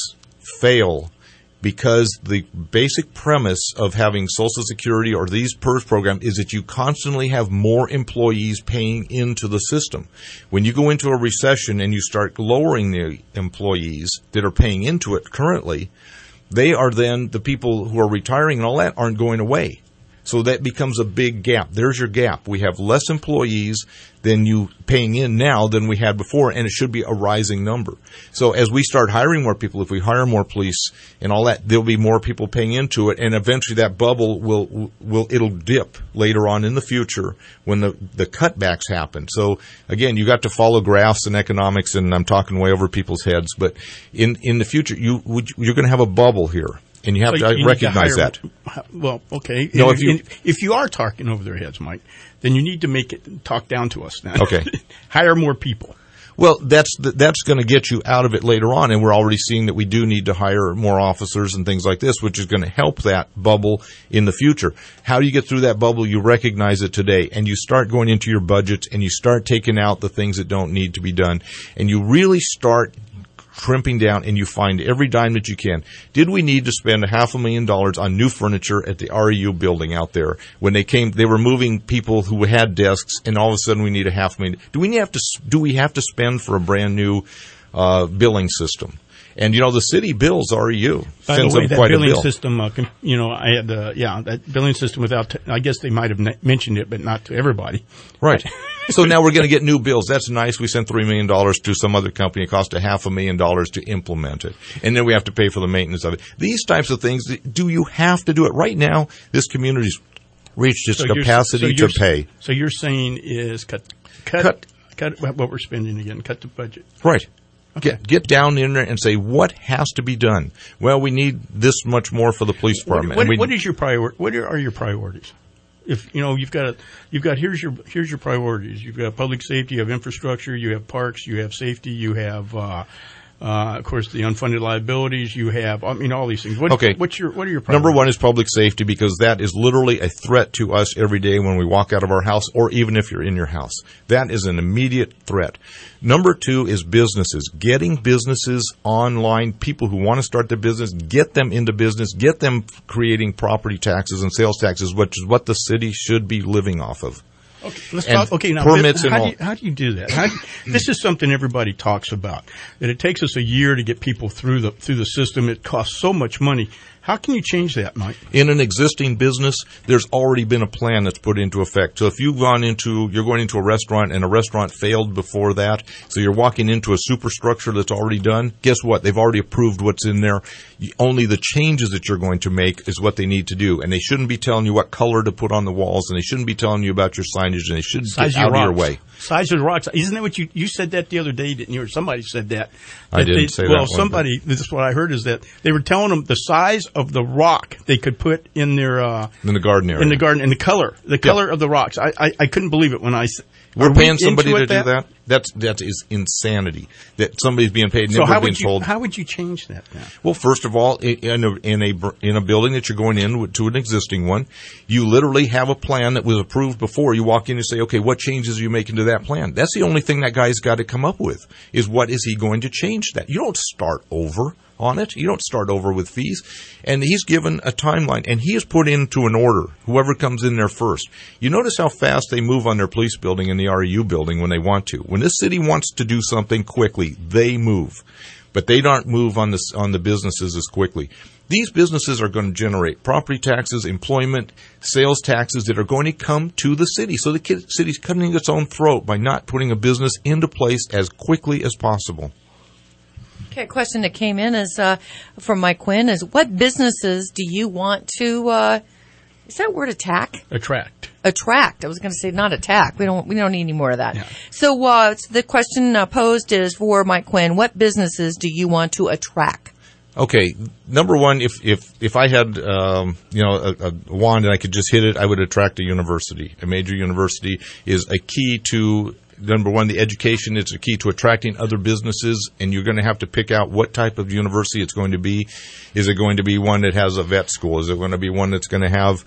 fail because the basic premise of having Social Security or these PERS programs is that you constantly have more employees paying into the system. When you go into a recession and you start lowering the employees that are paying into it currently, they are then the people who are retiring and all that aren't going away. So that becomes a big gap. There's your gap. We have less employees than you paying in now than we had before, and it should be a rising number. So as we start hiring more people, if we hire more police and all that, there'll be more people paying into it, and eventually that bubble will will it'll dip later on in the future when the the cutbacks happen. So again, you got to follow graphs and economics, and I'm talking way over people's heads, but in in the future, you would, you're going to have a bubble here. And you have So to you recognize need to that. hire- Well, okay. No, And if you- and if you are talking over their heads, Mike, then you need to make it talk down to us now. Okay. Hire more people. Well, that's that's going to get you out of it later on, and we're already seeing that we do need to hire more officers and things like this, which is going to help that bubble in the future. How do you get through that bubble? You recognize it today, and you start going into your budgets, and you start taking out the things that don't need to be done, and you really start crimping down, and you find every dime that you can. Did we need to spend a half a million dollars on new furniture at the R E U building out there when they came? They were moving people who had desks, and all of a sudden we need a half million. Do we have to? Do we have to spend for a brand new uh, billing system? And you know the city bills R E U. By sends the way, them that quite a billing bill. system, uh, com- you know, I had, uh, yeah, that billing system without, t- I guess they might have n- mentioned it, but not to everybody. Right. So now we're going to get new bills. That's nice. We sent three million dollars to some other company. It cost a half a million dollars to implement it. And then we have to pay for the maintenance of it. These types of things, do you have to do it? Right now, this community's reached its So you're- capacity so to you're- pay. So you're saying is cut, cut, Cut. cut, what we're spending again, cut the budget. Right. Get, get down in there and say, what has to be done? Well, we need this much more for the police What, department. what, And we- what is your prior? What are your priorities? If you know you've got a, you've got here's your here's your priorities. You've got public safety, you have infrastructure, you have parks, you have safety, you have uh, Uh, of course, the unfunded liabilities you have. I mean, all these things. What, okay. What's your, what are your problems? Number one is public safety, because that is literally a threat to us every day when we walk out of our house, or even if you're in your house. That is an immediate threat. Number two is businesses. Getting businesses online, people who want to start their business, get them into business, get them creating property taxes and sales taxes, which is what the city should be living off of. Okay, let's and talk, okay, now, permits how, and do all. you, how do you do that? How do you, this is something everybody talks about, that it takes us a year to get people through the through the system. It costs so much money. How can you change that, Mike? In an existing business, there's already been a plan that's put into effect. So if you've gone into, you're going into a restaurant and a restaurant failed before that, so you're walking into a superstructure that's already done, guess what? They've already approved what's in there. You, only the changes that you're going to make is what they need to do. And they shouldn't be telling you what color to put on the walls, and they shouldn't be telling you about your signage, and they shouldn't Size get out of of your way. Size of the rocks. Isn't that what you, you said that the other day, didn't you? Or somebody said that. that I didn't they, say well, that one. Well, somebody, this is what I heard, is that they were telling them the size of the rock they could put in their, uh, in the garden area. In the garden, and the color, the color yeah. of the rocks. I, I, I couldn't believe it when I said. We're paying we somebody to that? do that? That's, that is insanity. That somebody's being paid and so never how being would you, told. how would you change that now? Well, first of all, in a, in a, in a building that you're going in to an existing one, you literally have a plan that was approved before. You walk in and say, okay, what changes are you making to that plan? That's the only thing that guy's got to come up with, is what is he going to change that? You don't start over on it. You don't start over with fees. And he's given a timeline, and he is put into an order, whoever comes in there first. You notice how fast they move on their police building and the R E U building when they want to. When this city wants to do something quickly, they move. But they don't move on the, on the businesses as quickly. These businesses are going to generate property taxes, employment, sales taxes that are going to come to the city. So the city's cutting its own throat by not putting a business into place as quickly as possible. Okay, a question that came in is uh, from Mike Quinn is, what businesses do you want to, uh, is that word attack? Attract. Attract. I was going to say not attack. We don't we don't need any more of that. Yeah. So, uh, so the question uh, posed is for Mike Quinn, what businesses do you want to attract? Okay, number one, if if if I had um, you know a, a wand and I could just hit it, I would attract a university. A major university is a key to, number one, the education. It's a key to attracting other businesses, and you're going to have to pick out what type of university it's going to be. Is it going to be one that has a vet school? Is it going to be one that's going to have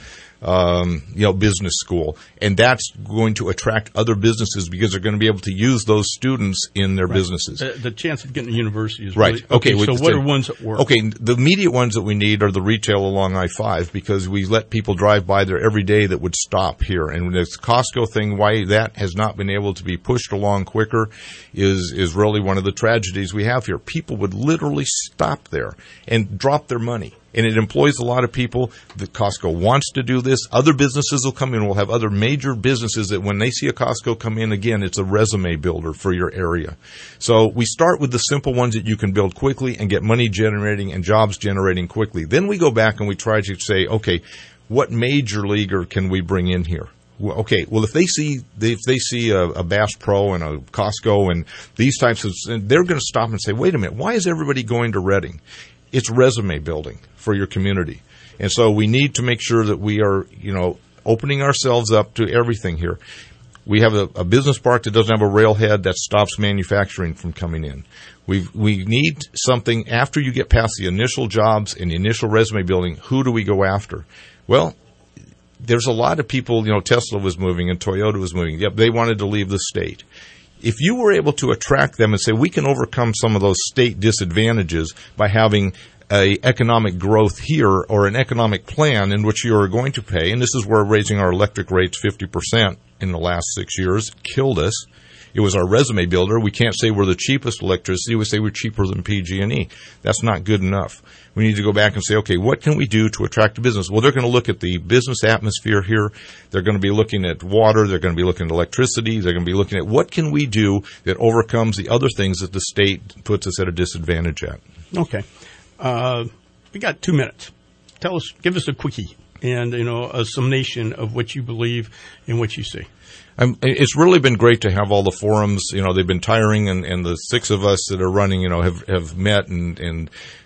um, you know, business school? And that's going to attract other businesses because they're going to be able to use those students in their right. businesses. The, the chance of getting a university is right. really, okay. okay so what the, are ones that work? Okay, the immediate ones that we need are the retail along I five, because we let people drive by there every day that would stop here. And this Costco thing, why that has not been able to be pushed along quicker is is really one of the tragedies we have here. People would literally stop there and drop their money. And it employs a lot of people. The Costco wants to do this. Other businesses will come in. We'll have other major businesses that when they see a Costco come in, again, it's a resume builder for your area. So we start with the simple ones that you can build quickly and get money generating and jobs generating quickly. Then we go back and we try to say, okay, what major leaguer can we bring in here? Well, okay, well, if they see if they see a, a Bass Pro and a Costco and these types of, they're going to stop and say, wait a minute, why is everybody going to Reading? It's resume building for your community. And so we need to make sure that we are, you know, opening ourselves up to everything here. We have a, a business park that doesn't have a railhead that stops manufacturing from coming in. We we need something after you get past the initial jobs and the initial resume building. Who do we go after? Well, there's a lot of people, you know, Tesla was moving and Toyota was moving. Yep, they wanted to leave the state. If you were able to attract them and say, we can overcome some of those state disadvantages by having a economic growth here or an economic plan in which you are going to pay, and this is where raising our electric rates fifty percent in the last six years killed us. It was our resume builder. We can't say we're the cheapest electricity. We say we're cheaper than P G and E. That's not good enough. We need to go back and say, okay, what can we do to attract a business? Well, they're going to look at the business atmosphere here. They're going to be looking at water. They're going to be looking at electricity. They're going to be looking at what can we do that overcomes the other things that the state puts us at a disadvantage at. Okay. Uh, we got two minutes. Tell us, give us a quickie and, you know, a summation of what you believe and what you see. Um, it's really been great to have all the forums. You know, they've been tiring, and, and the six of us that are running, you know, have, have met and, and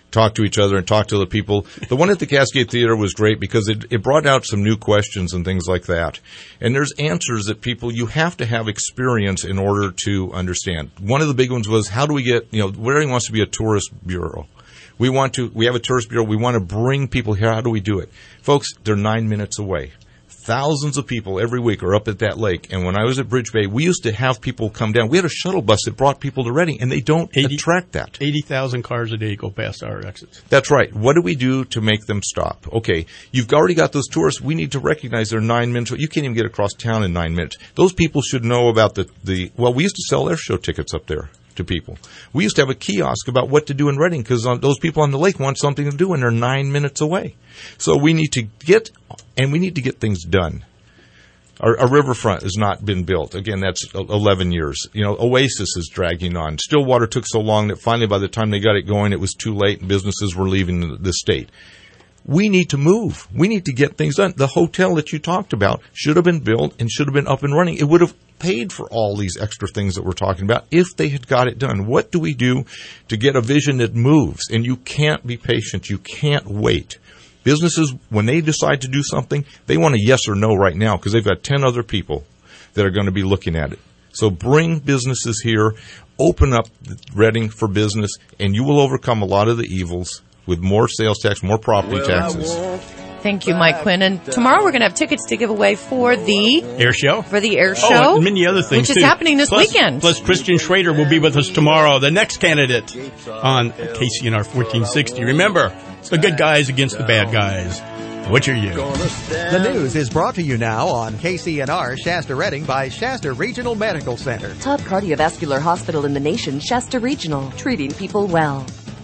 talk to each other and talk to the people. The one at the Cascade Theater was great because it, it brought out some new questions and things like that. And there's answers that people, you have to have experience in order to understand. One of the big ones was, how do we get, you know, Reading wants to be a tourist bureau. We want to, we have a tourist bureau. We want to bring people here. How do we do it? Folks, they're nine minutes away. Thousands of people every week are up at that lake. And when I was at Bridge Bay, we used to have people come down. We had a shuttle bus that brought people to Reading, and they don't eighty, attract that. eighty thousand cars a day go past our exits. That's right. What do we do to make them stop? Okay, you've already got those tourists. We need to recognize they're nine minutes. You can't even get across town in nine minutes. Those people should know about the, the well, we used to sell air show tickets up there to people. We used to have a kiosk about what to do in Reading because those people on the lake want something to do, and they're nine minutes away. So we need to get, and we need to get things done. Our, our riverfront has not been built. Again, that's eleven years. You know, Oasis is dragging on. Stillwater took so long that finally by the time they got it going, it was too late and businesses were leaving the, the state. We need to move. We need to get things done. The hotel that you talked about should have been built and should have been up and running. It would have paid for all these extra things that we're talking about if they had got it done. What do we do to get a vision that moves? And you can't be patient. You can't wait. Businesses, when they decide to do something, they want a yes or no right now because they've got ten other people that are going to be looking at it. So bring businesses here, open up Reading for business, and you will overcome a lot of the evils with more sales tax, more property taxes. Thank you, Mike Quinn. And tomorrow we're going to have tickets to give away for the air show. For the air show, oh, and many other things, which too. is happening this plus, weekend. Plus, Christian Schrader will be with us tomorrow, the next candidate on K C N R fourteen sixty. Remember, it's the good guys against the bad guys. Which are you? The news is brought to you now on K C N R Shasta Reading by Shasta Regional Medical Center. Top cardiovascular hospital in the nation, Shasta Regional, treating people well.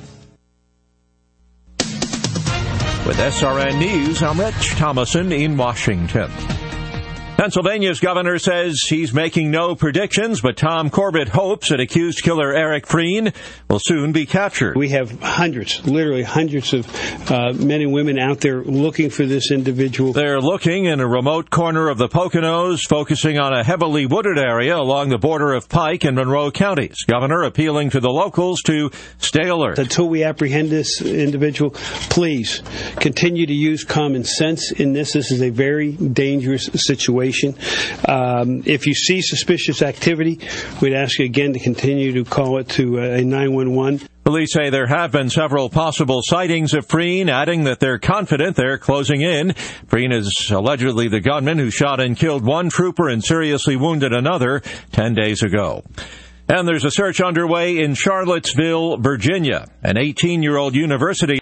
With S R N News, I'm Rich Thomason in Washington. Pennsylvania's governor says he's making no predictions, but Tom Corbett hopes that accused killer Eric Freen will soon be captured. We have hundreds, literally hundreds of uh, men and women out there looking for this individual. They're looking in a remote corner of the Poconos, focusing on a heavily wooded area along the border of Pike and Monroe counties. Governor appealing to the locals to stay alert. Until we apprehend this individual, please continue to use common sense in this. This is a very dangerous situation. Um, if you see suspicious activity, we'd ask you again to continue to call it to uh, a nine one one. Police say there have been several possible sightings of Freen, adding that they're confident they're closing in. Freen is allegedly the gunman who shot and killed one trooper and seriously wounded another ten days ago. And there's a search underway in Charlottesville, Virginia. An eighteen-year-old university